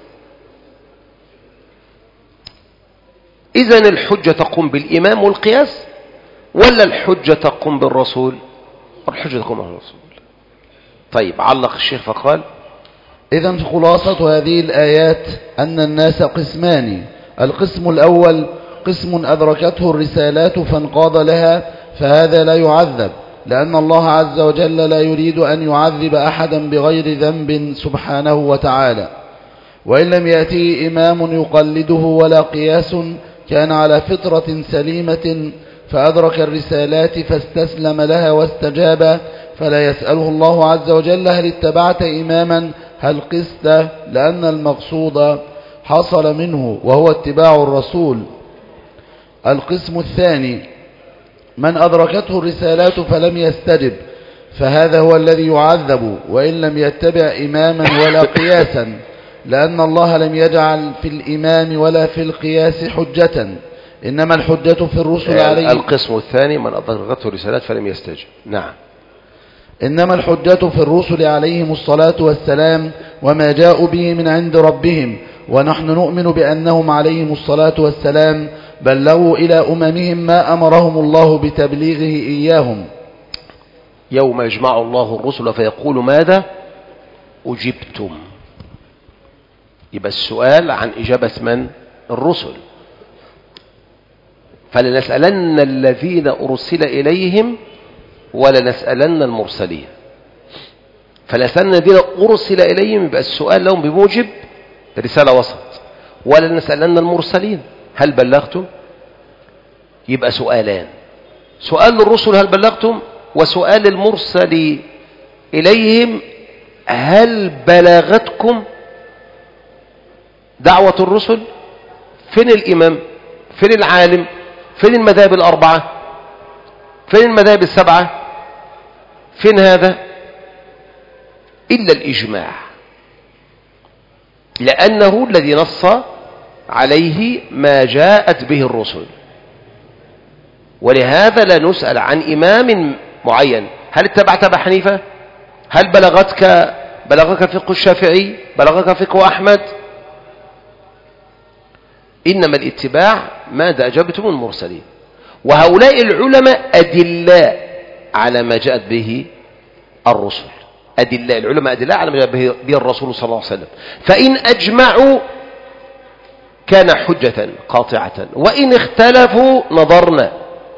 S2: إذن الحجة تقوم بالإمام والقياس ولا الحجة تقوم بالرسول؟ الحجة تقوم بالرسول. طيب، علق الشيخ فقال:
S1: إذن خلاصة هذه الآيات أن الناس قسمان. القسم الأول قسم أدركته الرسالات فانقاد لها، فهذا لا يعذب، لأن الله عز وجل لا يريد أن يعذب أحدا بغير ذنب سبحانه وتعالى. وإن لم يأتيه إمام يقلده ولا قياس كان على فطرة سليمة فأدرك الرسالات فاستسلم لها واستجاب، فلا يسأله الله عز وجل: هل اتبعت إماما هل قست؟ لأن المقصود حصل منه وهو اتباع الرسول. القسم الثاني من أدركته الرسالات فلم يستجب، فهذا هو الذي يعذب وإن لم يتبع إماما ولا قياسا، لأن الله لم يجعل في الإمام ولا في القياس حجة، إنما الحجة في الرسل عليه.
S2: القسم الثاني من أدركته الرسالات فلم يستجب. نعم.
S1: إنما الحجة في الرسل عليهم الصلاة والسلام وما جاءوا به من عند ربهم، ونحن نؤمن بأنهم عليهم الصلاة والسلام بلغوا إلى أممهم ما أمرهم الله بتبليغه إياهم.
S2: يوم يجمع الله الرسل فيقول: ماذا أجبتم؟ يبقى السؤال عن إجابة من؟ الرسل. فلنسألن الذين أرسل إليهم ولنسألن المرسلين. فلنسألن الذين أرسل إليهم يبقى السؤال لهم بموجب رسالة وسط، ولنسألن المرسلين: هل بلغتم؟ يبقى سؤالان: سؤال للرسل: هل بلغتم؟ وسؤال المرسل إليهم: هل بلغتكم دعوة الرسل؟ فين الإمام؟ فين العالم؟ فين المذاهب الأربعة؟ فين المذاهب السبعة؟ فين هذا؟ إلا الإجماع، لأنه الذي نص عليه ما جاءت به الرسل. ولهذا لا نسأل عن إمام معين: هل اتبعت أبا حنيفة؟ هل بلغتك بلغك فقه الشافعي؟ بلغك فقه أحمد؟ إنما الاتباع ماذا أجبتم المرسلين. وهؤلاء العلماء أدلاء على ما جاءت به الرسل، أدلاء العلماء أدلاء على ما جاء به الرسول صلى الله عليه وسلم. فإن أجمعوا كان حجة قاطعة، وإن اختلفوا نظرنا.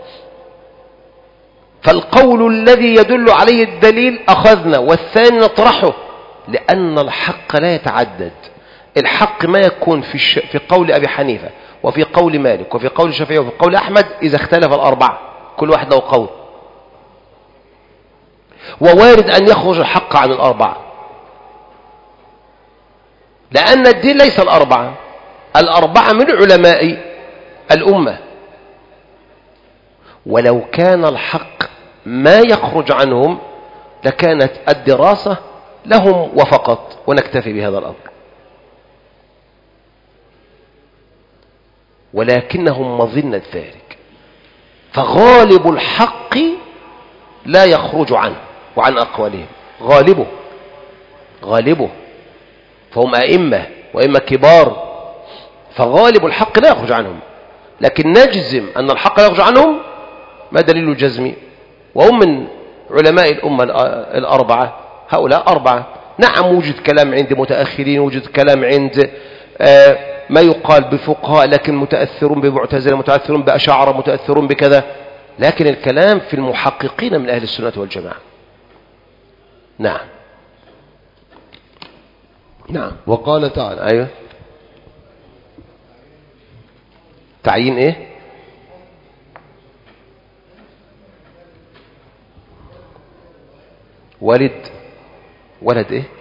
S2: فالقول الذي يدل عليه الدليل أخذنا، والثاني نطرحه، لأن الحق لا يتعدد. الحق ما يكون في, الش... في قول أبي حنيفة وفي قول مالك وفي قول الشافعي وفي قول أحمد إذا اختلف الأربعة، كل واحد له قول، ووارد أن يخرج الحق عن الأربعة. لأن الدين ليس الأربعة، الأربعة من علماء الأمة، ولو كان الحق ما يخرج عنهم لكانت الدراسة لهم وفقط، ونكتفي بهذا الأمر. ولكنهم مظنة ذلك، فغالب الحق لا يخرج عنه وعن أقوالهم، غالبه غالبه فهم أئمة وأئمة كبار، فغالب الحق لا يخرج عنهم. لكن نجزم أن الحق لا يخرج عنهم ما دليل الجزم؟ وهم من علماء الأمة الأربعة، هؤلاء أربعة. نعم وجد كلام عند متأخرين، وجد كلام عند آه ما يقال بفقهاء، لكن متأثر بمعتزلة، متأثر بأشاعرة، متأثر بكذا، لكن الكلام في المحققين من أهل السنة والجماعة. نعم نعم.
S1: وقال تعالى
S2: أيوه تعيين إيه؟ والد ولد إيه؟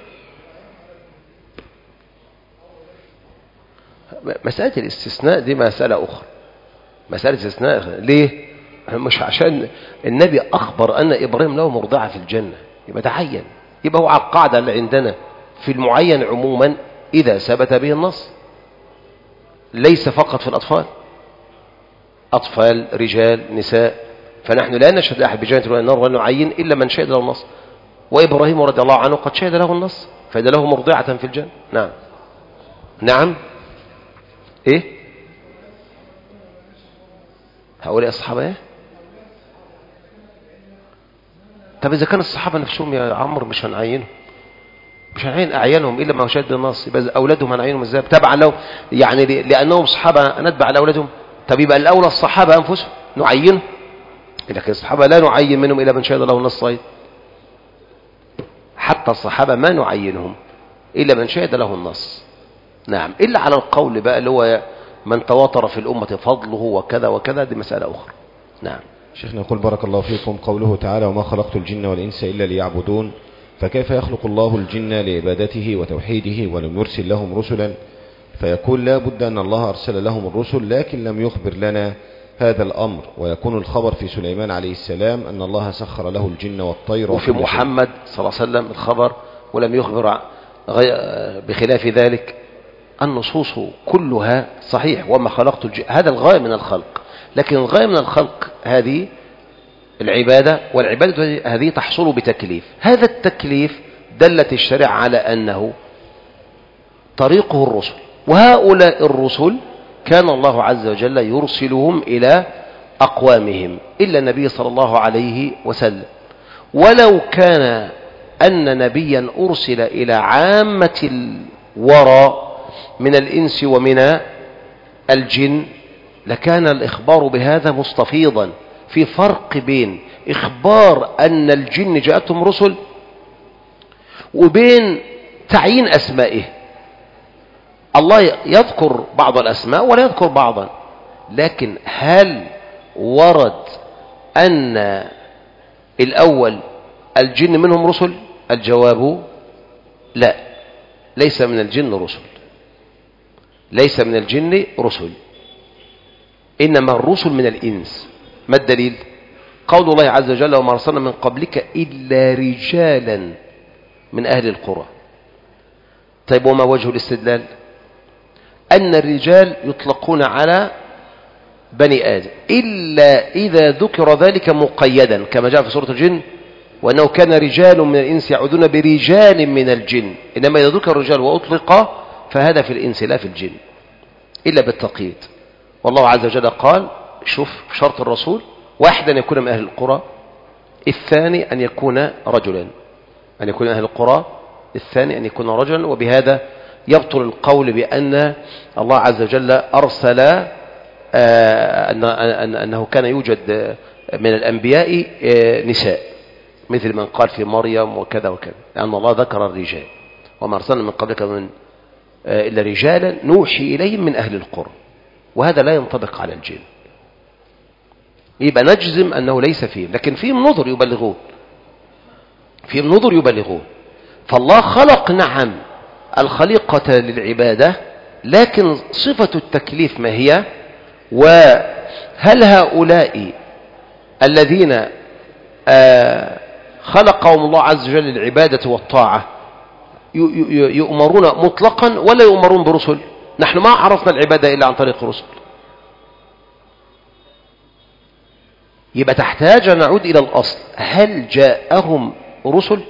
S2: مسألة الاستثناء دي مسألة أخرى، مسألة الاستثناء ليه؟ مش عشان النبي أخبر أن إبراهيم له مرضعة في الجنة يبقى تعين، يبقى هو على القاعدة اللي عندنا في المعين عموما إذا ثبت به النص، ليس فقط في الأطفال، أطفال رجال نساء، فنحن لا نشهد أحد بجنة ولا نار ولا نعين إلا من شهد له النص، وإبراهيم رضي الله عنه قد شهد له النص فإذا له مرضعة في الجنة. نعم نعم. إيه هؤلاء الصحابة إيه؟ طب إذا كان الصحابة نفسهم يا عمرو مش هنعينهم، مش هنعين أعيانهم إلا ما شهد النص، يبقى أولادهم هنعينهم إزاي؟ تبعا لو يعني لأنهم صحابة نتبع لأولادهم، طب يبقى الأولى الصحابة أنفسهم نعينهم، لكن الصحابة لا نعين منهم إلا من شهد له النص أيضا. حتى الصحابة ما نعينهم إلا من شهد له النص. نعم، إلا على القول بقى اللي هو من تواتر في الأمة فضله وكذا وكذا، دي مسألة أخرى. نعم.
S7: شيخنا يقول بارك الله فيكم، قوله تعالى وما خلقت الجن والإنس إلا ليعبدون، فكيف يخلق الله الجن لعبادته وتوحيده ولم يرسل لهم رسلا؟ فيقول لا بد أن الله أرسل لهم الرسل لكن لم يخبر لنا هذا الأمر، ويكون الخبر في سليمان عليه السلام أن الله سخر له الجن والطير،
S2: وفي محمد صلى الله عليه وسلم الخبر ولم يخبر بخلاف ذلك. النصوص كلها صحيح، وما خلقت الجن، هذا الغاية من الخلق، لكن الغاية من الخلق هذه العبادة، والعبادة هذه تحصل بتكليف، هذا التكليف دلت الشريعة على أنه طريقه الرسل، وهؤلاء الرسل كان الله عز وجل يرسلهم إلى أقوامهم إلا النبي صلى الله عليه وسلم. ولو كان أن نبيا أرسل إلى عامة الورى من الإنس ومن الجن لكان الإخبار بهذا مستفيضا. في فرق بين إخبار أن الجن جاءتهم رسل وبين تعيين أسمائه. الله يذكر بعض الأسماء ولا يذكر بعضا، لكن هل ورد أن الأول الجن منهم رسل؟ الجواب لا، ليس من الجن رسل، ليس من الجن رسل، إنما الرسل من الإنس. ما الدليل؟ قول الله عز وجل وما أرسلنا من قبلك إلا رجالا من أهل القرى. طيب وما وجه الاستدلال؟ أن الرجال يطلقون على بني آدم إلا إذا ذكر ذلك مقيدا كما جاء في سورة الجن وأنه كان رجال من الإنس يعودون برجال من الجن، إنما إذا ذكر الرجال وأطلق فهذا في الإنس لا في الجن إلا بالتقييد. والله عز وجل قال شوف شرط الرسول: واحد أن يكون من أهل القرى، الثاني أن يكون رجلا، أن يكون من أهل القرى، الثاني أن يكون رجلا. وبهذا يبطل القول بأن الله عز وجل أرسل آه أن أنه كان يوجد من الأنبياء آه نساء مثل من قال في مريم وكذا وكذا، لأن الله ذكر الرجال وما أرسلنا من قبلك من آه إلا رجالا نوحي إليهم من أهل القرى، وهذا لا ينطبق على الجن. يبقى نجزم أنه ليس فيهم، لكن فيهم نظر يبلغون، فيهم نظر يبلغون. فالله خلق نعم الخليقة للعبادة، لكن صفة التكليف ما هي؟ وهل هؤلاء الذين خلقهم الله عز وجل للعبادة والطاعة يؤمرون مطلقا ولا يؤمرون برسل؟ نحن ما عرفنا العبادة إلا عن طريق الرسل. يبقى تحتاج أن نعود إلى الأصل، هل جاءهم رسل؟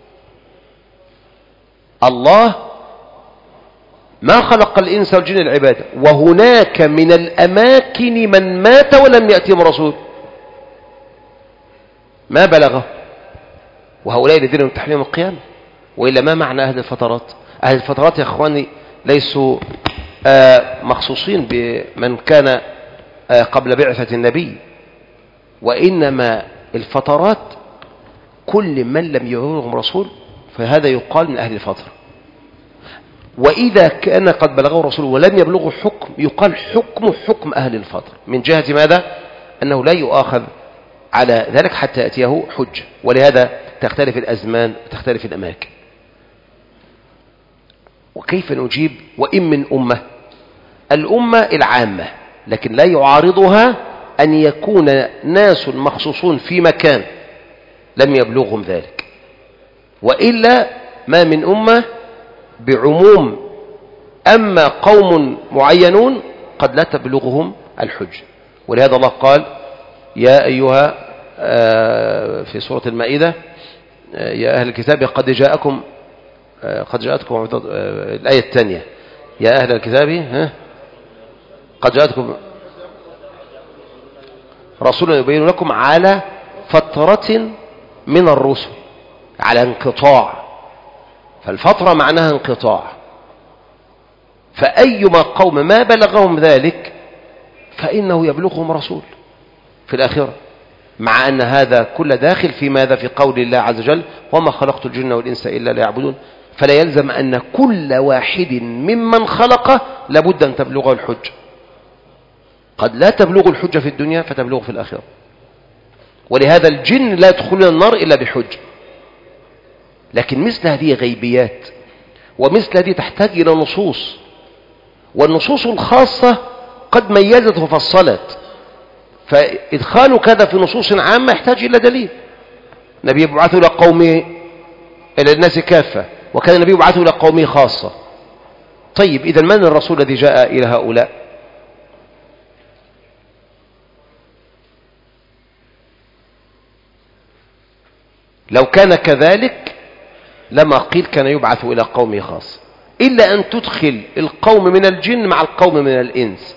S2: الله ما خلق الإنس والجن العبادة، وهناك من الأماكن من مات ولم يأتهم رسول ما بلغه، وهؤلاء الذين يمتحنون يوم القيامة. وإلا ما معنى أهل الفترات؟ أهل الفترات يا أخواني ليسوا آه مخصوصين بمن كان آه قبل بعثة النبي، وإنما الفترات كل من لم يبلغهم رسول فهذا يقال من أهل الفترة. وإذا كان قد بلغه رسول ولم يبلغه حكم يقال حكم حكم أهل الفترة، من جهة ماذا؟ أنه لا يؤاخذ على ذلك حتى يأتيه حجة. ولهذا تختلف الأزمان وتختلف الأماكن. وكيف نجيب؟ وإن من أمة، الأمة العامة، لكن لا يعارضها أن يكون ناس مخصوصون في مكان لم يبلغهم ذلك، وإلا ما من أمة بعموم. أما قوم معينون قد لا تبلغهم الحجة. ولهذا الله قال يا أيها في سورة المائدة يا أهل الكتاب قد جاءكم قد جاءتكم الآية الثانية يا أهل الكتاب ها قد جاءتكم رسول يبين لكم على فترة من الرسل، على انقطاع. فالفترة معناها انقطاع. فأيما قوم ما بلغهم ذلك فإنه يبلغهم رسول في الآخرة، مع أن هذا كل داخل في ماذا؟ في قول الله عز وجل وما خلقت الجن والإنس إلا ليعبدون. فلا يلزم أن كل واحد ممن خلقه لابد أن تبلغه الحجة. قد لا تبلغ الحجة في الدنيا فتبلغه في الآخرة. ولهذا الجن لا يدخلون النار إلا بحجة. لكن مثل هذه غيبيات، ومثل هذه تحتاج إلى نصوص، والنصوص الخاصة قد ميزت وفصلت. فإدخال كذا في نصوص عامة يحتاج إلى دليل. النبي يبعث إلى قومه إلى الناس كافة، وكان النبي يبعث إلى قومه خاصة. طيب إذا من الرسول الذي جاء إلى هؤلاء؟ لو كان كذلك لما قيل كان يبعث إلى قومه خاصة، إلا أن تدخل القوم من الجن مع القوم من الإنس،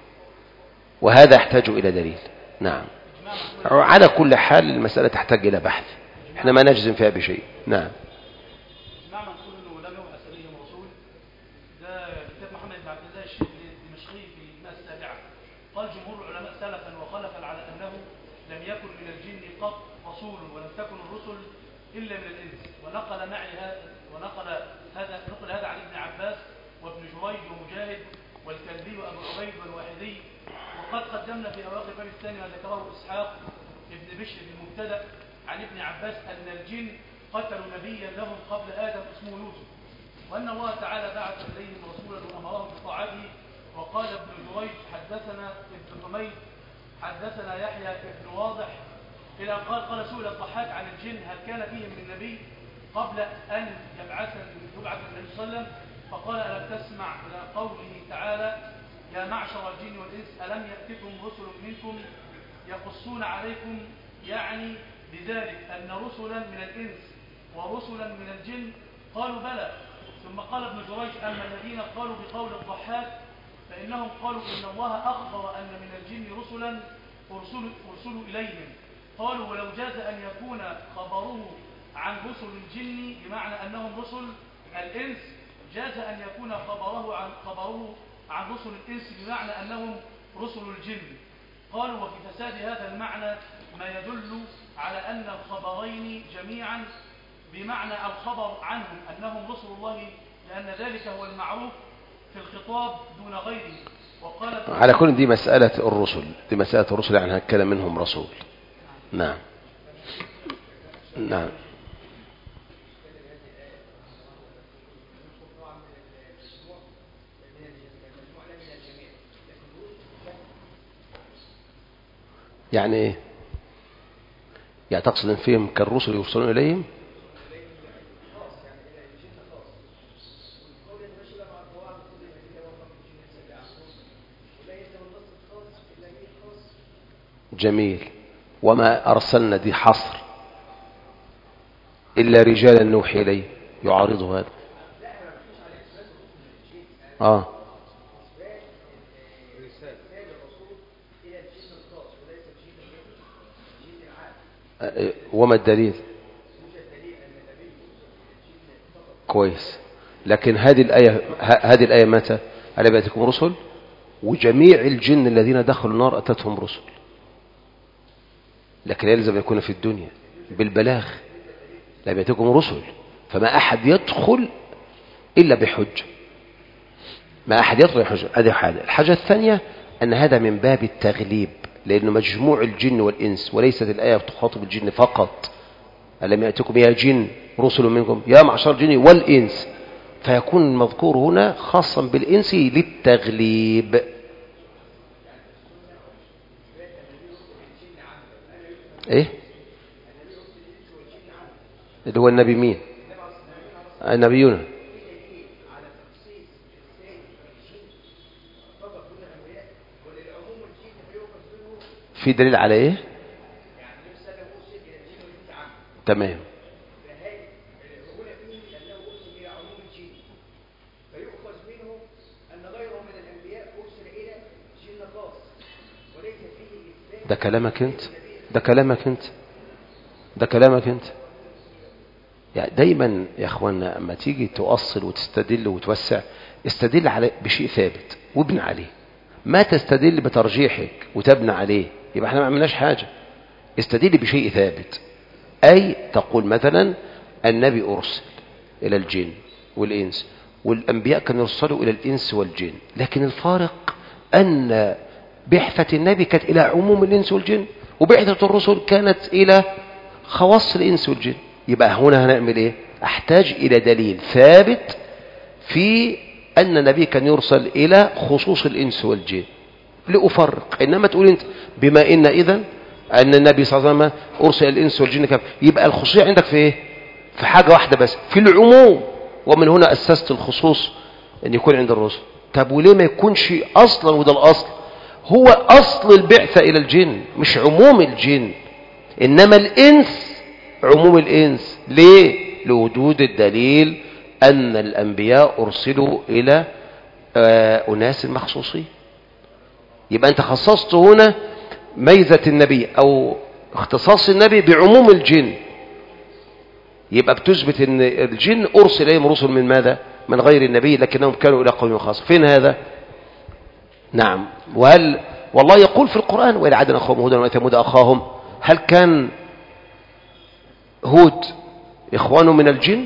S2: وهذا يحتاج إلى دليل. نعم. على كل حال المسألة تحتاج إلى بحث، احنا ما نجزم فيها بشيء. نعم.
S6: معنى نقول انه لم يبعث اليهم رسول، ده كتاب محمد بن عبد الله الشيخ الدمشقي في المئة السابعة. قال جمهور العلماء سلفا وخلفا على انه لم يكن من الجن قط رسول، ولم تكن الرسل الا من الانس. ونقل معي هذا ونقل هذا نقل هذا عن ابن عباس وابن جريج ومجاهد والكلبي وابو عبيد والواحدي. وقد قدمنا في اواخر باب الثاني ما ذكره اسحاق ابن بشر في المبتدأ عن ابن عباس ان الجن قتلوا نبيا لهم قبل آدم اسمه يوسف، وأن الله تعالى بعث إليهم رسولا وأمرهم بطاعته. وقال ابن جريج حدثنا ابن حميد حدثنا يحيى ابن واضح إلى قال قال سئل الضحاك عن الجن هل كان فيهم من نبي قبل أن يبعث يبعث النبي صلى الله عليه وسلم؟ فقال ألم تسمع إلى قوله تعالى يا معشر الجن والإنس ألم يأتكم رسل منكم يقصون عليكم، يعني بذلك أن رسلا من الإنس ورسلا من الجن. قالوا بلى. ثم قال ابن جريج أما الذين قالوا بقول الضحاك فإنهم قالوا إن الله أخبر أن من الجن رسلا أرسلوا إليهم. قالوا ولو جاز أن يكون خبره عن رسل الجن بمعنى أنهم رسل الإنس جاز أن يكون خبره عن خبره عن رسل الإنس بمعنى أنهم رسل الجن. قالوا وفي فساد هذا المعنى ما يدل على أن الخبرين جميعا بمعنى الخبر عنهم أنهم رسل الله، لأن ذلك هو المعروف في الخطاب دون غيره. وقال
S2: على كل دي مسألة الرسل، دي مسألة الرسل يعني هنتكلم منهم رسول. نعم نعم يعني ايه؟ يعني تقصد ان فيهم كالرسل يرسلون اليهم؟ جميل. وما ارسلنا دي حصر الا رجالا نوحي اليه، يعارض هذا. اه وما الدليل؟ كويس. لكن هذه الآية هذه الآية متى؟ ألم يأتكم رسل؟ وجميع الجن الذين دخلوا النار أتتهم رسل، لكن يلزم يكون في الدنيا بالبلاغ. لم يأتكم رسل، فما أحد يدخل إلا بحجة، ما أحد يدخل بحجة. هذه حاجة. الحاجة الثانية أن هذا من باب التغليب، لأنه مجموع الجن والإنس، وليست الآية تخاطب الجن فقط. ألم يأتكم يا جن رسل منكم يا معشر الجن والإنس، فيكون المذكور هنا خاصا بالإنس للتغليب. إيه اللي هو النبي مين؟ النبيون. في دليل على ايه؟ تمام. ده كلامك انت ده كلامك انت ده كلامك انت يعني دايما يا اخوانا اما تيجي تؤصل وتستدل وتوسع، استدل على بشيء ثابت وابن عليه. ما تستدل بترجيحك وتبنى عليه، يبقى احنا ما عملناش حاجة. استدل بشيء ثابت، أي تقول مثلا النبي أرسل إلى الجن والإنس، والأنبياء كانوا يرسلوا إلى الإنس والجن، لكن الفارق أن بعثة النبي كانت إلى عموم الإنس والجن، وبعثة الرسل كانت إلى خواص الإنس والجن. يبقى هنا هنعمل إيه؟ أحتاج إلى دليل ثابت في أن النبي كان يرسل إلى خصوص الإنس والجن لأفرق. إنما تقول أنت بما إن إذن أن النبي صلى الله عليه وسلم أرسل الإنس والجن كم، يبقى الخصوصية عندك في إيه؟ في حاجة واحدة بس، في العموم. ومن هنا أسست الخصوص أن يكون عند الرسل. طب وليه ما يكونش أصلا؟ وده الأصل، هو أصل البعثة إلى الجن مش عموم الجن، إنما الإنس عموم الإنس. ليه؟ لوجود الدليل أن الأنبياء أرسلوا إلى أناس مخصوصين. يبقى أنت خصصت هنا ميزة النبي أو اختصاص النبي بعموم الجن، يبقى بتثبت أن الجن أرسل إليهم رسل من ماذا؟ من غير النبي، لكنهم كانوا إلى قوم خاص. فين هذا؟ نعم. وهل والله يقول في القرآن وإلى عاد أخاهم هودا وثمود أخاهم، هل كان هود إخوانه من الجن؟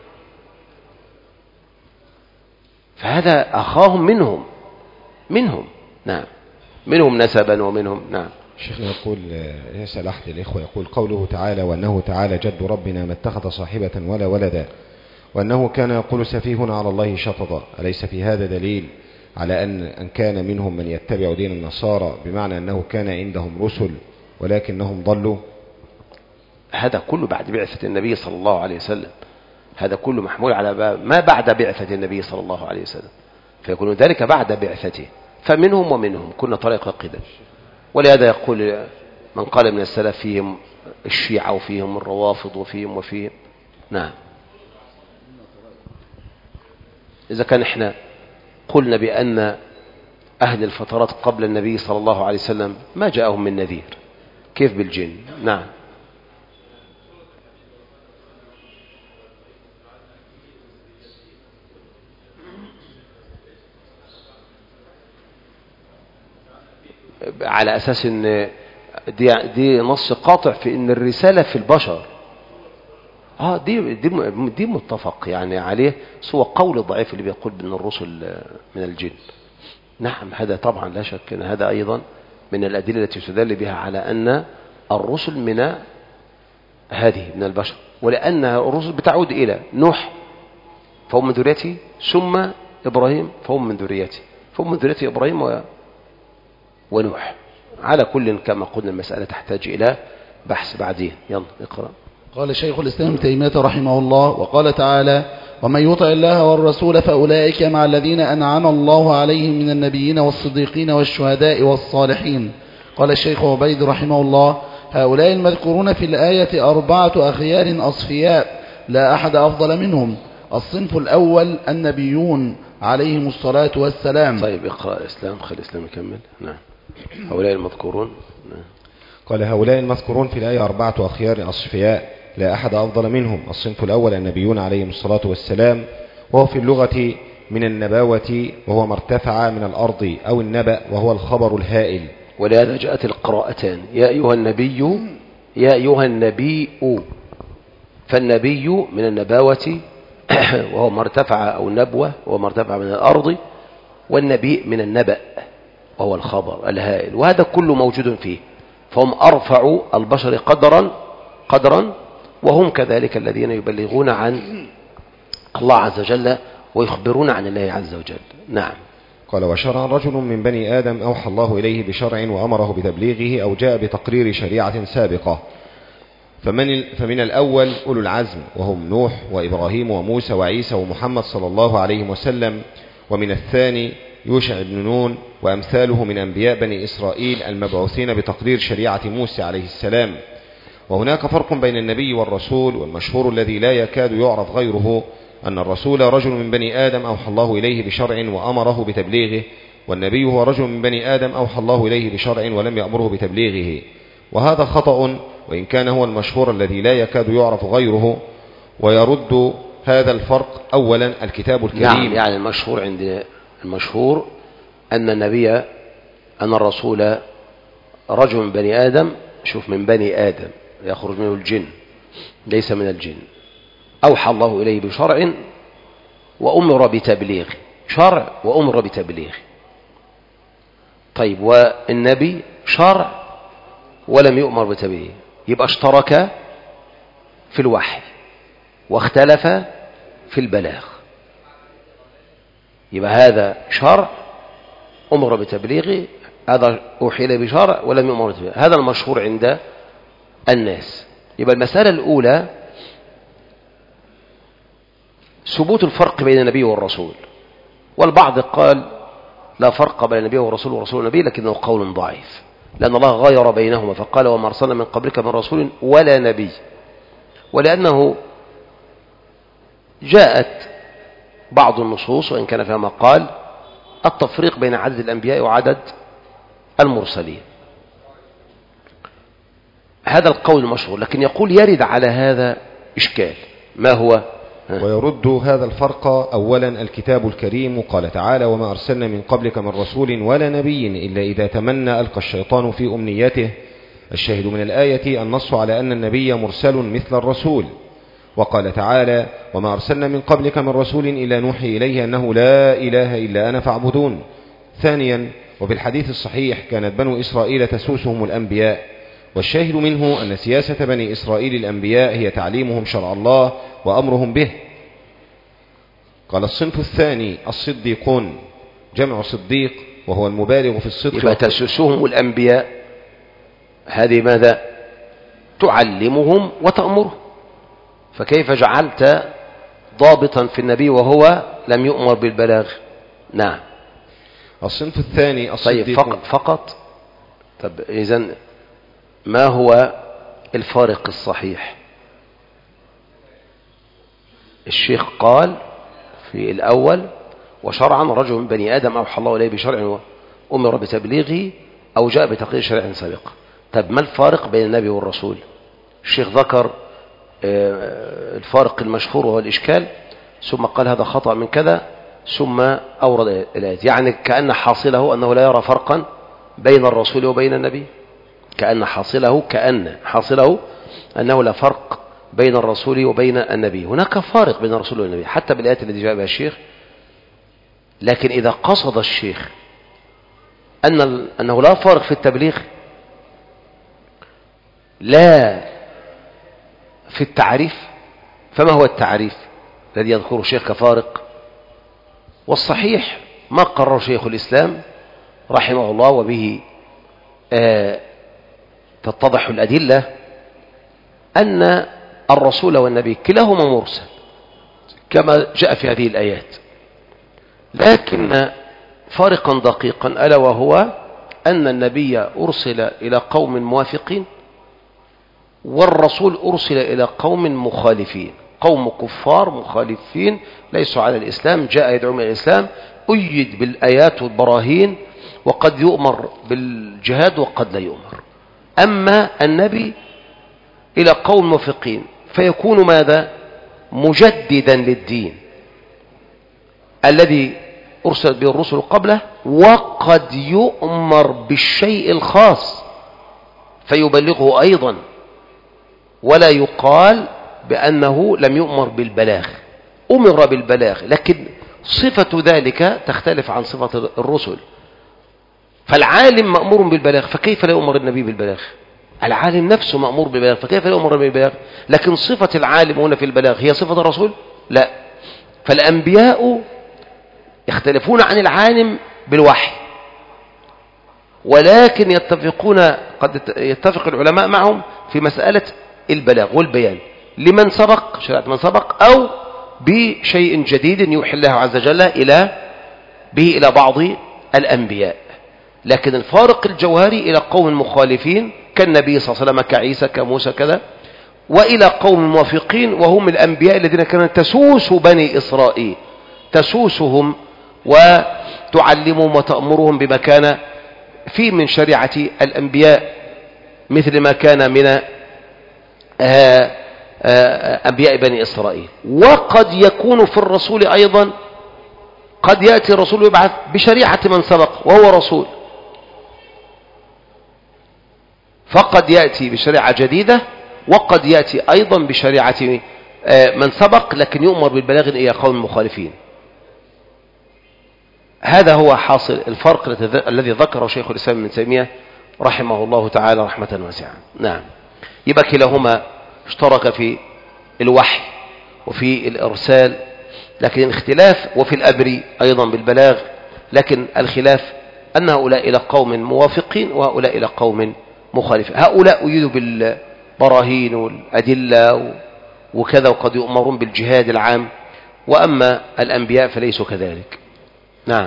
S2: فهذا أخاهم منهم منهم نعم، منهم نسبا ومنهم. نعم.
S7: شيخنا يقول، يسأل أحد الإخوة يقول قوله تعالى وأنه تعالى جد ربنا ما اتخذ صاحبة ولا ولدا، وأنه كان يقول سفيهنا على الله شططا، أليس في هذا دليل على أن أن كان منهم من يتبع دين النصارى، بمعنى أنه كان عندهم رسل ولكنهم ضلوا؟
S2: هذا كله بعد بعثة النبي صلى الله عليه وسلم، هذا كله محمول على ما بعد بعثة النبي صلى الله عليه وسلم، فيكون ذلك بعد بعثته. فمنهم ومنهم كنا طريق قدم. ولهذا يقول من قال من السلف فيهم الشيعة وفيهم الروافض وفيهم وفيهم. نعم. إذا كان إحنا قلنا بأن أهل الفترات قبل النبي صلى الله عليه وسلم ما جاءهم من نذير، كيف بالجن؟ نعم. على أساس أن دي, دي نص قاطع في أن الرسالة في البشر. آه دي, دي, دي متفق يعني عليه، سوى قول ضعيف اللي بيقول بأن الرسل من الجن. نعم هذا طبعا لا شك أن هذا أيضا من الأدلة التي تدل بها على أن الرسل من هذه من البشر، ولأن الرسل بتعود إلى نوح فهم من ذريته، ثم إبراهيم فهم من ذريته، فهم من ذريته إبراهيم و ونوح على كل كما قلنا المسألة تحتاج إلى بحث بعدين. يلا اقرأ.
S1: قال شيخ الإسلام ابن تيمية رحمه الله وقال تعالى ومن يطع الله والرسول فأولئك مع الذين أنعم الله عليهم من النبيين والصديقين والشهداء والصالحين. قال الشيخ عبيد رحمه الله هؤلاء المذكورون في الآية أربعة أخيار أصفياء لا أحد أفضل منهم. الصنف الأول النبيون عليهم الصلاة والسلام.
S2: طيب اقرأ الإسلام، خلي الإسلام يكمل. نعم. هؤلاء المذكورون. نعم.
S7: قال هؤلاء المذكورون في الآية أربعة أخيار أصفياء لا أحد أفضل منهم. الصنف الأول النبيون عليهم الصلاة والسلام، وهو في اللغة من النباوة وهو ما ارتفع من الأرض، أو النبأ وهو الخبر الهائل.
S2: ولهذا جاءت القراءتان يا أيها النبي يا أيها النبي، فالنبي من النباوة وهو ما ارتفع، أو النبوة وهو ما ارتفع من الأرض، والنبي من النبأ وهو الخبر الهائل، وهذا كله موجود فيه. فهم أرفع البشر قدرا قدرا وهم كذلك الذين يبلغون عن الله عز وجل ويخبرون عن الله عز وجل. نعم.
S7: قال وشرع رجل من بني آدم أوحى الله إليه بشرع وأمره بتبليغه أو جاء بتقرير شريعة سابقة. فمن, فمن الأول أولو العزم وهم نوح وإبراهيم وموسى وعيسى ومحمد صلى الله عليه وسلم. ومن الثاني يوشع بن نون وأمثاله من أنبياء بني إسرائيل المبعوثين بتقرير شريعة موسى عليه السلام. وهناك فرق بين النبي والرسول، والمشهور الذي لا يكاد يعرف غيره أن الرسول رجل من بني آدم أوحى الله إليه بشرع وأمره بتبليغه، والنبي هو رجل من بني آدم أوحى الله إليه بشرع ولم يأمره بتبليغه. وهذا خطأ، وإن كان هو المشهور الذي لا يكاد يعرف غيره. ويرد هذا الفرق أولا الكتاب الكريم.
S2: نعم، يعني المشهور عندنا المشهور أن النبي أن الرسول رجل من بني آدم، شوف من بني آدم يخرج منه الجن ليس من الجن، أوحى الله إليه بشرع وأمر بتبليغ، شرع وأمر بتبليغ. طيب والنبي شرع ولم يؤمر بتبليغ، يبقى اشترك في الوحي واختلف في البلاغ. يبقى هذا شرع أمر بتبليغه، هذا أوحي إليه بشرع ولم يؤمر بتبليغه. هذا المشهور عند الناس. يبقى المسألة الأولى ثبوت الفرق بين النبي والرسول، والبعض قال لا فرق بين النبي والرسول ورسول النبي، لكنه قول ضعيف، لأن الله غير بينهما فقال وما أرسلنا من قبلك من رسول ولا نبي، ولأنه جاءت بعض النصوص وإن كان فيها ما قال التفريق بين عدد الأنبياء وعدد المرسلين. هذا القول مشهور، لكن يقول يرد على هذا إشكال. ما هو؟
S7: ويرد هذا الفرق أولا الكتاب الكريم. قال تعالى وما أرسلنا من قبلك من رسول ولا نبي إلا إذا تمنى ألقى الشيطان في أمنيته. الشاهد من الآية النص على أن النبي مرسل مثل الرسول. وقال تعالى وما أرسلنا من قبلك من رسول إلا نوحي إليه أنه لا إله إلا أنا فاعبدون. ثانيا وفي الحديث الصحيح كانت بنو إسرائيل تسوسهم الأنبياء، والشاهد منه أن سياسة بني إسرائيل الأنبياء هي تعليمهم شرع الله وأمرهم به. قال الصنف الثاني الصديقون، جمع صديق وهو المبالغ في الصدق.
S2: يبقى تسوسهم الأنبياء، هذه ماذا؟ تعلمهم وتأمرهم، فكيف جعلت ضابطا في النبي وهو لم يؤمر بالبلاغ؟ نعم.
S7: الصنف الثاني الصديقون.
S2: طيب فقط, فقط. طب إذن ما هو الفارق الصحيح؟ الشيخ قال في الأول وشرعا رجل من بني آدم أوحى الله إليه بشرع وأمر بتبليغه أو جاء بتقرير شرع سابق. طب ما الفارق بين النبي والرسول؟ الشيخ ذكر الفارق المشهور وهو الإشكال، ثم قال هذا خطأ من كذا، ثم أورد الآية، يعني كأن حاصله أنه لا يرى فرقا بين الرسول وبين النبي، كأن حاصله كأن حاصله أنه لا فرق بين الرسول وبين النبي. هناك فارق بين الرسول والنبي حتى بالآيات التي جاء بها الشيخ، لكن إذا قصد الشيخ أن أنه لا فارق في التبليغ لا في التعريف، فما هو التعريف الذي يذكره الشيخ كفارق؟ والصحيح ما قرر شيخ الإسلام رحمه الله وبه آه تتضح الأدلة أن الرسول والنبي كلاهما مرسل كما جاء في هذه الآيات، لكن فارقا دقيقا ألا وهو أن النبي أرسل إلى قوم موافقين والرسول أرسل إلى قوم مخالفين، قوم كفار مخالفين ليسوا على الإسلام، جاء يدعو إلى الإسلام، أيد بالآيات والبراهين، وقد يؤمر بالجهاد وقد لا يؤمر. أما النبي إلى قوم موافقين فيكون ماذا؟ مجددا للدين الذي أرسل به الرسل قبله، وقد يؤمر بالشيء الخاص فيبلغه أيضا، ولا يقال بأنه لم يؤمر بالبلاغ، أمر بالبلاغ، لكن صفة ذلك تختلف عن صفة الرسل. فالعالم مأمور بالبلاغ، فكيف لا يؤمر النبي بالبلاغ؟ العالم نفسه مأمور بالبلاغ، فكيف لا يؤمر بالبلاغ؟ لكن صفة العالم هنا في البلاغ هي صفة الرسول؟ لا. فالأنبياء يختلفون عن العالم بالوحي، ولكن يتفقون، قد يتفق العلماء معهم في مسألة البلاغ والبيان لمن سبق، شريعة من سبق، أو بشيء جديد يوحي الله عز وجل إلى به إلى بعض الأنبياء. لكن الفارق الجوهري إلى قوم مخالفين كالنبي صلى الله عليه وسلم، كعيسى، كموسى، كذا، وإلى قوم موافقين وهم الأنبياء الذين كانت تسوس بني إسرائيل، تسوسهم وتعلمهم وتأمرهم بما كان في من شريعة الأنبياء، مثل ما كان من أنبياء بني إسرائيل. وقد يكون في الرسول أيضا، قد يأتي الرسول يبعث بشريعة من سبق وهو رسول، فقد يأتي بشريعة جديدة، وقد يأتي أيضا بشريعة من سبق لكن يؤمر بالبلاغ إلى قوم مخالفين. هذا هو حاصل الفرق الذي ذكره شيخ الإسلام ابن تيمية رحمه الله تعالى رحمة واسعة. نعم، يبقى كلاهما اشترك في الوحي وفي الإرسال، لكن الاختلاف وفي الأمر أيضا بالبلاغ، لكن الخلاف أن هؤلاء إلى قوم موافقين وهؤلاء إلى قوم مخالفين. هؤلاء أيدوا بالبراهين والأدلة وكذا، وقد يؤمرون بالجهاد العام، وأما الأنبياء فليسوا كذلك. نعم.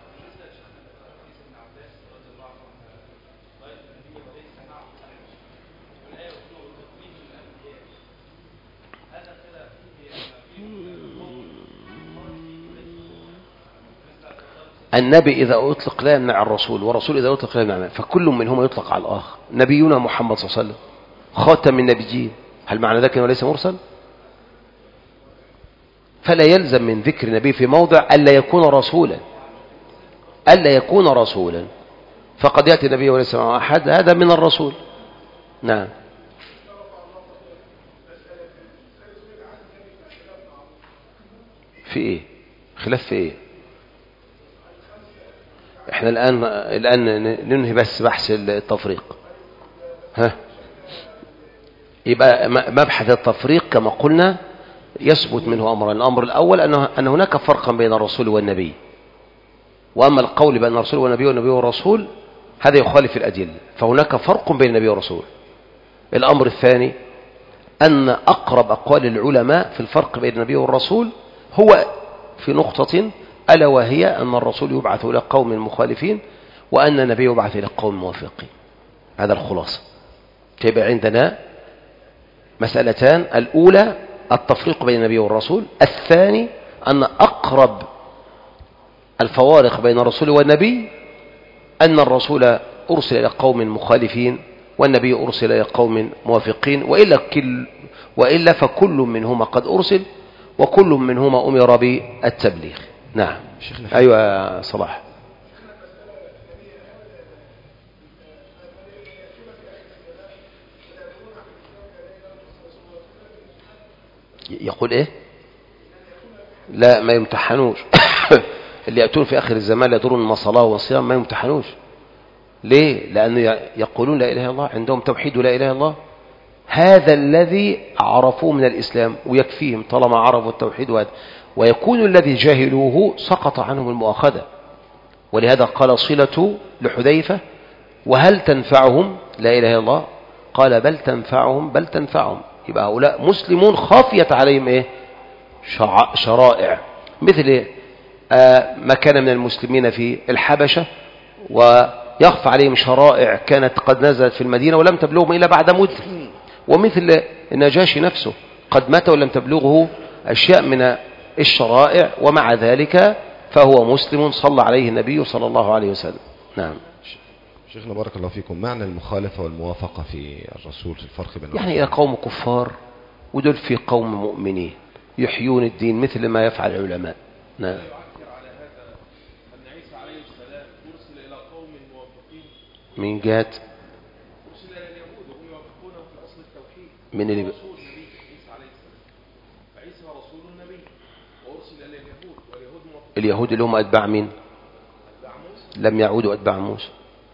S2: النبي إذا أطلق لا يمنع الرسول، والرسول إذا أطلق لا يمنع، فكل منهما يطلق على الآخر. نبينا محمد صلى الله عليه وسلم خاتم النبيين، هل معنى ذلك أنه ليس مرسل؟ فلا يلزم من ذكر النبي في موضع ألا يكون رسولا، ألا يكون رسولا، فقد يأتي النبي وليس معه أحد، هذا من الرسول. نعم. في إيه؟ خلاف في إيه؟ احنا الآن الآن ننهي بس بحث التفريق. ها، يبقى مبحث التفريق كما قلنا يثبت منه أمران. الأمر الأول أنه أن هناك فرقا بين الرسول والنبي، وأما القول بأن الرسول والنبي والنبي والرسول هذا يخالف الأدلة، فهناك فرق بين النبي والرسول. الأمر الثاني أن أقرب أقوال العلماء في الفرق بين النبي والرسول هو في نقطة، ألا وهي أن الرسول يبعث إلى قوم مخالفين وأن النبي يبعث إلى قوم موافقين. هذا الخلاصة. تبقى عندنا مسألتان: الأولى التفريق بين النبي والرسول، الثاني أن أقرب الفوارق بين الرسول والنبي أن الرسول أرسل إلى قوم مخالفين والنبي أرسل إلى قوم موافقين، وإلا, كل وإلا فكل منهما قد أرسل وكل منهما أمر بالتبليغ. نعم. أيوة صلاح. يقول إيه؟ لا، ما يمتحنوش. اللي يأتون في آخر الزمان يدرون ما صلاة وصيام ما يمتحنوش. ليه؟ لأنه يقولون لا إله إلا الله، عندهم توحيد لا إله إلا الله، هذا الذي عرفوه من الإسلام ويكفيهم طالما عرفوا التوحيد، وهذا ويكون الذي جاهلوه سقط عنهم المؤاخذة. ولهذا قال صلة لحذيفة: وهل تنفعهم لا إله إلا الله؟ قال بل تنفعهم بل تنفعهم. يبقى هؤلاء مسلمون خافيت عليهم إيه؟ شرائع، مثل آه ما كان من المسلمين في الحبشة ويخفى عليهم شرائع كانت قد نزلت في المدينة ولم تبلغهم إلا بعد مدة، ومثل النجاشي نفسه قد مات ولم تبلغه أشياء من الشرائع، ومع ذلك فهو مسلم صلى عليه النبي صلى الله عليه وسلم. نعم.
S7: شيخنا بارك الله فيكم، معنى المخالفة والموافقة في الرسول في الفرق بين
S2: يعني إلى قوم كفار ودول في قوم مؤمنين يحيون الدين مثل ما يفعل العلماء. نعم. من جهة من اللي ب... اليهود اللي هم أتباع مين؟ لم يعودوا أتباع موسى.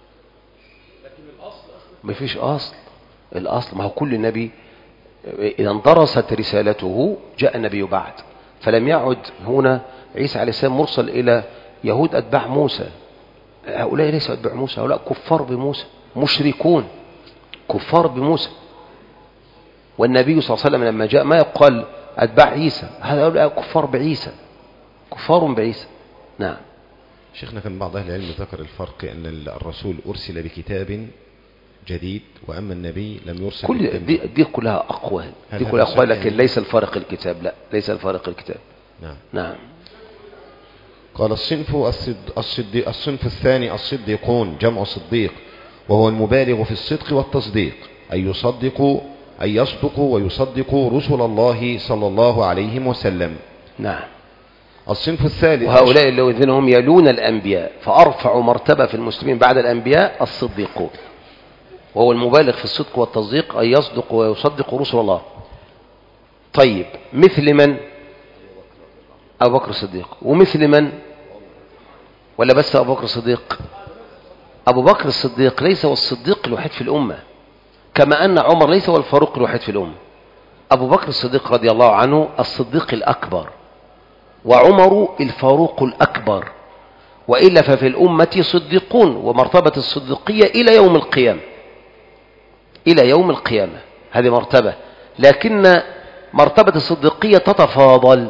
S2: ما فيش أصل. الأصل ما هو كل نبي إذا اندرست رسالته جاء النبي بعد، فلم يعد هنا عيسى عليه السلام مرسل إلى يهود أتباع موسى. هؤلاء ليسوا أتباع موسى، هؤلاء كفار بموسى، مشركون كفار بموسى. والنبي صلى الله عليه وسلم لما جاء ما يقال أتباع عيسى، هؤلاء كفار بعيسى، كفار بعيسى. نعم.
S7: شيخنا كان بعض أهل العلم ذكر الفرق أن الرسول أرسل بكتاب جديد وأما النبي لم يرسل.
S2: كل دي, دي كلها أقوال، دي كلها أقوال، لكن ليس الفارق الكتاب. لا، ليس الفارق الكتاب.
S7: نعم.
S2: نعم.
S7: قال الصنف الصديق الصنف الثاني الصديقون جمع صديق، وهو المبالغ في الصدق والتصديق، أي يصدق أي يصدق ويصدق رسل الله صلى الله عليه وسلم.
S2: نعم.
S7: الصنف الثالث
S2: وهؤلاء الذين هم يلون الأنبياء، فأرفع مرتبة في المسلمين بعد الأنبياء الصديقون، وهو المبالغ في الصدق والتصديق أي يصدق ويصدق رسل الله. طيب مثل من؟ أبو بكر الصديق. ومثل من؟ ولا بس أبو بكر الصديق؟ أبو بكر الصديق ليس هو الصديق الوحيد في الأمة، كما أن عمر ليس هو الفاروق الوحيد في الأمة. أبو بكر الصديق رضي الله عنه الصديق الأكبر، وعمر الفاروق الأكبر، وإلا ففي الأمة صديقون، ومرتبة الصديقية إلى يوم القيامة، إلى يوم القيامة هذه مرتبة، لكن مرتبة الصديقية تتفاضل.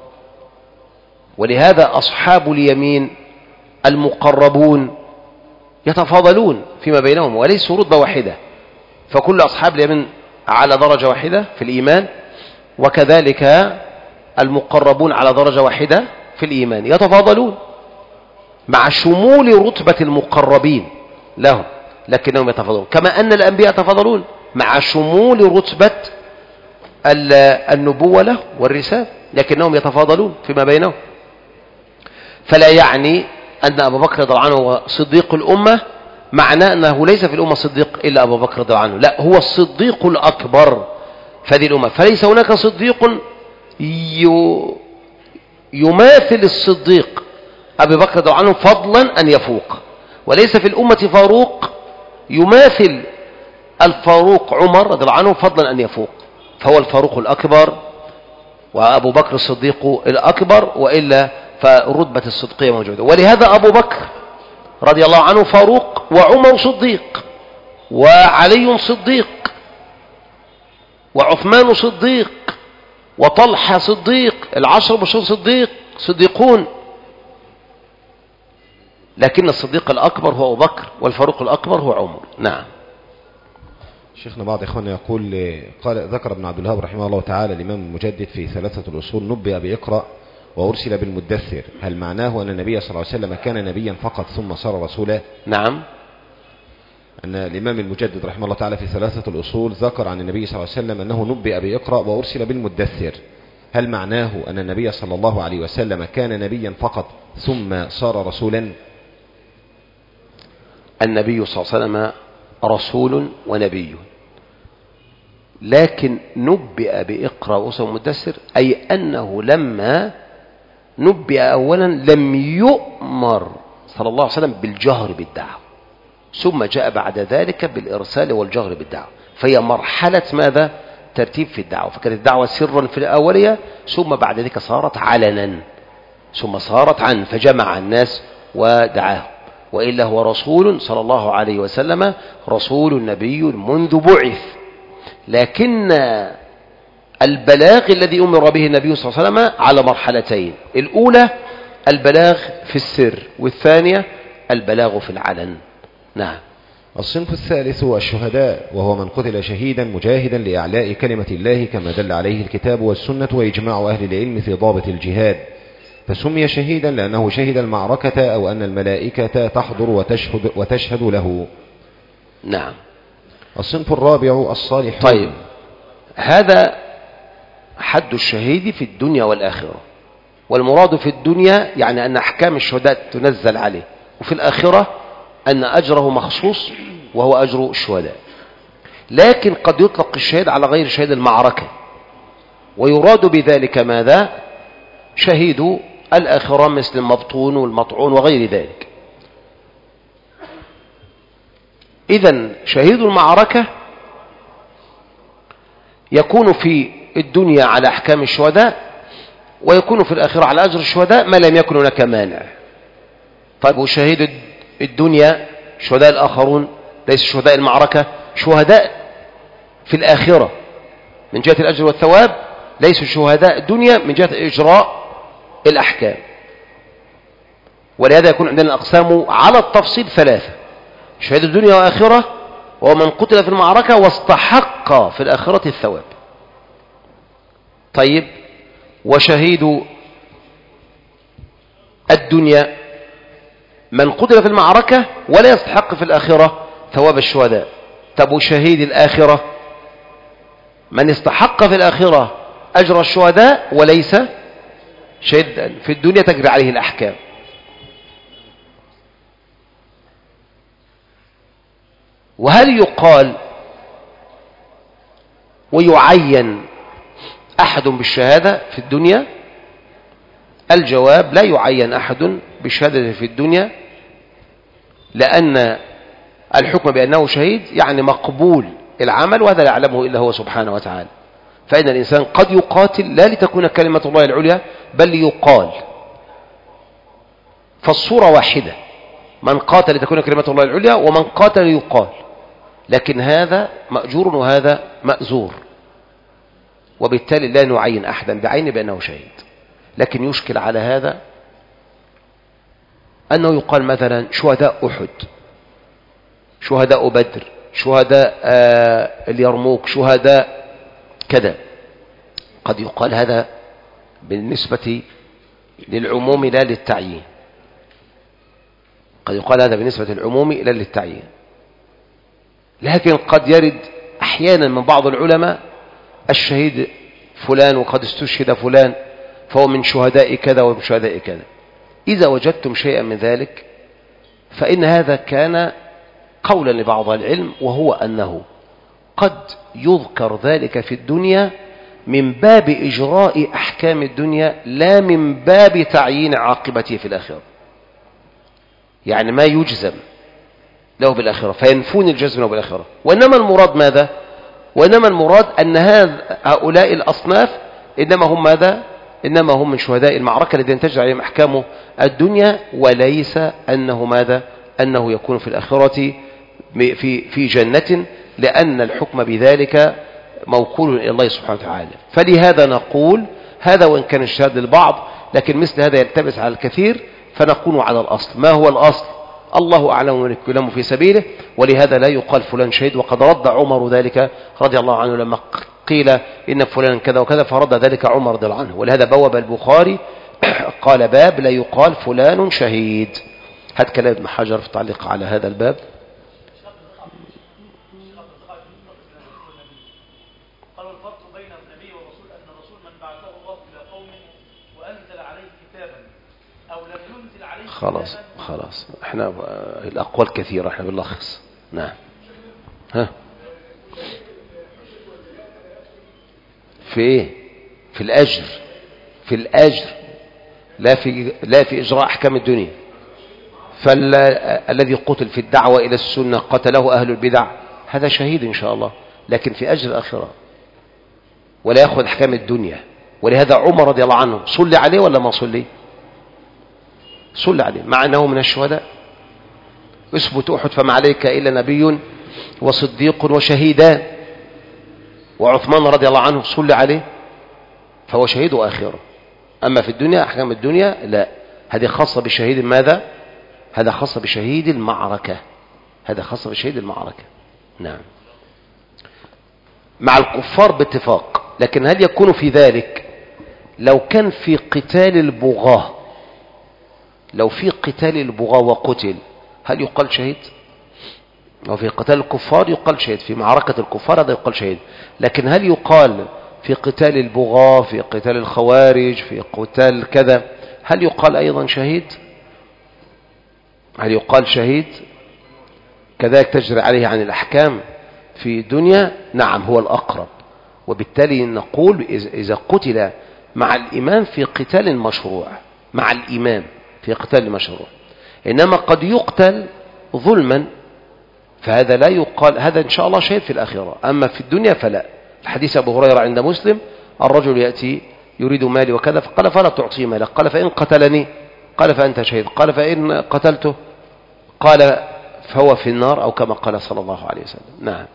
S2: ولهذا أصحاب اليمين المقربون يتفاضلون فيما بينهم وليسوا رتبة واحدة، فكل أصحاب اليمين على درجة واحدة في الإيمان، وكذلك المقربون على درجة واحدة في الإيمان، يتفاضلون مع شمول رتبة المقربين لهم، لكنهم يتفاضلون، كما أن الأنبياء يتفاضلون مع شمول رتبة النبوة له والرسالة، لكنهم يتفاضلون فيما بينهم. فلا يعني أن أبو بكر رضي الله عنه هو صديق الأمة معناه أنه ليس في الأمة صديق إلا أبو بكر رضي الله عنه، لا، هو الصديق الأكبر في هذه الأمة، فليس هناك صديق يماثل الصديق أبي بكر رضي الله عنه فضلا أن يفوق، وليس في الأمة فاروق يماثل الفاروق عمر رضي الله عنه فضلا أن يفوق، فهو الفاروق الأكبر وأبو بكر الصديق الأكبر، وإلا فرتبة الصدقية موجودة. ولهذا أبو بكر رضي الله عنه فاروق، وعمر صديق، وعلي صديق، وعثمان صديق، وطلحة صديق، العشر بشر صديق صديقون، لكن الصديق الأكبر هو أبو بكر، والفاروق الأكبر هو عمر. نعم.
S7: شيخنا بعض إخواننا يقول قال ذكر ابن عبد الوهاب رحمه الله تعالى الإمام المجدد في ثلاثة الأصول نبئ بإقرأ وأرسل بالمدثر، هل معناه أن النبي صلى الله عليه وسلم كان نبيا فقط ثم صار رسولا؟
S2: نعم.
S7: أن الإمام المجدد رحمه الله تعالى في ثلاثة الأصول ذكر عن النبي صلى الله عليه وسلم أنه نبئ بإقرأ وأرسل بالمدثر، هل معناه أن النبي صلى الله عليه وسلم كان نبيا فقط ثم صار رسولا؟
S2: النبي صلى الله عليه وسلم رسول ونبي، لكن نبئ بإقرأ وأرسل بالمدثر أي أنه لما نبئ أولا لم يؤمر صلى الله عليه وسلم بالجهر بالدعوة، ثم جاء بعد ذلك بالإرسال والجهر بالدعوة، فهي مرحلة ماذا؟ ترتيب في الدعوة، فكانت الدعوة سرا في الأولية، ثم بعد ذلك صارت علنا، ثم صارت عن، فجمع الناس ودعاهم. وإلا هو رسول صلى الله عليه وسلم، رسول نبي منذ بعث. لكن البلاغ الذي أمر به النبي صلى الله عليه وسلم على مرحلتين: الأولى البلاغ في السر، والثانية البلاغ في العلن. نعم.
S7: الصنف الثالث الشهداء، وهو من قتل شهيدا مجاهدا لإعلاء كلمة الله كما دل عليه الكتاب والسنة وإجماع أهل العلم في ضابط الجهاد، فسمي شهيدا لأنه شهد المعركة أو أن الملائكة تحضر وتشهد, وتشهد له.
S2: نعم.
S7: الصنف الرابع الصالحون.
S2: طيب، هذا حد الشهيد في الدنيا والآخرة، والمراد في الدنيا يعني أن أحكام الشهداء تنزل عليه، وفي الآخرة أن أجره مخصوص وهو أجر الشهداء. لكن قد يطلق الشهيد على غير شهيد المعركة، ويراد بذلك ماذا؟ شهيد الآخرة مثل المبطون والمطعون وغير ذلك. إذن شهيد المعركة يكون في الدنيا على أحكام الشهداء، ويكون في الآخرة على أجر الشهداء ما لم يكن هناك مانع. طيب، وشهيد الدنيا شهداء الآخرون ليس شهداء المعركة، شهداء في الآخرة من جهة الأجر والثواب، ليسوا شهداء الدنيا من جهة إجراء الأحكام. ولهذا يكون عندنا الأقسام على التفصيل ثلاثة: شهيد الدنيا وآخرة، ومن قتل في المعركة واستحق في الآخرة الثواب. طيب، وشهيد الدنيا من قتل في المعركة ولا يستحق في الآخرة ثواب الشهداء. طب وشهيد الآخرة من استحق في الآخرة أجر الشهداء وليس شهيد في الدنيا تجري عليه الأحكام. وهل يقال ويعين أحد بالشهادة في الدنيا؟ الجواب: لا يعين أحد بالشهادة في الدنيا، لأن الحكم بأنه شهيد يعني مقبول العمل، وهذا لا يعلمه إلا هو سبحانه وتعالى. فإن الإنسان قد يقاتل لا لتكون كلمة الله العليا، بل ليقال، فالصورة واحدة: من قاتل لتكون كلمة الله العليا، ومن قاتل ليقال. لكن هذا مأجور وهذا مأزور، وبالتالي لا نعين أحدا بعينه بأنه شهيد. لكن يشكل على هذا أنه يقال مثلا شهداء أحد، شهداء بدر، شهداء آه اليرموك، شهداء كذا. قد يقال هذا بالنسبة للعموم لا للتعيين، قد يقال هذا بالنسبة للعموم لا للتعيين. لكن قد يرد أحيانا من بعض العلماء: الشهيد فلان وقد استشهد فلان فهو من شهداء كذا ومن شهداء كذا. إذا وجدتم شيئا من ذلك فإن هذا كان قولا لبعض العلم، وهو أنه قد يذكر ذلك في الدنيا من باب إجراء أحكام الدنيا، لا من باب تعيين عاقبته في الآخرة. يعني ما يجزم له بالآخرة فينفون الجزم له بالآخرة. وإنما المراد ماذا؟ وإنما المراد أن هؤلاء الأصناف إنما هم ماذا؟ إنما هم من شهداء المعركة الذين تجري عليهم أحكام الدنيا، وليس أنه ماذا؟ أنه يكون في الآخرة في في جنة، لأن الحكم بذلك موكول إلى الله سبحانه وتعالى. فلهذا نقول هذا وإن كان الشهاد للبعض، لكن مثل هذا يلتبس على الكثير، فنكون على الأصل. ما هو الأصل؟ الله أعلم من يكلم في سبيله، ولهذا لا يقال فلان شهيد. وقد رد عمر ذلك رضي الله عنه لما قيل إن فلان كذا وكذا، فرد ذلك عمر رضي الله عنه. ولهذا بواب البخاري قال: باب لا يقال فلان شهيد. هذا كلام ابن حجر في التعليق على هذا الباب.
S6: قالوا الفرق بين النبي والرسول أن الرسول من بعثه الله إلى قومه وأنزل عليه كتابا أو لم ينزل عليه
S2: خلاص خلاص احنا الأقوال كثيرة، احنا بنلخص. نعم. ها في ايه؟ في الأجر، في الأجر، لا في لا في إجراء أحكام الدنيا. فالذي قتل في الدعوة إلى السنة قتله أهل البدع، هذا شهيد إن شاء الله، لكن في أجر الآخرة، ولا يأخذ أحكام الدنيا. ولهذا عمر رضي الله عنه صلي عليه ولا ما صلي؟ صلي عليه، مع أنه من الشهداء. اثبت أحد فما عليك إلا نبي وصديق وشهيدان، وعثمان رضي الله عنه صلى عليه فهو شهيد آخره. أما في الدنيا أحكام الدنيا لا، هذه خاصة بشهيد ماذا؟ هذا خاصة بشهيد المعركة، هذا خاصة بشهيد المعركة. نعم، مع الكفار باتفاق. لكن هل يكون في ذلك لو كان في قتال البغاة، لو في قتال البغاة وقتل هل يقال شهيد؟ أو في قتال الكفار يقال شهيد، في معركة الكفار هذا يقال شهيد. لكن هل يقال في قتال البغاة، في قتال الخوارج، في قتال كذا، هل يقال أيضا شهيد؟ هل يقال شهيد؟ كذلك تجري عليه عن الأحكام في دنيا. نعم، هو الأقرب. وبالتالي نقول إذا قتل مع الإمام في قتال مشروع، مع الإمام في قتال مشروع. إنما قد يقتل ظلما فهذا لا يقال، هذا إن شاء الله شهيد في الآخرة. أما في الدنيا فلا. الحديث أبو هريرة عند مسلم: الرجل يأتي يريد مالي وكذا، فقال: فلا تعطيه مالك. قال: فإن قتلني؟ قال: فأنت شهيد. قال: فإن قتلته؟ قال: فهو في النار، أو كما قال صلى الله عليه وسلم. نعم.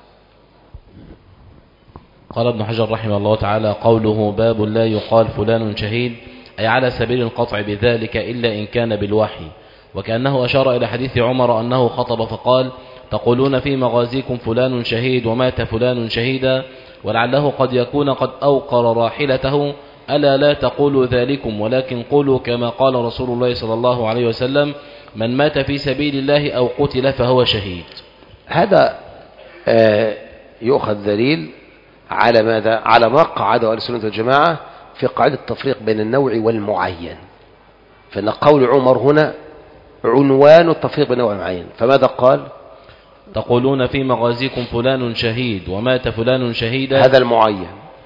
S5: قال ابن حجر رحمه الله تعالى: قوله باب لا يقال فلان شهيد، أي على سبيل القطع بذلك إلا إن كان بالوحي، وكأنه أشار إلى حديث عمر أنه خطب فقال: تقولون في مغازيكم فلان شهيد ومات فلان شهيدا، ولعله قد يكون قد أوقر راحلته، ألا لا تقولوا ذلكم ولكن قولوا كما قال رسول الله صلى الله عليه وسلم: من مات في سبيل الله أو قتل فهو شهيد.
S2: هذا آه يؤخذ دليل على ماذا؟ على ما قعده أهل السنة والجماعة في قاعدة التفريق بين النوع والمعين. فإن قول عمر هنا عنوان التفريق بين النوع والمعين. فماذا قال؟
S5: تقولون في مغازيكم فلان شهيد ومات فلان شهيدا،
S2: هذا المعين.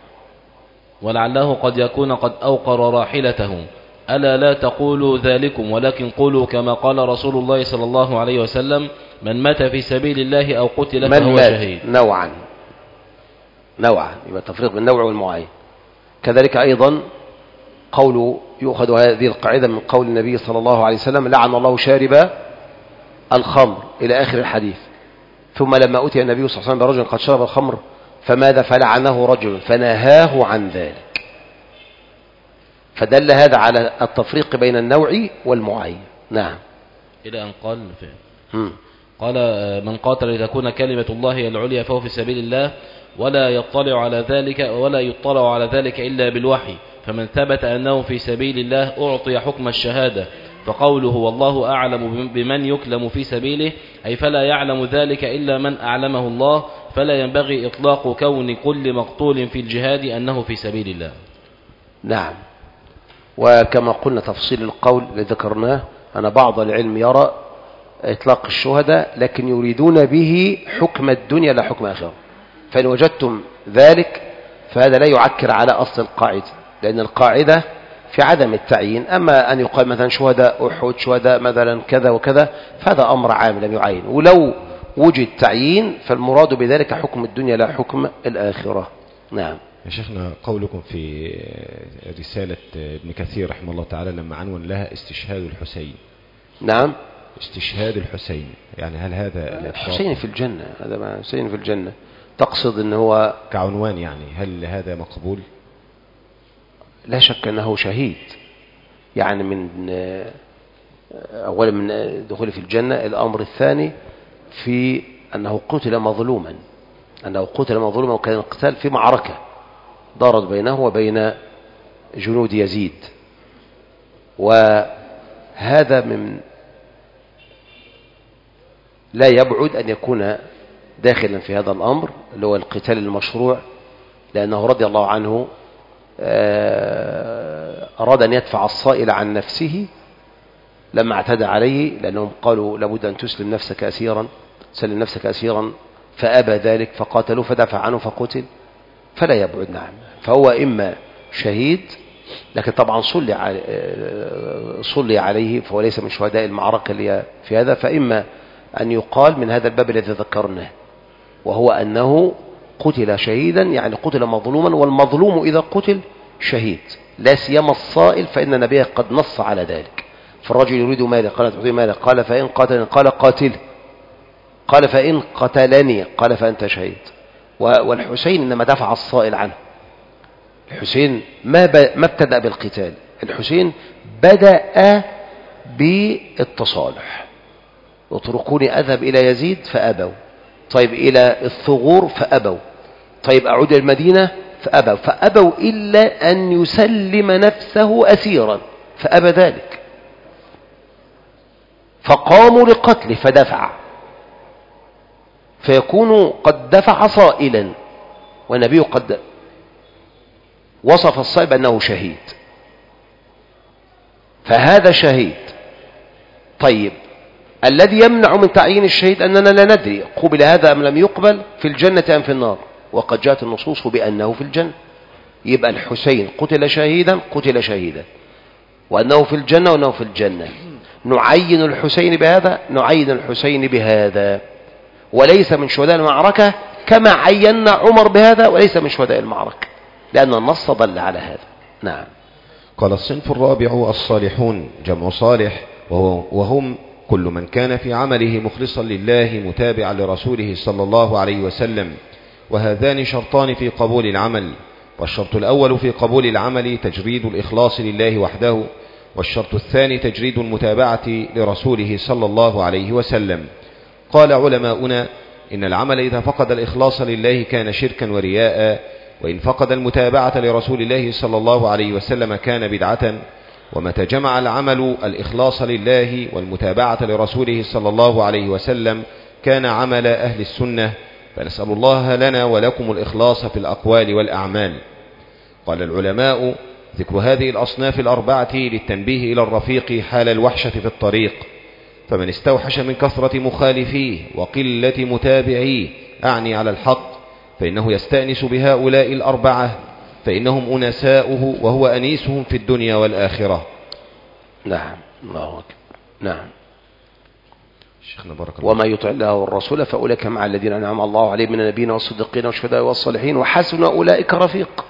S5: ولعله قد يكون قد أوقر راحلته، ألا لا تقولوا ذلكم ولكن قولوا كما قال رسول الله صلى الله عليه وسلم: من مات في سبيل الله أو قتل فهو شهيد.
S2: نوعا نوعا يبقى تفريق بين النوع والمعين. كذلك أيضا قول يؤخذ هذه القاعدة من قول النبي صلى الله عليه وسلم: لعن الله شارب الخمر إلى آخر الحديث. ثم لما أتي النبي صلى الله عليه وسلم برجل قد شرب الخمر فماذا؟ فلعنه رجل فنهاه عن ذلك. فدل هذا على التفريق بين النوع والمعين. نعم.
S5: إلى أن قال فيه. قال: من قاتل لتكون كلمة الله هي العليا فهو في سبيل الله، ولا يطلع على ذلك ولا يطلع على ذلك إلا بالوحي، فمن ثبت أنه في سبيل الله أعطي حكم الشهادة. فقوله والله أعلم بمن يكلم في سبيله، أي فلا يعلم ذلك إلا من أعلمه الله، فلا ينبغي إطلاق كون كل مقتول في الجهاد أنه في سبيل الله.
S2: نعم. وكما قلنا تفصيل القول الذي ذكرناه أن بعض العلم يرى إطلاق الشهداء لكن يريدون به حكم الدنيا لا حكم آخر. فإن وجدتم ذلك فهذا لا يعكر على أصل القاعدة، لأن القاعدة في عدم التعيين. أما أن يقال مثلا شهداء أحد، شهداء مثلا كذا وكذا، فهذا أمر عام لم يعين. ولو وجد تعيين فالمراد بذلك حكم الدنيا لا حكم الآخرة. نعم.
S7: يا شيخنا، قولكم في رسالة ابن كثير رحمه الله تعالى لما عنون لها استشهاد الحسين.
S2: نعم.
S7: استشهاد الحسين، يعني هل هذا
S2: الحسين في الجنة؟ هذا ما حسين في الجنة تقصد أنه هو
S7: كعنوان، يعني هل هذا مقبول؟
S2: لا شك أنه شهيد، يعني من أولا من دخوله في الجنة. الأمر الثاني في أنه قتل مظلوما، أنه قتل مظلوما، وكان القتال في معركة دارت بينه وبين جنود يزيد. وهذا من لا يبعد أن يكون داخلا في هذا الأمر اللي هو القتال المشروع، لأنه رضي الله عنه أراد أن يدفع الصائل عن نفسه لما اعتدى عليه، لأنهم قالوا لابد أن تسلم نفسك أسيرا، سلم نفسك أسيرا، فأبى ذلك فقاتلوه فدفع عنه فقتل. فلا يبعد. نعم. فهو إما شهيد، لكن طبعا صلي عليه, صلي عليه فهو ليس من شهداء المعركة اللي في هذا. فإما أن يقال من هذا الباب الذي ذكرناه، وهو أنه قتل شهيدا، يعني قتل مظلوما، والمظلوم إذا قتل شهيد، لا سيما الصائل فإن النبي قد نص على ذلك. فالرجل يريد ماله قال تعطيه ماله، قال فإن قاتل قال قاتل، قال فإن قتلني قال فأنت شهيد. والحسين إنما دفع الصائل عنه. الحسين ما ما ابتدأ بالقتال، الحسين بدأ بالتصالح. اتركوني أذهب إلى يزيد فأبوا، طيب إلى الثغور فأبوا، طيب أعود إلى المدينة فأبوا، فأبوا إلا أن يسلم نفسه أسيرا فأبى ذلك، فقاموا لقتله فدفع، فيكون قد دفع صائلا، والنبي قد وصف الصائل بأنه شهيد، فهذا شهيد. طيب الذي يمنع من تعيين الشهيد أننا لا ندري قبل هذا أم لم يقبل، في الجنة أم في النار، وقد جاءت النصوص بأنه في الجنة. يبقى الحسين قتل شهيدا قتل شهيدا، وأنه في الجنة وأنه في الجنة. نعين الحسين بهذا، نعين الحسين بهذا، وليس من شهداء المعركة كما عينا عمر بهذا، وليس من شهداء المعركة، لأن النص دل على هذا. نعم.
S7: قال الصنف الرابع الصالحون جمع صالح، وهو وهم كل من كان في عمله مخلصا لله متابعا لرسوله صلى الله عليه وسلم. وهذان شرطان في قبول العمل، والشرط الأول في قبول العمل تجريد الإخلاص لله وحده، والشرط الثاني تجريد المتابعة لرسوله صلى الله عليه وسلم. قال علماؤنا إن العمل إذا فقد الإخلاص لله كان شركا ورياء، وإن فقد المتابعة لرسول الله صلى الله عليه وسلم كان بدعة. ومتى جمع العمل الإخلاص لله والمتابعة لرسوله صلى الله عليه وسلم كان عمل أهل السنة. فنسأل الله لنا ولكم الإخلاص في الأقوال والأعمال. قال العلماء ذكر هذه الأصناف الأربعة للتنبيه إلى الرفيق حال الوحشة في الطريق، فمن استوحش من كثرة مخالفيه وقلة متابعيه أعني على الحق، فإنه يستأنس بهؤلاء الأربعة، فإنهم أنساؤه وهو أنيسهم في الدنيا والآخرة.
S2: نعم. الله أكبر. نعم.
S7: شيخنا بارك الله.
S2: وما يطع الله والرسول فأولئك مع الذين أنعم الله عليهم من النبيين والصديقين والشهداء والصالحين وحسن أولئك رفيق.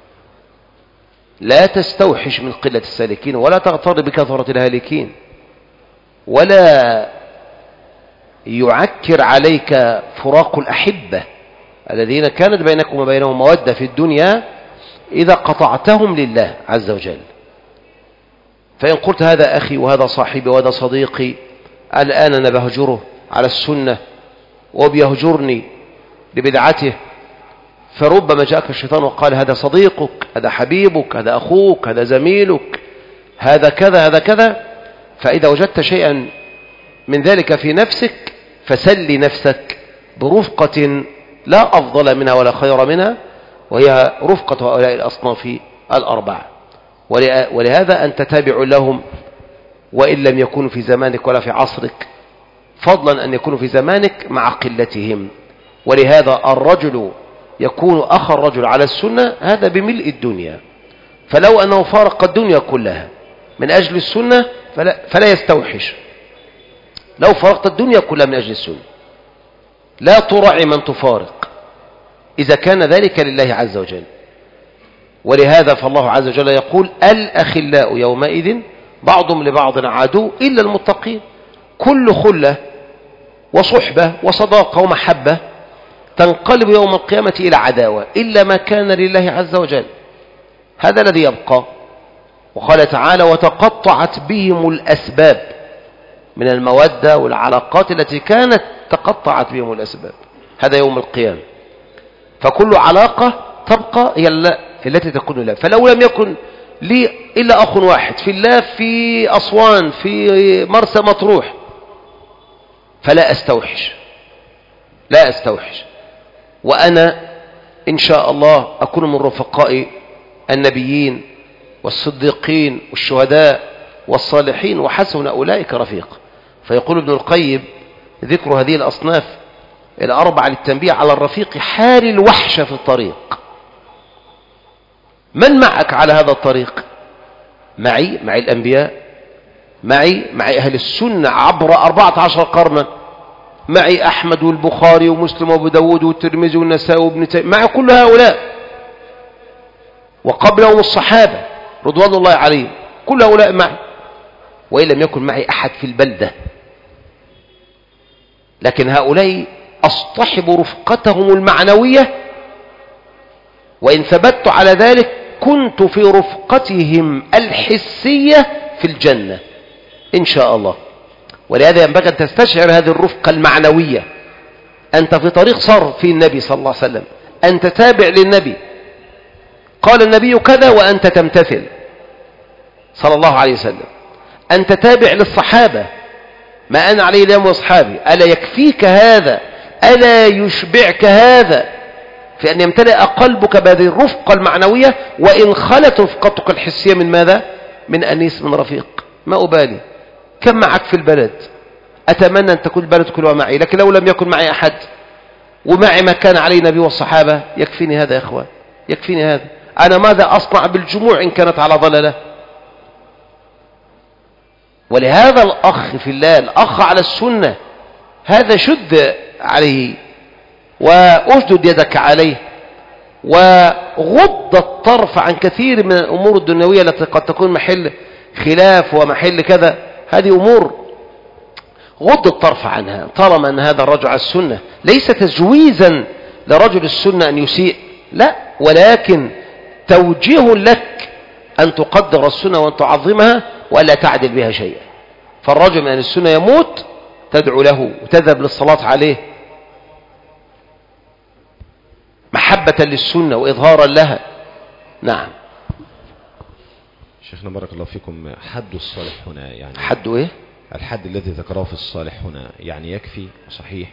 S2: لا تستوحش من قلة السالكين، ولا تغتر بكثرة الهالكين، ولا يعكر عليك فراق الأحبة الذين كانت بينكم وبينهم مودة في الدنيا إذا قطعتهم لله عز وجل. فإن قلت هذا أخي وهذا صاحبي وهذا صديقي، الآن أنا بهجره على السنة وبيهجرني لبدعته، فربما جاءك الشيطان وقال هذا صديقك، هذا حبيبك، هذا أخوك، هذا زميلك، هذا كذا هذا كذا. فإذا وجدت شيئا من ذلك في نفسك فسل نفسك برفقة لا أفضل منها ولا خير منها، وهي رفقة هؤلاء الأصناف الأربعة. ولهذا أنت تابع لهم وإن لم يكونوا في زمانك ولا في عصرك، فضلا أن يكونوا في زمانك مع قلتهم. ولهذا الرجل يكون أخ الرجل على السنة هذا بملء الدنيا، فلو أنه فارق الدنيا كلها من أجل السنة فلا, فلا يستوحش. لو فارقت الدنيا كلها من أجل السنة لا تراعي من تفارق إذا كان ذلك لله عز وجل. ولهذا فالله عز وجل يقول الأخلاء يومئذ بعضهم لبعض عدو إلا المتقين. كل خلة وصحبة وصداقة ومحبة تنقلب يوم القيامة إلى عداوة إلا ما كان لله عز وجل، هذا الذي يبقى. وقال تعالى وتقطعت بهم الأسباب، من المودة والعلاقات التي كانت تقطعت بهم الأسباب، هذا يوم القيامة. فكل علاقة تبقى هي التي تكون لله. فلو لم يكن لي إلا أخ واحد في الله في أسوان في مرسى مطروح فلا أستوحش، لا أستوحش. وأنا إن شاء الله أكون من رفقاء النبيين والصديقين والشهداء والصالحين وحسن أولئك رفيق. فيقول ابن القيم ذكر هذه الأصناف الأربعة للتنبيه على الرفيق حال الوحشة في الطريق. من معك على هذا الطريق؟ معي معي الأنبياء، معي معي أهل السنة عبر أربعة عشر قرنا، معي أحمد والبخاري ومسلم وابو داود والترمذي والنسائي وابن تيمية، معي كل هؤلاء، وقبلهم الصحابة رضوان الله عليهم، كل هؤلاء معي. وإن لم يكن معي أحد في البلدة لكن هؤلاء أصطحب رفقتهم المعنوية، وإن ثبت على ذلك كنت في رفقتهم الحسية في الجنة إن شاء الله. ولهذا ينبغي أن تستشعر هذه الرفقة المعنوية. أنت في طريق صار في النبي صلى الله عليه وسلم، أنت تابع للنبي، قال النبي كذا وأنت تمتثل صلى الله عليه وسلم. أنت تابع للصحابة، ما أنا عليه اليوم وأصحابي. ألا يكفيك هذا؟ ألا يشبعك هذا في أن يمتلئ قلبك بهذه الرفقة المعنوية؟ وإن خلت رفقتك الحسية من ماذا؟ من أنيس، من رفيق. ما أبالي كم معك في البلد، أتمنى أن تكون البلد كلها معي، لكن لو لم يكن معي أحد ومعي ما كان عليه النبي والصحابة يكفيني هذا يا إخوان، يكفيني هذا. أنا ماذا أصنع بالجموع إن كانت على ضلالة؟ ولهذا الأخ في الله، الأخ على السنة، هذا شد عليه وأشدد يدك عليه، وغض الطرف عن كثير من الأمور الدنيوية التي قد تكون محل خلاف ومحل كذا. هذه أمور غض الطرف عنها طالما أن هذا الرجل على السنة. ليس تجويزا لرجل السنة أن يسيء، لا، ولكن توجيه لك أن تقدر السنة وأن تعظمها وألا تعدل بها شيئا. فالرجل من أهل السنة يموت تدعو له وتذهب للصلاة عليه محبة للسنة وإظهارا لها. نعم.
S7: شيخنا بارك الله فيكم، حد الصالح هنا يعني
S2: حد إيه؟
S7: الحد الذي ذكره في الصالح هنا يعني يكفي صحيح؟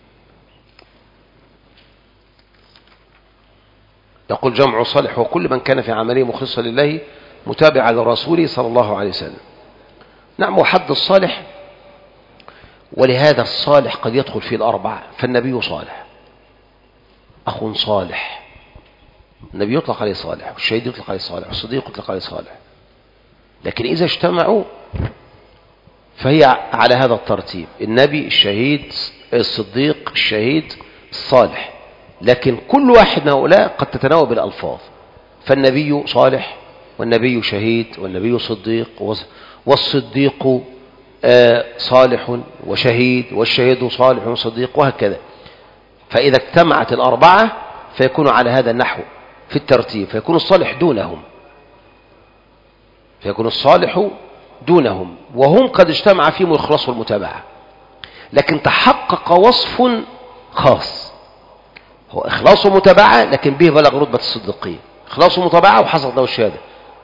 S2: يقول جمع صالح وكل من كان في عمله مخلصا لله متابعا لرسوله صلى الله عليه وسلم. نعم، وحد الصالح، ولهذا الصالح قد يدخل فيه الأربعة. فالنبي صالح، أخ صالح، النبي يطلق عليه صالح، والشهيد يطلق عليه صالح، والصديق يطلق عليه صالح. لكن إذا اجتمعوا فهي على هذا الترتيب: النبي، الشهيد، الصديق، الشهيد، الصالح. لكن كل واحد من هؤلاء قد تتناوب الألفاظ. فالنبي صالح، والنبي شهيد، والنبي صديق، والصديق صالح وشهيد، والشهيد صالح وصديق، وهكذا. فإذا اجتمعت الأربعة فيكون على هذا النحو في الترتيب، فيكون الصالح دونهم، فيكون الصالح دونهم، وهم قد اجتمع فيهم الإخلاص والمتابعة. لكن تحقق وصف خاص، هو إخلاص ومتابعة، لكن به بلغ رتبة الصديقية، إخلاص ومتابعة وحصلت له الشهادة.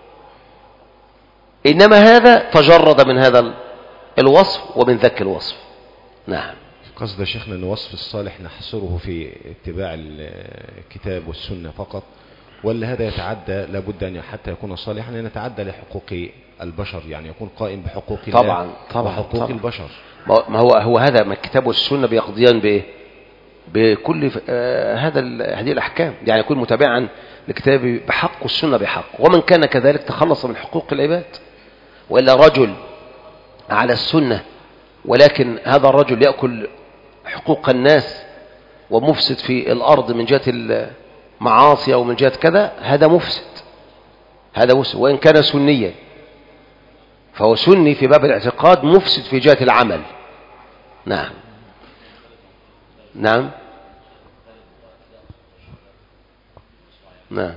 S2: إنما هذا تجرد من هذا الوصف ومن ذاك الوصف. نعم.
S7: قصد شيخنا أن وصف الصالح نحصره في اتباع الكتاب والسنة فقط، ولا هذا يتعدى لابد أن حتى يكون صالحا أن يتعدى لحقوق البشر، يعني يكون قائم بحقوق الله
S2: طبعا طبعا
S7: وحقوق
S2: طبعا.
S7: البشر؟
S2: ما هو هو هذا ما الكتاب والسنة بيقضيان بإيه؟ بكل آه هذا هذه الأحكام، يعني يكون متابعا للكتاب بحق والسنة بحق. ومن كان كذلك تخلص من حقوق العباد. وإلا رجل على السنة ولكن هذا الرجل يأكل حقوق الناس ومفسد في الأرض من جهة المعاصي أو من جهة كذا، هذا مفسد، هذا مفسد. وإن كان سنيا فهو سني في باب الاعتقاد، مفسد في جهة العمل. نعم. نعم. نعم.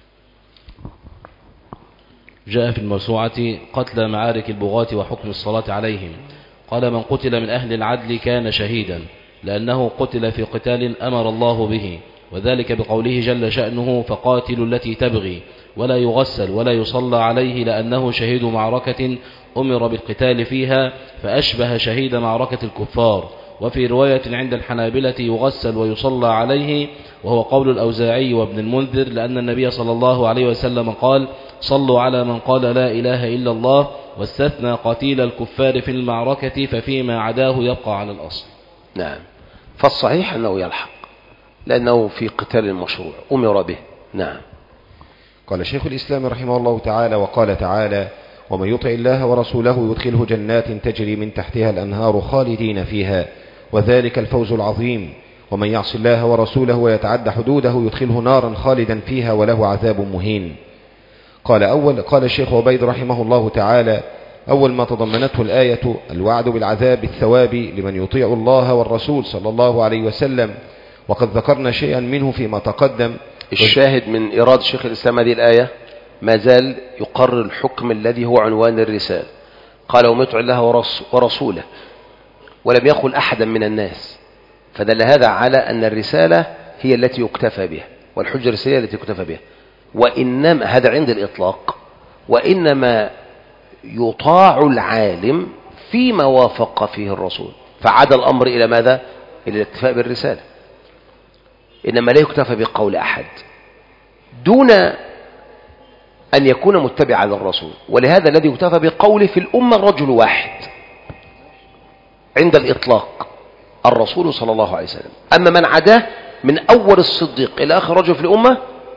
S5: جاء في الموسوعة قتل معارك البغاة وحكم الصلاة عليهم. قال: من قتل من أهل العدل كان شهيدا، لأنه قتل في قتال أمر الله به، وذلك بقوله جل شأنه: فقاتلوا التي تبغي، ولا يغسل ولا يصلى عليه، لأنه شهيد معركة أمر بالقتال فيها، فأشبه شهيد معركة الكفار. وفي رواية عند الحنابلة: يغسل ويصلى عليه، وهو قول الأوزاعي وابن المنذر، لأن النبي صلى الله عليه وسلم قال: صلوا على من قال لا إله إلا الله، واستثنى قتيل الكفار في المعركة، ففيما عداه يبقى على الأصل.
S2: نعم. فالصحيح أنه يلحق، لأنه في قتال مشروع أمر به. نعم.
S7: قال شيخ الإسلام رحمه الله تعالى: وقال تعالى: ومن يطع الله ورسوله يدخله جنات تجري من تحتها الأنهار خالدين فيها، وذلك الفوز العظيم. ومن يعص الله ورسوله ويتعد حدوده يدخله نارا خالدا فيها وله عذاب مهين. قال أول قال الشيخ عبيد رحمه الله تعالى: أول ما تضمنته الآية الوعد بالعذاب الثوابي لمن يطيع الله والرسول صلى الله عليه وسلم، وقد ذكرنا شيئا منه فيما تقدم.
S2: الشاهد من إرادة شيخ الإسلام هذه الآية ما زال يقرر الحكم الذي هو عنوان الرسالة. قال ومن يطع الله ورسوله، ولم يقل أحدا من الناس، فدل هذا على أن الرسالة هي التي يكتفى بها، والحجة الرسالية التي يكتفى بها. وإنما هذا عند الإطلاق، وإنما يطاع العالم فيما وافق فيه الرسول، فعاد الأمر إلى ماذا؟ إلى الاكتفاء بالرسالة. إنما لا يكتفى بقول أحد دون أن يكون متبعا للرسول. ولهذا الذي يكتفى بقوله في الأمة رجل واحد عند الإطلاق، الرسول صلى الله عليه وسلم. أما من عداه من أول الصديق إلى آخر رجل في الأمة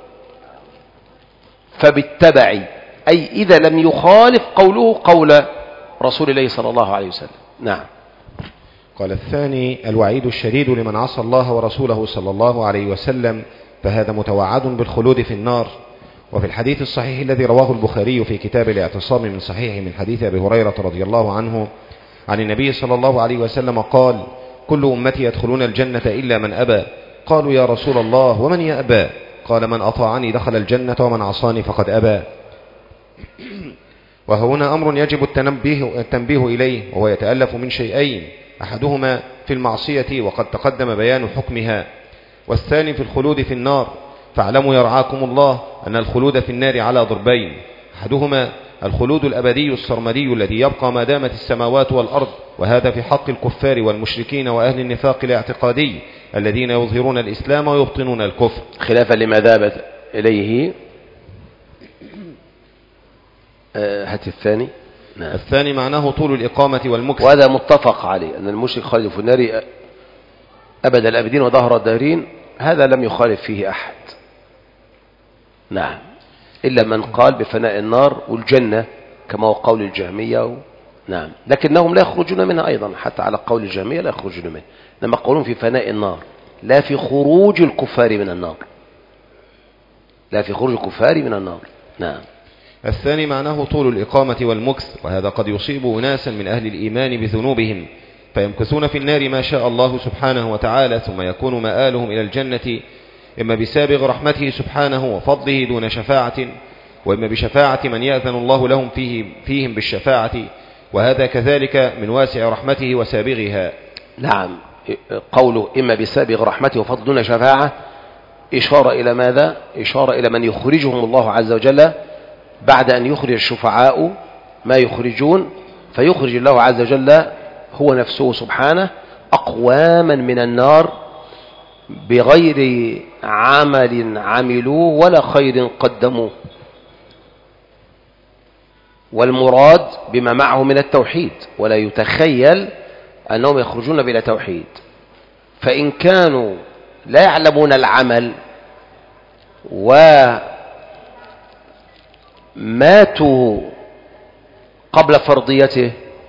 S2: فبالتبع، أي إذا لم يخالف قوله قول رسول الله صلى الله عليه وسلم. نعم.
S7: قال الثاني الوعيد الشديد لمن عصى الله ورسوله صلى الله عليه وسلم، فهذا متوعد بالخلود في النار. وفي الحديث الصحيح الذي رواه البخاري في كتاب الاعتصام من صحيح من حديث أبي هريرة رضي الله عنه عن النبي صلى الله عليه وسلم قال كل أمتي يدخلون الجنة إلا من أبى. قالوا يا رسول الله ومن يأبى؟ قال من أطاعني دخل الجنة ومن عصاني فقد أبى. وهنا أمر يجب التنبيه, التنبيه إليه، وهو يتألف من شيئين، أحدهما في المعصية وقد تقدم بيان حكمها، والثاني في الخلود في النار. فاعلموا يرعاكم الله أن الخلود في النار على ضربين، أحدهما الخلود الأبدي السرمدي الذي يبقى ما دامت السماوات والأرض، وهذا في حق الكفار والمشركين وأهل النفاق الاعتقادي الذين يظهرون الإسلام ويبطنون الكفر،
S2: خلافا لما ذهبت إليه. هات الثاني.
S7: نعم. الثاني معناه طول الإقامة والمكث،
S2: وهذا متفق عليه أن المشرك خالد في النار أبد الأبدين وظهر الدارين، هذا لم يخالف فيه أحد. نعم، إلا من قال بفناء النار والجنة كما هو قول الجهمية و... نعم، لكنهم لا يخرجون منها أيضا، حتى على قول الجهمية لا يخرجون منها، لما يقولون في فناء النار لا في خروج الكفار من النار، لا في خروج الكفار من النار. نعم.
S7: الثاني معناه طول الإقامة والمكث، وهذا قد يصيب أناسا من أهل الإيمان بذنوبهم فيمكثون في النار ما شاء الله سبحانه وتعالى، ثم يكون مآلهم إلى الجنة إما بسابغ رحمته سبحانه وفضله دون شفاعة، وإما بشفاعة من يأذن الله لهم فيه فيهم بالشفاعة، وهذا كذلك من واسع رحمته وسابغها.
S2: نعم، قوله إما بسابغ رحمته وفضل دون شفاعة إشارة إلى ماذا؟ إشارة إلى من يخرجهم الله عز وجل بعد أن يخرج الشفعاء ما يخرجون، فيخرج الله عز وجل هو نفسه سبحانه أقواما من النار بغير عمل عملوه ولا خير قدموه، والمراد بما معه من التوحيد، ولا يتخيل أنهم يخرجون بلا توحيد. فإن كانوا لا يعلمون العمل وماتوا قبل فرضيته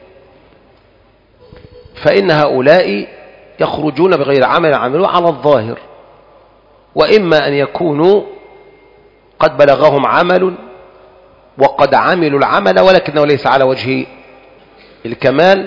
S2: فإن هؤلاء يخرجون بغير عمل عملوه على الظاهر، وإما أن يكونوا قد بلغهم عمل وقد عملوا العمل ولكنه ليس على وجه الكمال،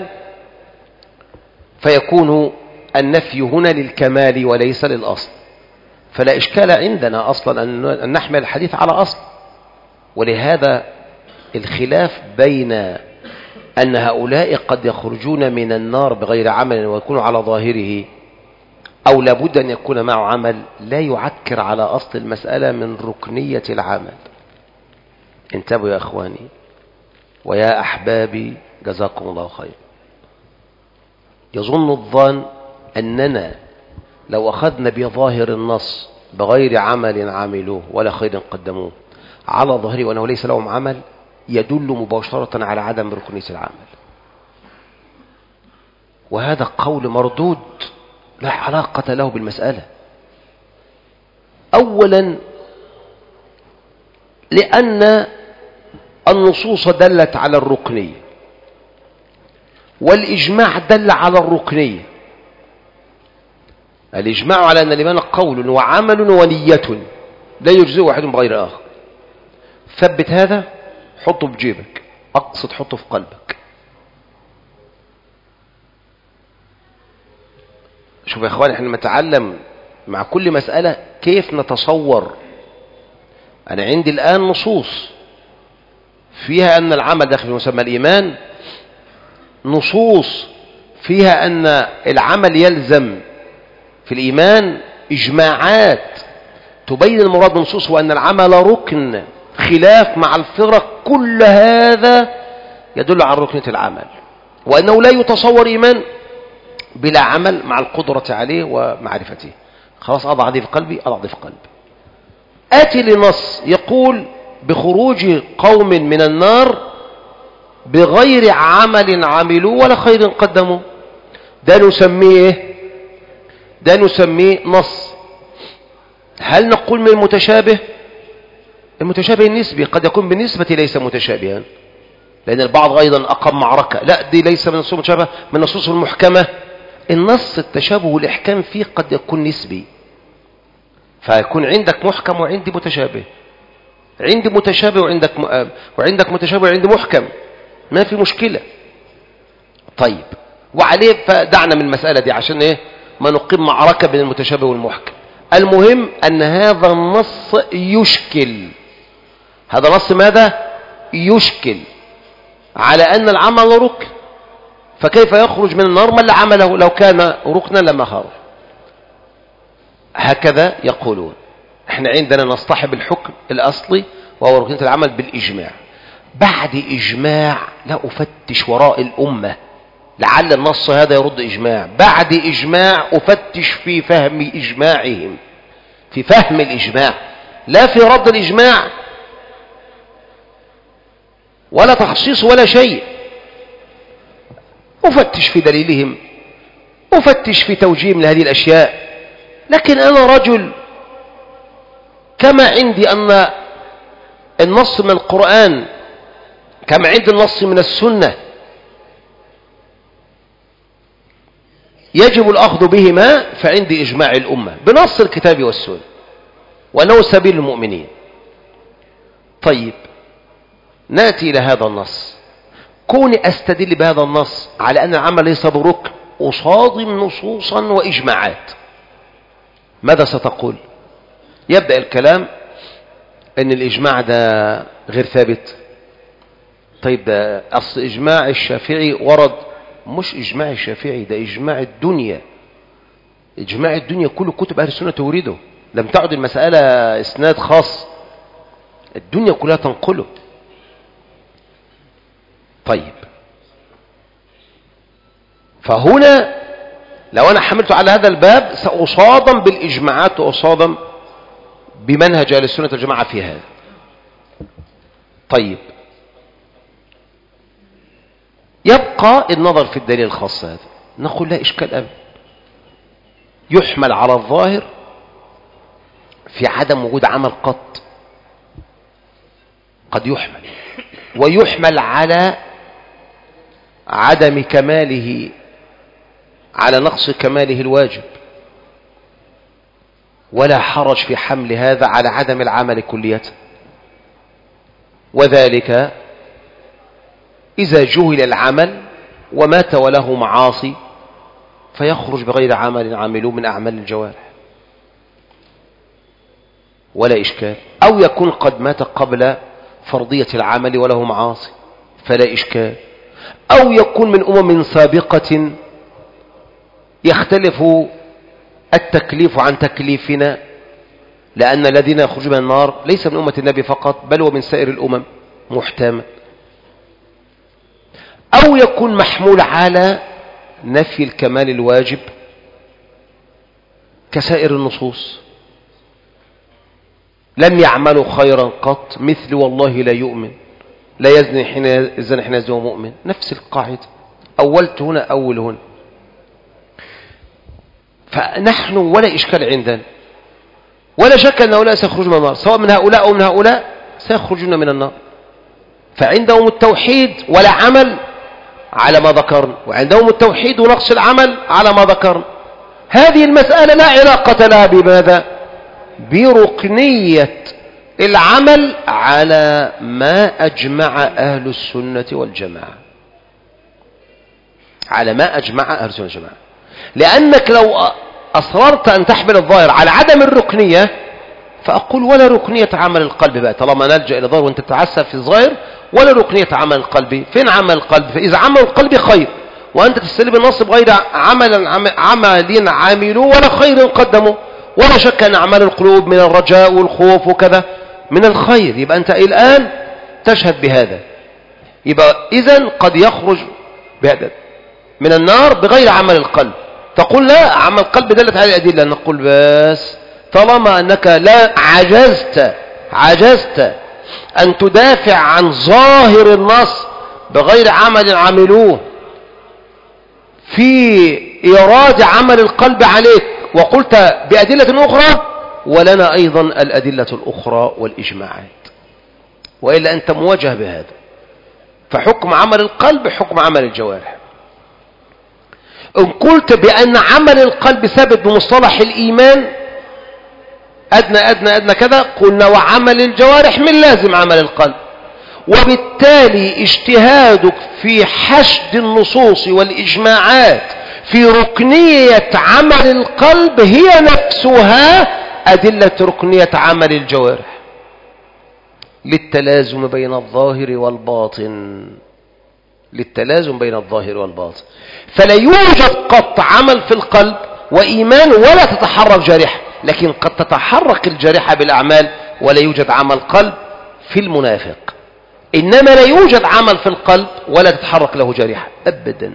S2: فيكون النفي هنا للكمال وليس للأصل. فلا إشكال عندنا أصلا أن نحمل الحديث على أصل، ولهذا الخلاف بين أن هؤلاء قد يخرجون من النار بغير عمل ويكونوا على ظاهره، أو لابد أن يكون معه عمل، لا يعكر على أصل المسألة من ركنية العمل. انتبهوا يا أخواني ويا أحبابي، جزاكم الله خير. يظن الظن أننا لو أخذنا بظاهر النص بغير عمل عملوه ولا خير قدموه على ظهره وأنه ليس لهم عمل، يدل مباشرة على عدم ركنية العمل، وهذا قول مردود لا علاقة له بالمسألة. أولا لأن النصوص دلت على الركنية، والإجماع دل على الركنية. الإجماع على أن الإيمان قول وعمل ونية لا يجزئ واحد بغير آخر. ثبت هذا، حطه بجيبك. أقصد حطه في قلبك. شوف يا إخواني، احنا نتعلم مع كل مسألة كيف نتصور. أنا عندي الآن نصوص فيها أن العمل داخل مسمى الإيمان، نصوص فيها أن العمل يلزم في الإيمان، إجماعات تبين المراد من نصوص وأن العمل ركن، خلاف مع الفرق. كل هذا يدل على ركنة العمل، وأنه لا يتصور إيمان بلا عمل مع القدرة عليه ومعرفته. خلاص أضع دي في قلبي، أضع دي في قلبي. آتي لنص يقول بخروج قوم من النار بغير عمل عملوا ولا خير قدموا. ده نسميه ده نسميه نص. هل نقول من المتشابه؟ المتشابه النسبي قد يكون بالنسبة ليس متشابها، لأن البعض أيضا أقام معركة، لا دي ليس من النصوص المتشابهة، من النصوص المحكمة. النص التشابه والإحكام فيه قد يكون نسبي، فيكون عندك محكم وعندي متشابه، عندي متشابه وعندك م... وعندك متشابه وعندي محكم، ما في مشكلة. طيب، وعليه فدعنا من المسألة دي عشان ايه ما نقيم معركة بين المتشابه والمحكم. المهم أن هذا النص يشكل. هذا النص ماذا؟ يشكل على أن العمل ركن، فكيف يخرج من النار من لا عمله؟ لو كان ركنا لما خرج. هكذا يقولون. احنا عندنا نصطحب الحكم الأصلي وهو ركنة العمل بالإجماع. بعد إجماع لا أفتش وراء الأمة لعل النص هذا يرد إجماع. بعد إجماع أفتش في فهم إجماعهم، في فهم الإجماع، لا في رد الإجماع ولا تخصيص ولا شيء. أفتش في دليلهم، أفتش في توجيهم لهذه الأشياء. لكن أنا رجل كما عندي أن النص من القرآن كما عندي النص من السنة يجب الأخذ بهما، فعندي إجماع الأمة بنص الكتاب والسنة وأنه سبيل المؤمنين. طيب، نأتي إلى هذا النص. كوني أستدل بهذا النص على أن العمل ليس بركن أصادم نصوصا وإجماعات، ماذا ستقول؟ يبدأ الكلام أن الإجماع ده غير ثابت. طيب، ده أصل إجماع الشافعي ورد. مش إجماع الشافعي، ده إجماع الدنيا. إجماع الدنيا كل كتب أهل السنة تورده، لم تعد المسألة إسناد خاص، الدنيا كلها تنقله. طيب، فهنا لو أنا حملت على هذا الباب سأصادم بالإجماعات وأصادم بمنهج أهل السنة والجماعة في هذا. طيب، يبقى النظر في الدليل الخاص هذا. نقول لا إشكال أبدا، يحمل على الظاهر في عدم وجود عمل قط، قد يحمل، ويحمل على عدم كماله، على نقص كماله الواجب، ولا حرج في حمل هذا على عدم العمل كلية. وذلك إذا جهل العمل ومات وله معاصي فيخرج بغير عمل عملوه من أعمال الجوارح ولا إشكال. أو يكون قد مات قبل فرضية العمل وله معاصي فلا إشكال. أو يكون من أمم سابقة يختلف التكليف عن تكليفنا، لأن الذين يخرجون من النار ليس من أمة النبي فقط بل ومن سائر الأمم محتمل. أو يكون محمول على نفي الكمال الواجب كسائر النصوص، لم يعملوا خيرا قط، مثل والله لا يؤمن، لا يزني حين يزني حين يزني مؤمن، نفس القاعدة. أولت هنا أول هنا. فنحن ولا إشكال عندنا، ولا شك أن هؤلاء سيخرجون من النار، سواء من هؤلاء أو من هؤلاء سيخرجون من النار. فعندهم التوحيد ولا عمل على ما ذكرنا، وعندهم التوحيد ونقص العمل على ما ذكرنا. هذه المسألة لا علاقة لها بماذا؟ بركنية العمل على ما أجمع أهل السنة والجماعة، على ما أجمع أهل السنة والجماعة. لأنك لو أصررت أن تحمل الظاهر على عدم الركنية فأقول ولا ركنية عمل القلب بقى، طالما نلجأ إلى الظاهر وأنت تتعسف في الظاهر، ولا ركنية عمل القلب. فين عمل القلب؟ فإذا عمل القلب خير وأنت تستلم النص بغير عمل عمل عاملوا ولا خير قدموا، ولا شك أن أعمال القلوب من الرجاء والخوف وكذا من الخير، يبقى أنت الآن تشهد بهذا. يبقى إذن قد يخرج بهذا من النار بغير عمل القلب. تقول لا، عمل القلب دلت عليه الأدلة. نقول بس طالما أنك لا عجزت عجزت أن تدافع عن ظاهر النص بغير عمل عملوه في إيراد عمل القلب عليك، وقلت بأدلة أخرى، ولنا أيضا الأدلة الأخرى والإجماعات، وإلا أنت مواجه بهذا. فحكم عمل القلب حكم عمل الجوارح. إن قلت بأن عمل القلب ثابت بمصطلح الإيمان أدنى أدنى أدنى كذا، قلنا وعمل الجوارح من لازم عمل القلب، وبالتالي اجتهادك في حشد النصوص والإجماعات في ركنية عمل القلب هي نفسها أدلة ركنية عمل الجوارح، للتلازم بين الظاهر والباطن، للتلازم بين الظاهر والباطن. فلا يوجد قط عمل في القلب وإيمان ولا تتحرك جارحة، لكن قد تتحرك الجارحة بالأعمال ولا يوجد عمل قلب في المنافق. إنما لا يوجد عمل في القلب ولا تتحرك له جارحة أبدا،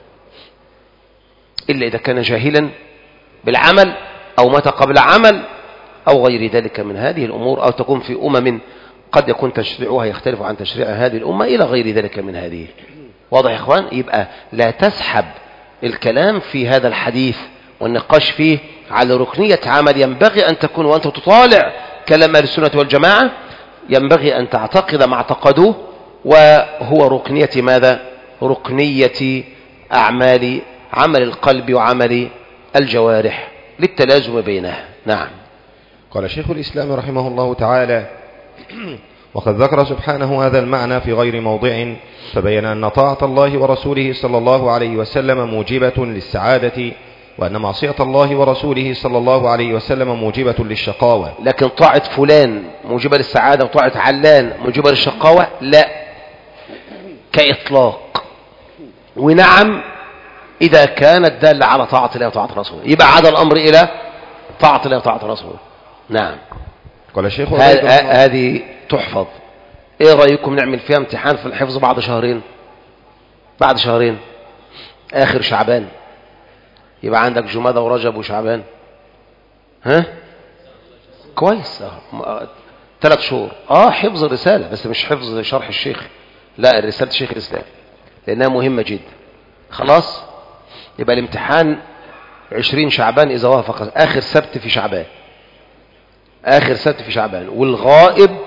S2: إلا إذا كان جاهلا بالعمل أو مات قبل عمل أو غير ذلك من هذه الأمور، أو تكون في أمم قد يكون تشريعها يختلف عن تشريع هذه الأمة إلى غير ذلك من هذه. واضح يا إخوان؟ يبقى لا تسحب الكلام في هذا الحديث والنقاش فيه على ركنية عمل. ينبغي أن تكون وأنت تطالع كلام أهل السنة والجماعة ينبغي أن تعتقد ما اعتقدوه، وهو ركنية ماذا؟ ركنية أعمال عمل القلب وعمل الجوارح للتلازم بينها. نعم.
S7: قال شيخ الإسلام رحمه الله تعالى: وقد ذكر سبحانه هذا المعنى في غير موضع، فبين أن طاعة الله ورسوله صلى الله عليه وسلم موجبة للسعادة، وأن معصية الله ورسوله صلى الله عليه وسلم موجبة للشقاوة.
S2: لكن طاعة فلان موجبة للسعادة وطاعة علان موجبة للشقاوة لا، كإطلاق. ونعم إذا كانت دالة على طاعة الله وطاعة رسوله يبقى عاد الأمر إلى طاعة الله وطاعة رسوله. نعم.
S7: قال الشيخ
S2: هذه تحفظ. ايه رأيكم نعمل فيها امتحان في الحفظ بعد شهرين بعد شهرين آخر شعبان، يبقى عندك جمادى ورجب وشعبان، ها كويس، اه ثلاث شهور. اه حفظ الرسالة بس مش حفظ شرح الشيخ، لا، الرسالة الشيخ الإسلام لأنها مهمة جدا. خلاص، يبقى الامتحان عشرين شعبان إذا وافق آخر سبت في شعبان، آخر سبت في شعبان، والغائب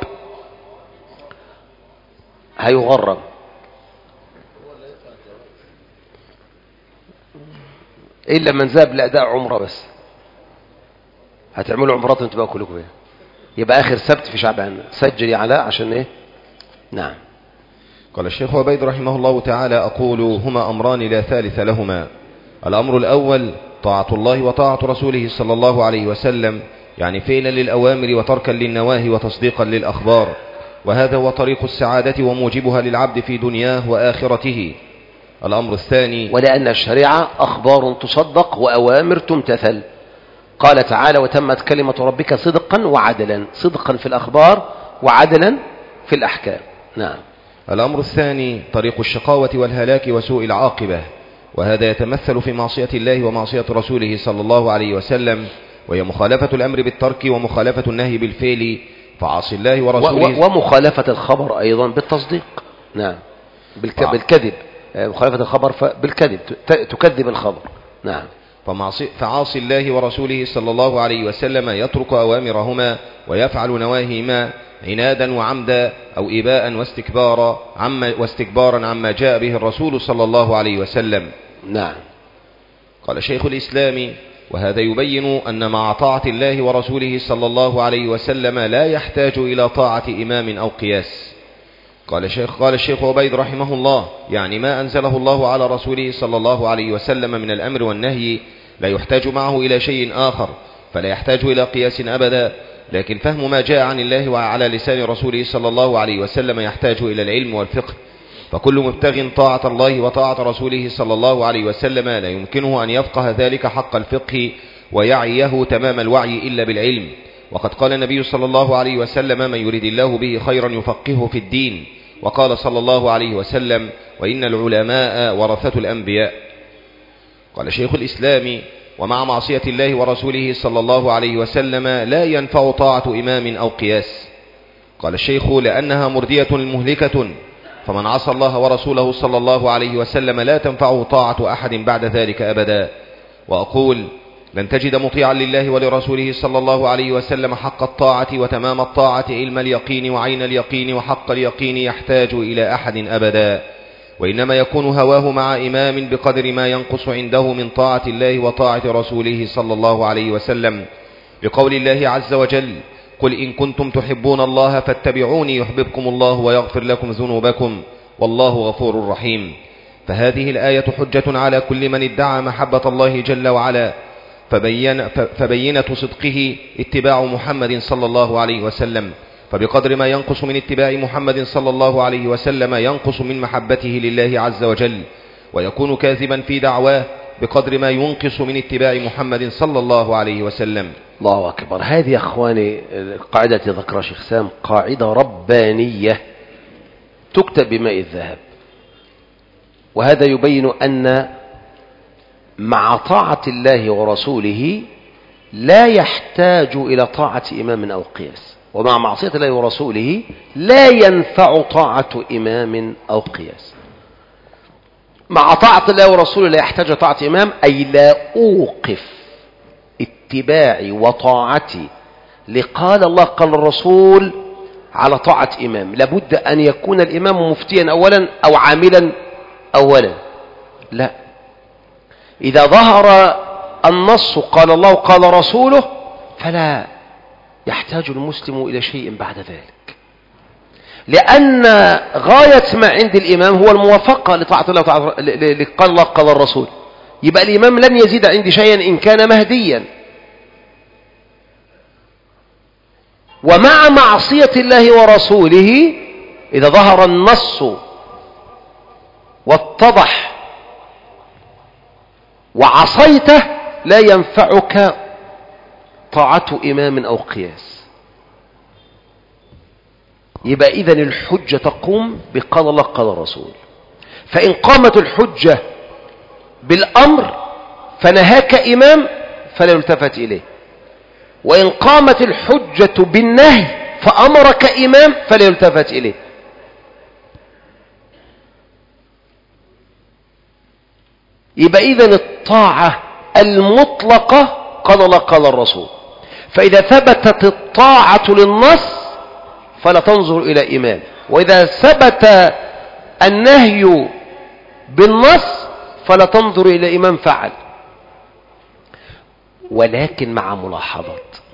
S2: هيغرم. إلا من ذهب لأداء عمره بس، هتعملوا عمرات انتوا بقى كلكم ايه. يبقى آخر سبت في شعبان، سجل على عشان ايه. نعم.
S7: قال الشيخ عبيد رحمه الله تعالى: أقول هما أمران لا ثالث لهما. الأمر الأول طاعة الله وطاعة رسوله صلى الله عليه وسلم، يعني فعلا للأوامر وتركا للنواهي وتصديقا للأخبار، وهذا هو طريق السعادة وموجبها للعبد في دنياه وآخرته. الأمر الثاني:
S2: ولأن الشريعة أخبار تصدق وأوامر تمتثل. قال تعالى: وتمت كلمة ربك صدقا وعدلا، صدقا في الأخبار وعدلا في الأحكام. نعم.
S7: الأمر الثاني: طريق الشقاوة والهلاك وسوء العاقبة، وهذا يتمثل في معصية الله ومعصية رسوله صلى الله عليه وسلم، وهي مخالفة الأمر بالترك ومخالفة النهي بالفعل، فعاصي الله ورسوله،
S2: ومخالفة الخبر أيضا بالتصديق. نعم. بالك... بالكذب، مخالفة الخبر بالكذب، تكذب الخبر. نعم.
S7: فعاصي الله ورسوله صلى الله عليه وسلم يترك أوامرهما ويفعل نواهيهما عنادا وعمدا أو إباء واستكبارا عما واستكبارا عما جاء به الرسول صلى الله عليه وسلم.
S2: نعم.
S7: قال شيخ الإسلام: وهذا يبين أن مع طاعة الله ورسوله صلى الله عليه وسلم لا يحتاج إلى طاعة إمام أو قياس. قال الشيخ, قال الشيخ عبيد رحمه الله: يعني ما أنزله الله على رسوله صلى الله عليه وسلم من الأمر والنهي لا يحتاج معه إلى شيء آخر، فلا يحتاج إلى قياس أبدا. لكن فهم ما جاء عن الله وعلى لسان رسوله صلى الله عليه وسلم يحتاج إلى العلم والفقه. فكل مبتغ طاعة الله وطاعة رسوله صلى الله عليه وسلم لا يمكنه أن يفقه ذلك حق الفقه ويعيه تمام الوعي إلا بالعلم. وقد قال النبي صلى الله عليه وسلم: من يريد الله به خيرا يفقهه في الدين. وقال صلى الله عليه وسلم: وإن العلماء ورثة الأنبياء. قال شيخ الإسلام: ومع معصية الله ورسوله صلى الله عليه وسلم لا ينفع طاعة إمام أو قياس. قال الشيخ: لأنها مردية مهلكة، فمن عصى الله ورسوله صلى الله عليه وسلم لا تنفعه طاعة أحد بعد ذلك أبدا. وأقول: لن تجد مطيعا لله ولرسوله صلى الله عليه وسلم حق الطاعة وتمام الطاعة علم اليقين وعين اليقين وحق اليقين يحتاج إلى أحد أبدا، وإنما يكون هواه مع إمام بقدر ما ينقص عنده من طاعة الله وطاعة رسوله صلى الله عليه وسلم، بقول الله عز وجل: قل إن كنتم تحبون الله فاتبعوني يحببكم الله ويغفر لكم ذنوبكم والله غفور رحيم. فهذه الآية حجة على كل من ادعى محبة الله جل وعلا، فبين فبينة صدقه اتباع محمد صلى الله عليه وسلم، فبقدر ما ينقص من اتباع محمد صلى الله عليه وسلم ينقص من محبته لله عز وجل، ويكون كاذبا في دعواه بقدر ما ينقص من اتباع محمد صلى الله عليه وسلم.
S2: الله أكبر. هذه يا أخواني قاعدة ذكر شيخ سام، قاعدة ربانية تكتب بماء الذهب. وهذا يبين أن مع طاعة الله ورسوله لا يحتاج إلى طاعة إمام أو قياس، ومع معصية الله ورسوله لا ينفع طاعة إمام أو قياس. مع طاعة الله ورسوله لا يحتاج طاعة إمام، أي لا أوقف اتباعي وطاعتي لقال الله قال الرسول على طاعة إمام. لابد أن يكون الإمام مفتيا أولا أو عاملا أولا. لا، إذا ظهر النص قال الله قال رسوله فلا يحتاج المسلم إلى شيء بعد ذلك، لأن غاية ما عند الإمام هو الموافقة لطاعة الله قال الله قال الرسول. يبقى الإمام لن يزيد عندي شيئا إن كان مهديا. ومع معصية الله ورسوله إذا ظهر النص واتضح وعصيته لا ينفعك طاعة إمام أو قياس. يبقى إذن الحجة تقوم بقال الله قال الرسول. فإن قامت الحجة بالأمر فنهاك إمام فلا يلتفت إليه، وإن قامت الحجة بالنهي فأمرك إمام فلا يلتفت إليه. يبقى إذن الطاعة المطلقة قال الله قال الرسول. فإذا ثبتت الطاعة للنص فلا تنظر إلى إمام، وإذا ثبت النهي بالنص فلا تنظر إلى إمام فعل. ولكن مع ملاحظة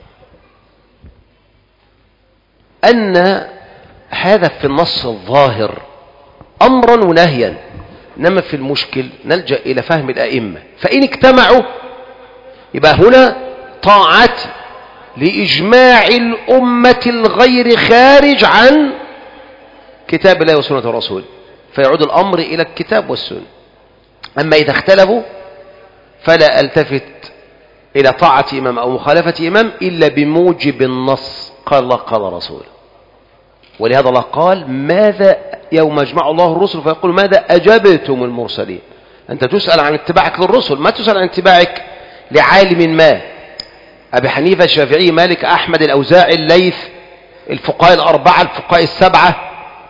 S2: أن هذا في النص الظاهر أمرا ونهيا، إنما في المشكل نلجأ إلى فهم الأئمة. فإن اجتمعوا يبقى هنا طاعتي لإجماع الأمة الغير خارج عن كتاب الله وسنة الرسول، فيعود الأمر إلى الكتاب والسنة. أما إذا اختلفوا فلا ألتفت إلى طاعة إمام أو مخالفة إمام إلا بموجب النص قال الله قال رسول. ولهذا الله قال: ماذا يوم يجمع الله الرسل فيقول ماذا أجبتم المرسلين. أنت تسأل عن اتباعك للرسل، ما تسأل عن اتباعك لعالم ما. أبي حنيفة، الشافعي، مالك، أحمد، الأوزاعي، الليث، الفقهاء الأربعة، الفقهاء السبعة،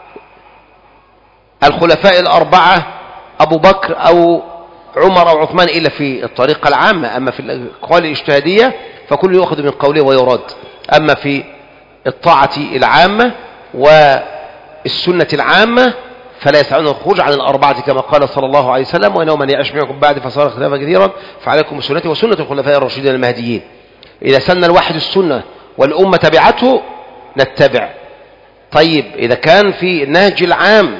S2: الخلفاء الأربعة، أبو بكر أو عمر أو عثمان، إلا في الطريقة العامة. أما في الأقوال الاجتهادية فكل يأخذ من قوله ويرد. أما في الطاعة العامة والسنة العامة فلا يسعون الخروج عن الأربعة كما قال صلى الله عليه وسلم وإنه من يعش منكم بعد فصار اختلافا كثيرا فعليكم بسنتي وسنة الخلفاء الراشدين المهديين. إذا سن الواحد السنة والأمة تبعته نتبع. طيب إذا كان في النهج العام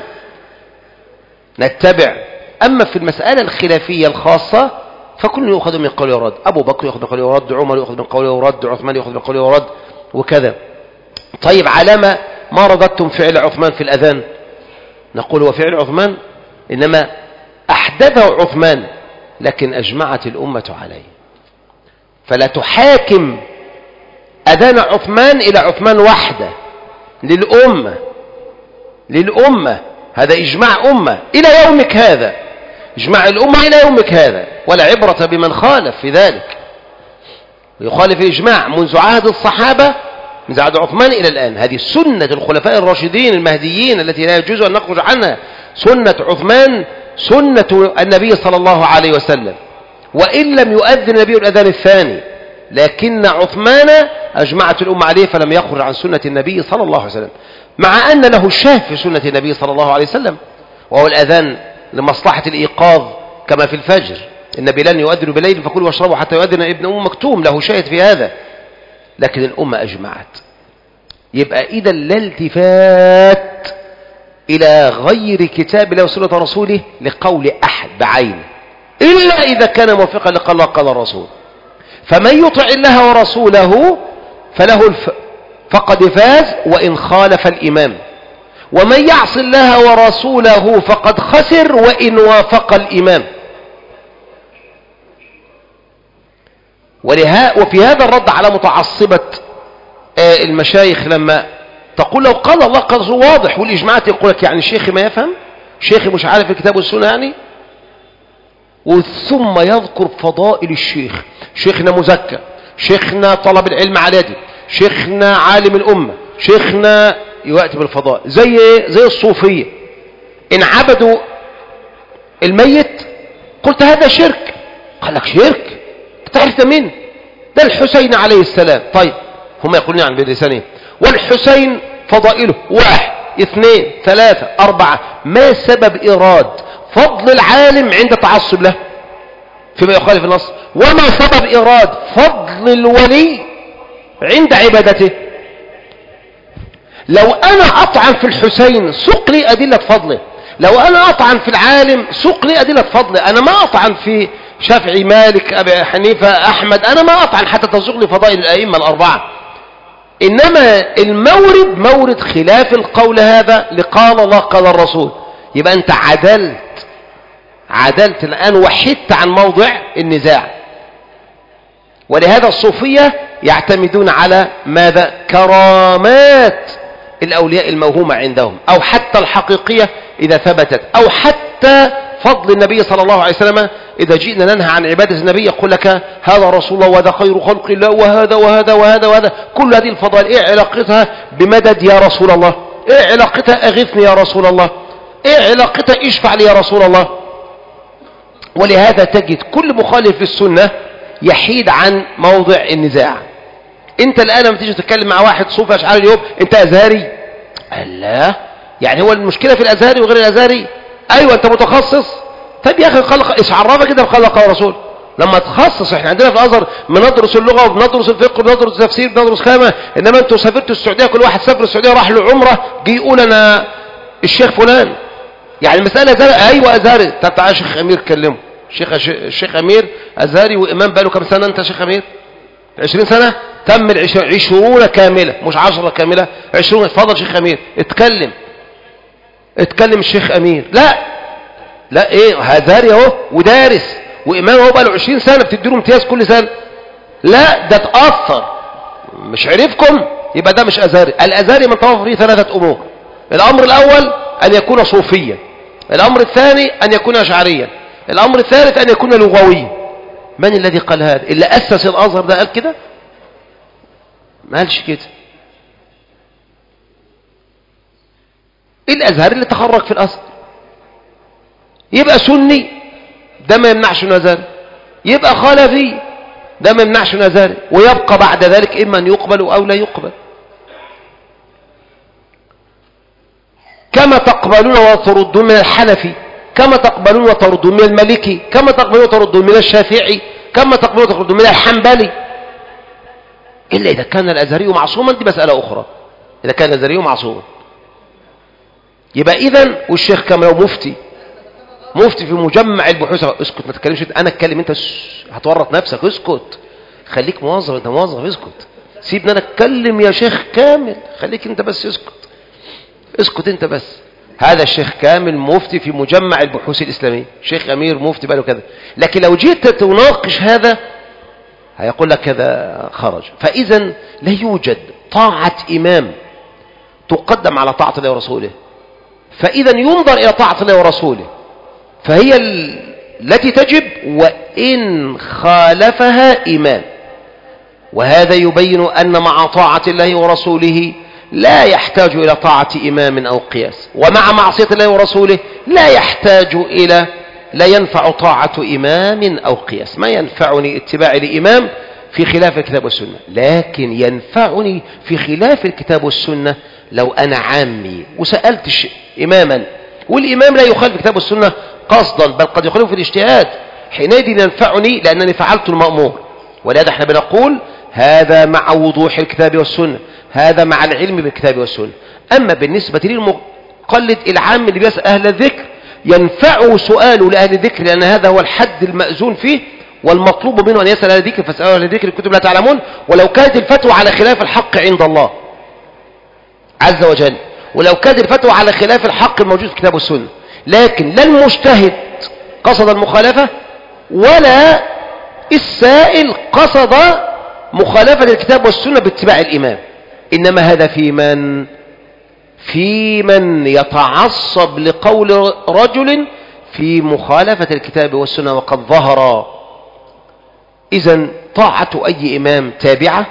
S2: نتبع. أما في المسألة الخلافية الخاصة فكل يأخذ من قوله ورد، أبو بكر يأخذ من قوله ورد، عمر يأخذ من قوله ورد، عثمان يأخذ من قوله ورد، وكذا. طيب علامة ما رددتم فعل عثمان في الأذان؟ نقول هو فعل عثمان إنما أحدثه عثمان لكن أجمعت الأمة عليه، فلا تحاكم أذان عثمان إلى عثمان وحده، للأمة للأمة هذا إجماع أمة إلى يومك هذا، إجماع الأمة إلى يومك هذا، ولا عبرة بمن خالف في ذلك. ويخالف الإجماع منذ عهد الصحابة من عهد عثمان إلى الآن. هذه سنة الخلفاء الراشدين المهديين التي لا يجوز أن نخرج عنها. سنة عثمان سنة النبي صلى الله عليه وسلم، وإن لم يؤذن النبي الأذان الثاني لكن عثمان أجمعت الأمة عليه فلم يخرج عن سنة النبي صلى الله عليه وسلم، مع أن له شاه في سنة النبي صلى الله عليه وسلم وهو الأذان لمصلحة الإيقاظ كما في الفجر، إن بلال يؤذن بالليل فكلوا واشربوا حتى يؤذن ابن أم مكتوم، له شاهد في هذا، لكن الأمة أجمعت. يبقى إذا لا التفات إلى غير كتاب الله وسنة رسوله لقول أحد بعينه إلا إذا كان موافقا لقول الله قال الرسول. فمن يطع الله ورسوله فله الف... فقد فاز وإن خالف الإمام، ومن يعص الله ورسوله فقد خسر وإن وافق الإمام. ولها وفي هذا الرد على متعصبة المشايخ لما تقول لو قال الله قال الرسول واضح والإجماعات يقول لك يعني شيخي ما يفهم، شيخي مش عارف الكتاب والسنة يعني. وثم يذكر فضائل الشيخ، شيخنا مزكى، شيخنا طلب العلم على يدي، شيخنا عالم الأمة، شيخنا يؤتي بالفضائل. زي ايه؟ زي الصوفية إن عبدوا الميت قلت هذا شرك، قال لك شرك تعرف ده مين؟ ده الحسين عليه السلام. طيب هم يقولون عن بلسانهم والحسين فضائله واحد اثنين ثلاثة أربعة، ما سبب إيراد فضل العالم عند تعصب له فيما يخالف النص؟ وما سبب إيراد فضل الولي عند عبادته؟ لو أنا أطعن في الحسين سوق لي أدلة فضله، لو أنا أطعن في العالم سوق لي أدلة فضله. أنا ما أطعن في شافعي مالك أبي حنيفة أحمد، أنا ما أطعن حتى تسوق لي فضائل الأئمة الأربعة، إنما المورد مورد خلاف القول هذا لقال الله قال الرسول. يبقى أنت عدلت عدلت الآن وحدت عن موضع النزاع. ولهذا الصوفية يعتمدون على ماذا؟ كرامات الأولياء الموهومة عندهم، أو حتى الحقيقية إذا ثبتت، أو حتى فضل النبي صلى الله عليه وسلم. إذا جئنا ننهى عن عبادة النبي يقول لك هذا رسول الله وهذا خير خلق الله وهذا وهذا وهذا وهذا. كل هذه الفضائل إيه علاقتها بمدد يا رسول الله؟ إيه علاقتها أغثني يا رسول الله؟ إيه علاقتها اشفع لي يا رسول الله؟ ولهذا تجد كل مخالف في السنة يحيد عن موضع النزاع. انت الآن لما تيجي تتكلم مع واحد صوفي أشعري اليوم انت أزهري، لا يعني هو المشكلة في الأزهري وغير الأزهري؟ أيوة انت متخصص. طيب يا أخي خلق ايش عرفك كده بخلق الرسول؟ لما تخصص. احنا عندنا في الأزهر بندرس اللغة وبندرس الفقه وبندرس التفسير وبندرس خامة، انما انتوا سافرتوا السعودية كل واحد سافر السعودية راح له عمرة جي يقول انا الشيخ فلان. يعني المسألة أزهري؟ أيوة أزهري. طب تعالى شيخ أمير كلمه. شيخ الشيخ أمير أزهري وإمام بقاله كم سنة أنت شيخ أمير؟ عشرين سنة؟ تم العشرون كاملة مش عشرة كاملة، عشرون. اتفضل شيخ أمير اتكلم اتكلم الشيخ أمير. لا لا ايه أزهري اهو ودارس وإمام اهو بقاله عشرين سنة بتديله امتياز كل سنة. لا ده اتأثر مش عرفكم يبقى ده مش أزهري. الأزهري من توفر فيه ثلاثة أمور. الأمر الأول أن يكون صوفيا، الأمر الثاني أن يكون أشعريا، الأمر الثالث أن يكون لغويا. من الذي قال هذا؟ اللي أسس الأزهر ده قال كده؟ ما قالش كده. الأزهر اللي تخرج في الأصل يبقى سني ده ما يمنعش نزاري، يبقى خلفي ده ما يمنعش نزاري، ويبقى بعد ذلك إما أن يقبل أو لا يقبل. كما تقبلون وتردون من الحنفي، كما تقبلون وتردون من المالكي، كما تقبلون وتردون من الشافعي، كما تقبلون وتردون من الحنبلي، إلا إذا كان الأزهري معصوما، دي مسألة أخرى. إذا كان الأزهري معصوما يبقى إذن، والشيخ كما لو مفتي مفتي في مجمع البحوث. اسكت ما تتكلمش، أنا اتكلم، أنت هتورط نفسك، اسكت، خليك موظف، أنت موظف، اسكت، سيبنا أنا اتكلم يا شيخ كامل، خليك أنت بس، اسكت اسكت أنت بس. هذا الشيخ كامل مفتي في مجمع البحوث الإسلامية، شيخ أمير مفتي بقاله كذا، لكن لو جيت تناقش هذا هيقول لك كذا خرج. فإذا لا يوجد طاعة إمام تقدم على طاعة الله ورسوله، فإذا ينظر إلى طاعة الله ورسوله، فهي التي تجب وإن خالفها إمام. وهذا يبين أن مع طاعة الله ورسوله لا يحتاج إلى طاعة إمام أو قياس، ومع معصية الله ورسوله لا يحتاج إلى لا ينفع طاعة إمام أو قياس. ما ينفعني اتباع الإمام في خلاف الكتاب والسنة، لكن ينفعني في خلاف الكتاب والسنة لو أنا عامي وسألت إماما والإمام لا يخالف الكتاب والسنة قصدا، بل قد يخالف في الاجتهاد، حينئذ ينفعني لأنني فعلت المأمور. ولهذا احنا بنقول هذا مع وضوح الكتاب والسنة، هذا مع العلم بالكتاب والسنة. أما بالنسبة للمقلد العام اللي بيسأل أهل الذكر، ينفعه سؤاله لأهل الذكر، لأن هذا هو الحد المأذون فيه، والمطلوب منه أن يسأل أهل الذكر فاسألوا أهل الذكر الكتب لا تعلمون، ولو كانت الفتوى على خلاف الحق عند الله عز وجل، ولو كانت الفتوى على خلاف الحق الموجود في الكتاب والسنة. لكن لا المجتهد قصد المخالفة ولا السائل قصد مخالفة الكتاب والسنة باتباع الإمام، إنما هذا في من في من يتعصب لقول رجل في مخالفة الكتاب والسنة وقد ظهر. إذن طاعة أي إمام تابعة،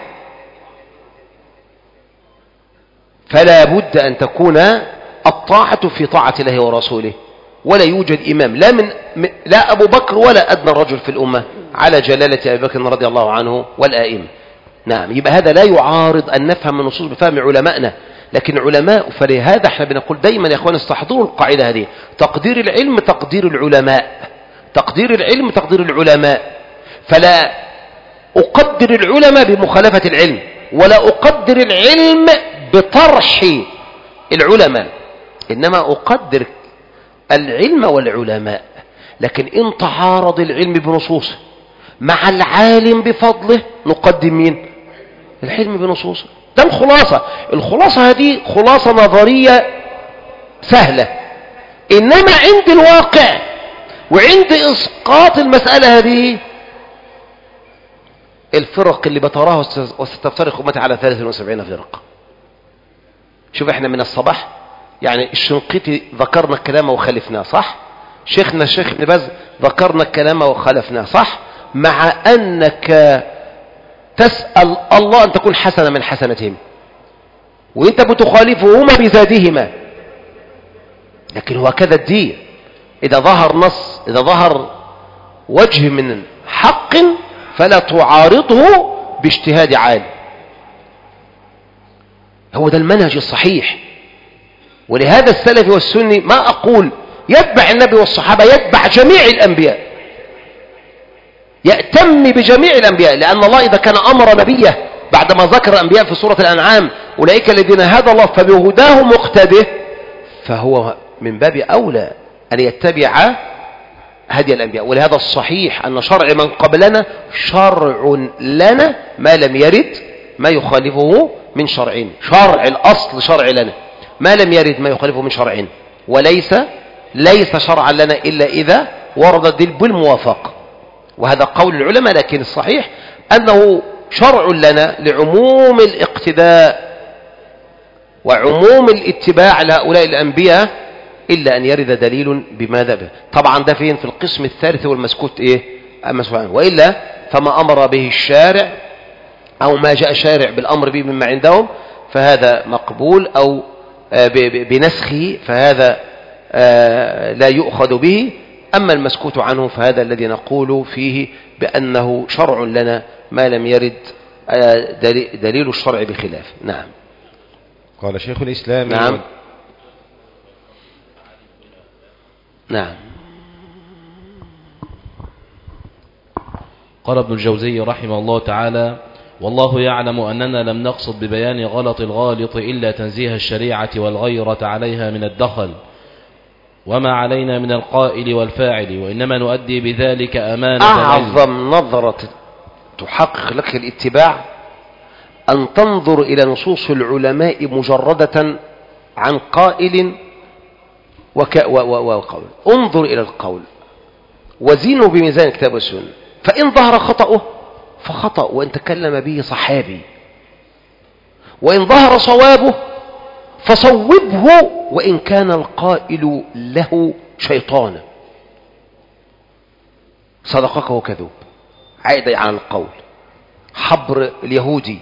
S2: فلا بد أن تكون الطاعة في طاعة الله ورسوله، ولا يوجد إمام لا من لا أبو بكر ولا أدنى الرجل في الأمة على جلالة أبي بكر رضي الله عنه والآئمة. نعم، يبقى هذا لا يعارض أن نفهم النصوص بفهم علمائنا، لكن علماء، فلهذا احنا بنقول دايما يا اخوان استحضروا القاعدة هذه: تقدير العلم تقدير العلماء، تقدير العلم تقدير العلماء. فلا أقدر العلماء بمخالفة العلم، ولا أقدر العلم بطرح العلماء، إنما أقدر العلم والعلماء. لكن إن تعارض العلم بنصوصه مع العالم بفضله نقدم مين؟ العلم بنصوصه. ده الخلاصة. الخلاصة هذه خلاصة نظرية سهلة، إنما عند الواقع وعند إسقاط المسألة هذه الفرق اللي بتراها وستفترق أمتي على ثلاثة وسبعين فرقة. شوف احنا من الصباح يعني الشنقيطي ذكرنا الكلام وخالفناه صح، شيخنا الشيخ ابن باز ذكرنا الكلام وخالفناه صح، مع أنك تسأل الله أن تكون حسنة من حسنتهم وانت بتخالفهما بذاتهما. لكن هو كذا الدين، إذا ظهر نص، إذا ظهر وجه من حق فلا تعارضه باجتهاد عالي. هو ده المنهج الصحيح. ولهذا السلفي والسني ما أقول يتبع النبي والصحابة، يتبع جميع الأنبياء، يأتم بجميع الأنبياء، لأن الله إذا كان أمر نبيه بعدما ذكر الأنبياء في سورة الأنعام أولئك الذين هدى الله فبهداه مقتده، فهو من باب أولى أن يتبع هدي الأنبياء. ولهذا الصحيح أن شرع من قبلنا شرع لنا ما لم يرد ما يخالفه من شرعين. شرع الأصل شرع لنا ما لم يرد ما يخالفه من شرعين، وليس ليس شرعا لنا إلا إذا ورد الدليل بالموافقة، وهذا قول العلماء. لكن الصحيح أنه شرع لنا لعموم الاقتداء وعموم الاتباع لهؤلاء الأنبياء، إلا أن يرد دليل بماذا به. طبعا ده فين؟ في القسم الثالث والمسكوت إيه؟ المسكوت عنه. وإلا فما أمر به الشارع أو ما جاء شارع بالأمر به مما عندهم فهذا مقبول، أو بنسخه فهذا لا يؤخذ به. أما المسكوت عنه فهذا الذي نقول فيه بأنه شرع لنا ما لم يرد دليل الشرع بخلاف. نعم.
S7: قال شيخ الإسلام
S2: نعم. نعم.
S5: قال ابن الجوزي رحمه الله تعالى: والله يعلم أننا لم نقصد ببيان غلط الغالط إلا تنزيه الشريعة والغيرة عليها من الدخل وما علينا من القائل والفاعل، وإنما نؤدي بذلك أمانة
S2: أعظم نظرة تحقق لك الاتباع أن تنظر إلى نصوص العلماء مجردة عن قائل وك... و... و... وقول. انظر إلى القول وزينه بميزان الكتاب والسنة، فإن ظهر خطأه فخطأ وإن تكلم به صحابي، وإن ظهر صوابه فصوبه وإن كان القائل له شيطانا صدقك وكذوب. عائد عن القول حبر اليهودي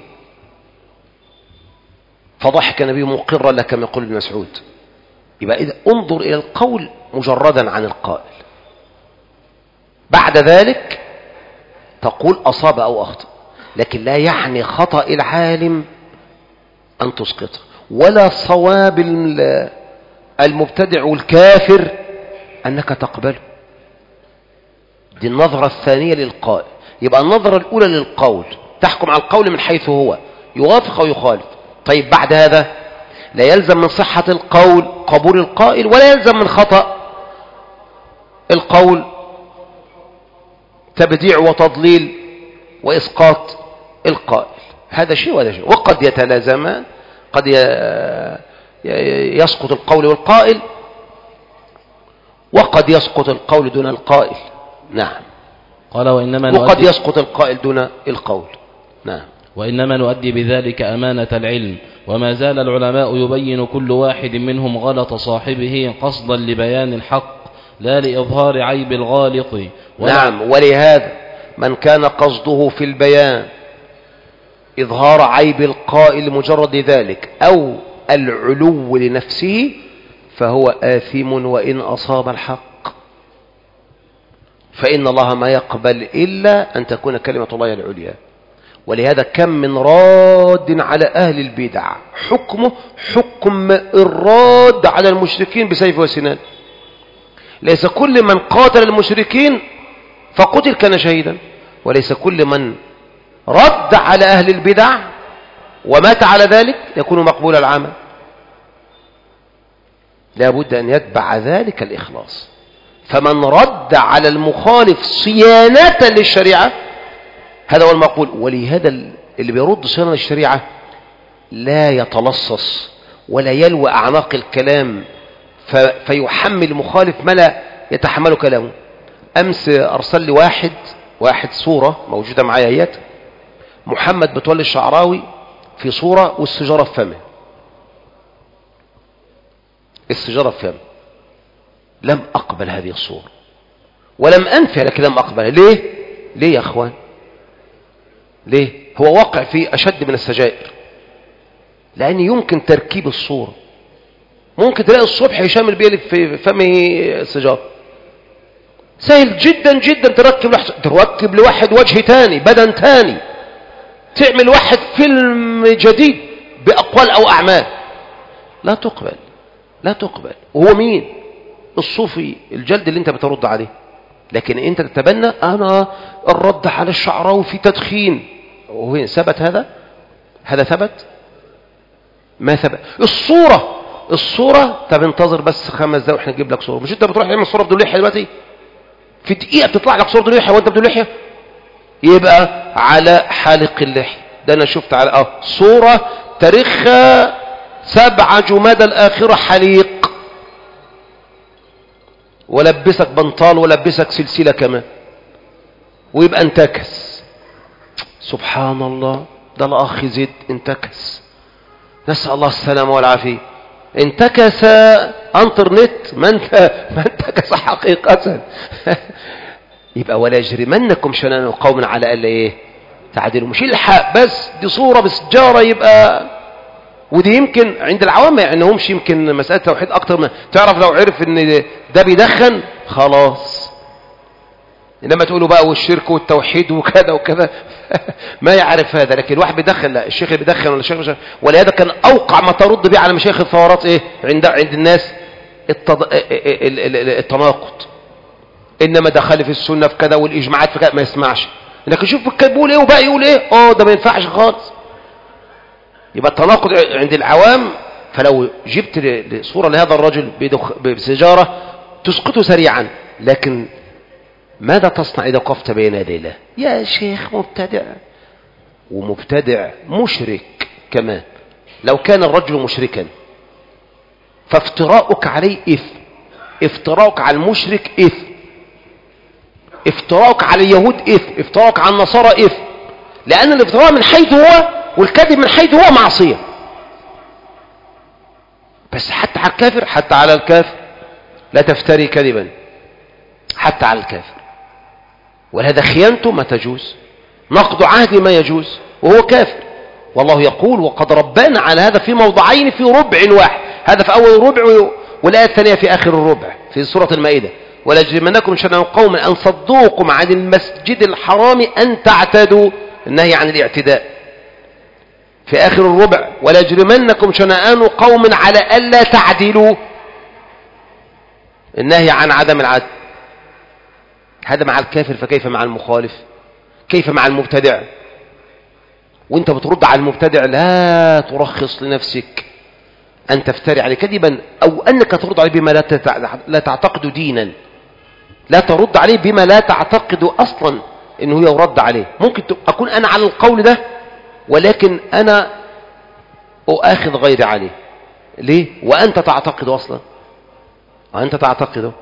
S2: فضحك النبي مقرا لك كما يقول ابن مسعود. يبقى إذا انظر إلى القول مجردا عن القائل، بعد ذلك تقول أصاب أو أخطأ، لكن لا يعني خطأ العالم أن تسقطه، ولا صواب المبتدع والكافر أنك تقبله. دي النظرة الثانية للقائل. يبقى النظرة الأولى للقول تحكم على القول من حيث هو يوافق أو يخالف. طيب بعد هذا لا يلزم من صحة القول قبول القائل، ولا يلزم من خطأ القول تبديع وتضليل وإسقاط القائل. هذا شيء وهذا شيء، وقد يتلازمان، قد يسقط القول والقائل، وقد يسقط القول دون القائل. نعم.
S5: قال وإنما
S2: وقد يسقط القائل دون القول. نعم.
S5: وإنما نؤدي بذلك أمانة العلم، وما زال العلماء يبين كل واحد منهم غلط صاحبه قصدا لبيان الحق لا لإظهار عيب الغالط.
S2: نعم. ولهذا من كان قصده في البيان إظهار عيب القائل مجرد ذلك أو العلو لنفسه فهو آثم وإن أصاب الحق، فإن الله ما يقبل إلا أن تكون كلمة الله العليا. ولهذا كم من راد على أهل البدع حكمه حكم الراد على المشركين بسيف وسنان. ليس كل من قاتل المشركين فقتل كان شهيدا، وليس كل من رد على أهل البدع ومات على ذلك يكون مقبول العمل. لا بد أن يتبع ذلك الإخلاص. فمن رد على المخالف صيانة للشريعة هذا هو المقبول. ولهذا اللي بيرد صيانة للشريعة لا يتلصص ولا يلوى أعناق الكلام فيحمل المخالف ما لا يتحمل كلامه. أمس أرسل لي واحد واحد صورة موجودة معايا اهيت، محمد متولي الشعراوي في صورة والسجارة في فمه، السجارة في فمه. لم أقبل هذه الصورة ولم أنفع، لكن لم أقبلها. ليه؟ ليه يا أخوان؟ ليه؟ هو واقع في أشد من السجائر، لأن يمكن تركيب الصورة. ممكن تلاقي الصبح هشام البيلي في فمه السجارة، سهل جدا جدا تركب لح... تركب لواحد وجه تاني، بدن تاني، تعمل واحد فيلم جديد بأقوال أو أعمال. لا تقبل، لا تقبل. وهو مين؟ الصوفي الجلد اللي انت بترد عليه. لكن انت تتبنى انا الرد على الشعراوي في تدخين. وين ثبت هذا؟ هذا ثبت؟ ما ثبت. الصورة الصورة طب انتظر بس خمس دقايق واحنا نجيب لك صورة. مش انت بتروح تعمل صورة بدون لحية دلوقتي؟ في دقيقة بتطلع لك صورة بدون لحية وانت بدون لحية؟ يبقى على حالق اللحية. ده انا شفت على اه صورة تاريخها سبعة جمادى الآخرة حليق، ولبسك بنطال ولبسك سلسلة كمان، ويبقى انتكس. سبحان الله، ده الأخ زيد انتكس، نسأل الله السلامة والعافية. انتكس انترنت، ما انت ما انتكس حقيقة. يبقى ولا يجرمنكم شنآن قوم على ألا ايه تعدلوا. مش الحق بس دي صورة بسجارة يبقى. ودي يمكن عند العوام ما يعنيهمش يمكن مسألة توحيد أكتر من تعرف. لو عرف ان ده بيدخن خلاص، لما تقولوا بقى والشرك والتوحيد وكذا وكذا ما يعرف هذا. لكن الواحد بيدخن، لا الشيخ اللي بيدخن ولا الشيخ مش. ولهذا كان أوقع ما ترد به على مشايخ الثورات ايه عند عند الناس التض... التناقض، إنما ده خالف السنة في كذا والإجماعات في كذا، ما يسمعش. لكن شوف الكتاب بيقول إيه وبقى يقول إيه، أه ده ما ينفعش خالص. يبقى التناقض عند العوام. فلو جبت صورة لهذا الرجل بسجارة تسقطه سريعا، لكن ماذا تصنع إذا وقفت بين يدي الله؟ يا شيخ مبتدع، ومبتدع مشرك كمان. لو كان الرجل مشركا فافتراؤك عليه إثم، افتراؤك على المشرك إثم، افتراؤك على اليهود إثم، افتراؤك على النصارى إثم، لأن الافتراء من حيث هو والكذب من حيث هو معصية. بس حتى على الكافر، حتى على الكافر لا تفتري كذبا حتى على الكافر، وهذا خيانته ما تجوز، نقض عهد ما يجوز وهو كافر. والله يقول وقد ربنا على هذا في موضعين في ربع واحد، هذا في أول الربع والآية الثانية في آخر الربع في سورة المائدة. ولا يجرمنكم شنآن قوم أن صدوكم عن المسجد الحرام أن تعتدوا، النهي عن الاعتداء في آخر الربع. ولا يجرمنكم شنآن قوم على ألا تعدلوا، النهي عن عدم العدل. هذا مع الكافر، فكيف مع المخالف؟ كيف مع المبتدع؟ وانت بترد على المبتدع لا ترخص لنفسك أن تفتري عليه كذبا، أو أنك ترد عليه بما لا تعتقد دينا، لا ترد عليه بما لا تعتقد أصلا أنه يرد عليه. ممكن أكون أنا على القول ده ولكن أنا أؤاخذ غيري عليه. ليه؟ وأنت تعتقد أصلا، وأنت تعتقده.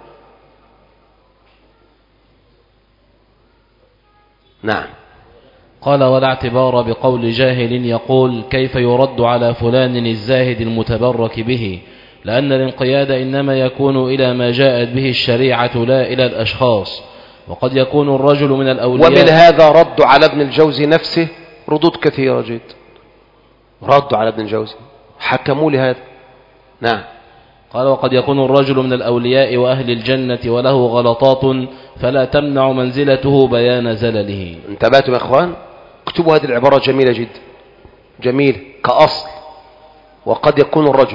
S2: نعم.
S5: قال ولا اعتبار بقول جاهل يقول كيف يرد على فلان الزاهد المتبرك به، لأن الانقياد إنما يكون إلى ما جاءت به الشريعة لا إلى الأشخاص. وقد يكون الرجل من الأولياء.
S2: ومن هذا رد على ابن الجوزي نفسه ردود كثيرة جدا، ردوا على ابن الجوزي، حكموا لهذا. نعم.
S5: قال وقد يكون الرجل من الأولياء وأهل الجنة وله غلطات فلا تمنع منزلته بيان زلله.
S2: انتبهتم يا اخوان؟ اكتبوا هذه العبارة جميلة جدا، جميلة كأصل. وقد يكون الرجل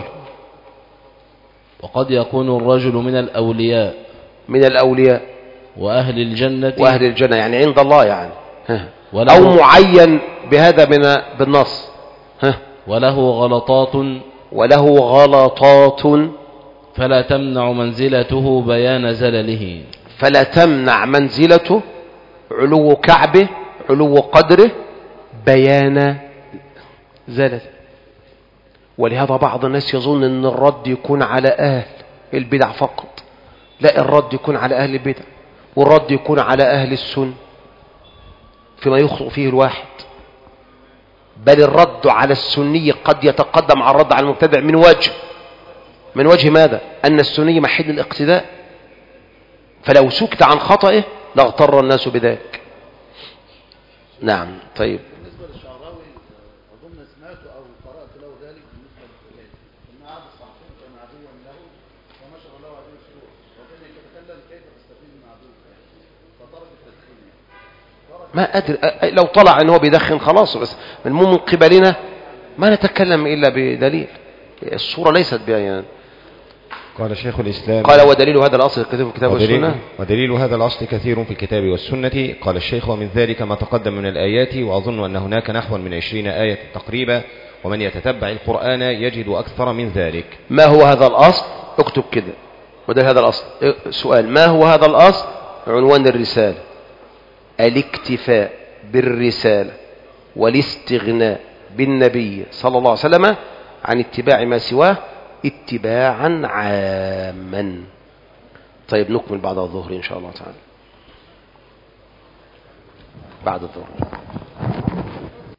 S5: وقد يكون الرجل من الأولياء
S2: من الأولياء
S5: وأهل الجنة
S2: وأهل الجنة، يعني عند الله يعني، أو معين بهذا من بالنص،
S5: وله غلطات
S2: وله غلطات
S5: فلا تمنع منزلته بيان زلله.
S2: فلا تمنع منزلته، علو كعبه، علو قدره، بيان زلله. ولهذا بعض الناس يظن أن الرد يكون على أهل البدع فقط. لا، الرد يكون على أهل البدع، والرد يكون على أهل السنة فيما يخطئ فيه الواحد. بل الرد على السني قد يتقدم على الرد على المبتدع من وجه من وجه ماذا؟ أن السني محل الاقتداء، فلو سكت عن خطئه لاغتر الناس بذلك. نعم. طيب.
S1: بالنسبة للشعراوي أظن سمعت أو قرأت له ذلك بالنسبة للفلان إن عاد الصحفين كان عدوا له فنشر له هذه الشروط وكان يتكلم كيف تستفيد من عدوك فترك التدخين.
S2: ما أدري، لو طلع أنه بيدخن خلاص، بس من قبلنا ما نتكلم إلا بدليل، الصورة ليست بيان.
S7: قال شيخ الإسلام
S2: قال ودليل هذا الأصل كثير في الكتاب والسنة.
S7: ودليل هذا الأصل كثير في الكتاب والسنة. قال الشيخ ومن ذلك ما تقدم من الآيات، وأظن أن هناك نحو من عشرين آية تقريبا، ومن يتتبع القرآن يجد أكثر من ذلك.
S2: ما هو هذا الأصل؟ اكتب كده ودليل هذا الأصل. سؤال: ما هو هذا الأصل؟ عنوان الرسالة: الاكتفاء بالرسالة والاستغناء بالنبي صلى الله عليه وسلم عن اتباع ما سواه اتباعا عاما. طيب نكمل بعد الظهر إن شاء الله تعالى، بعد الظهر.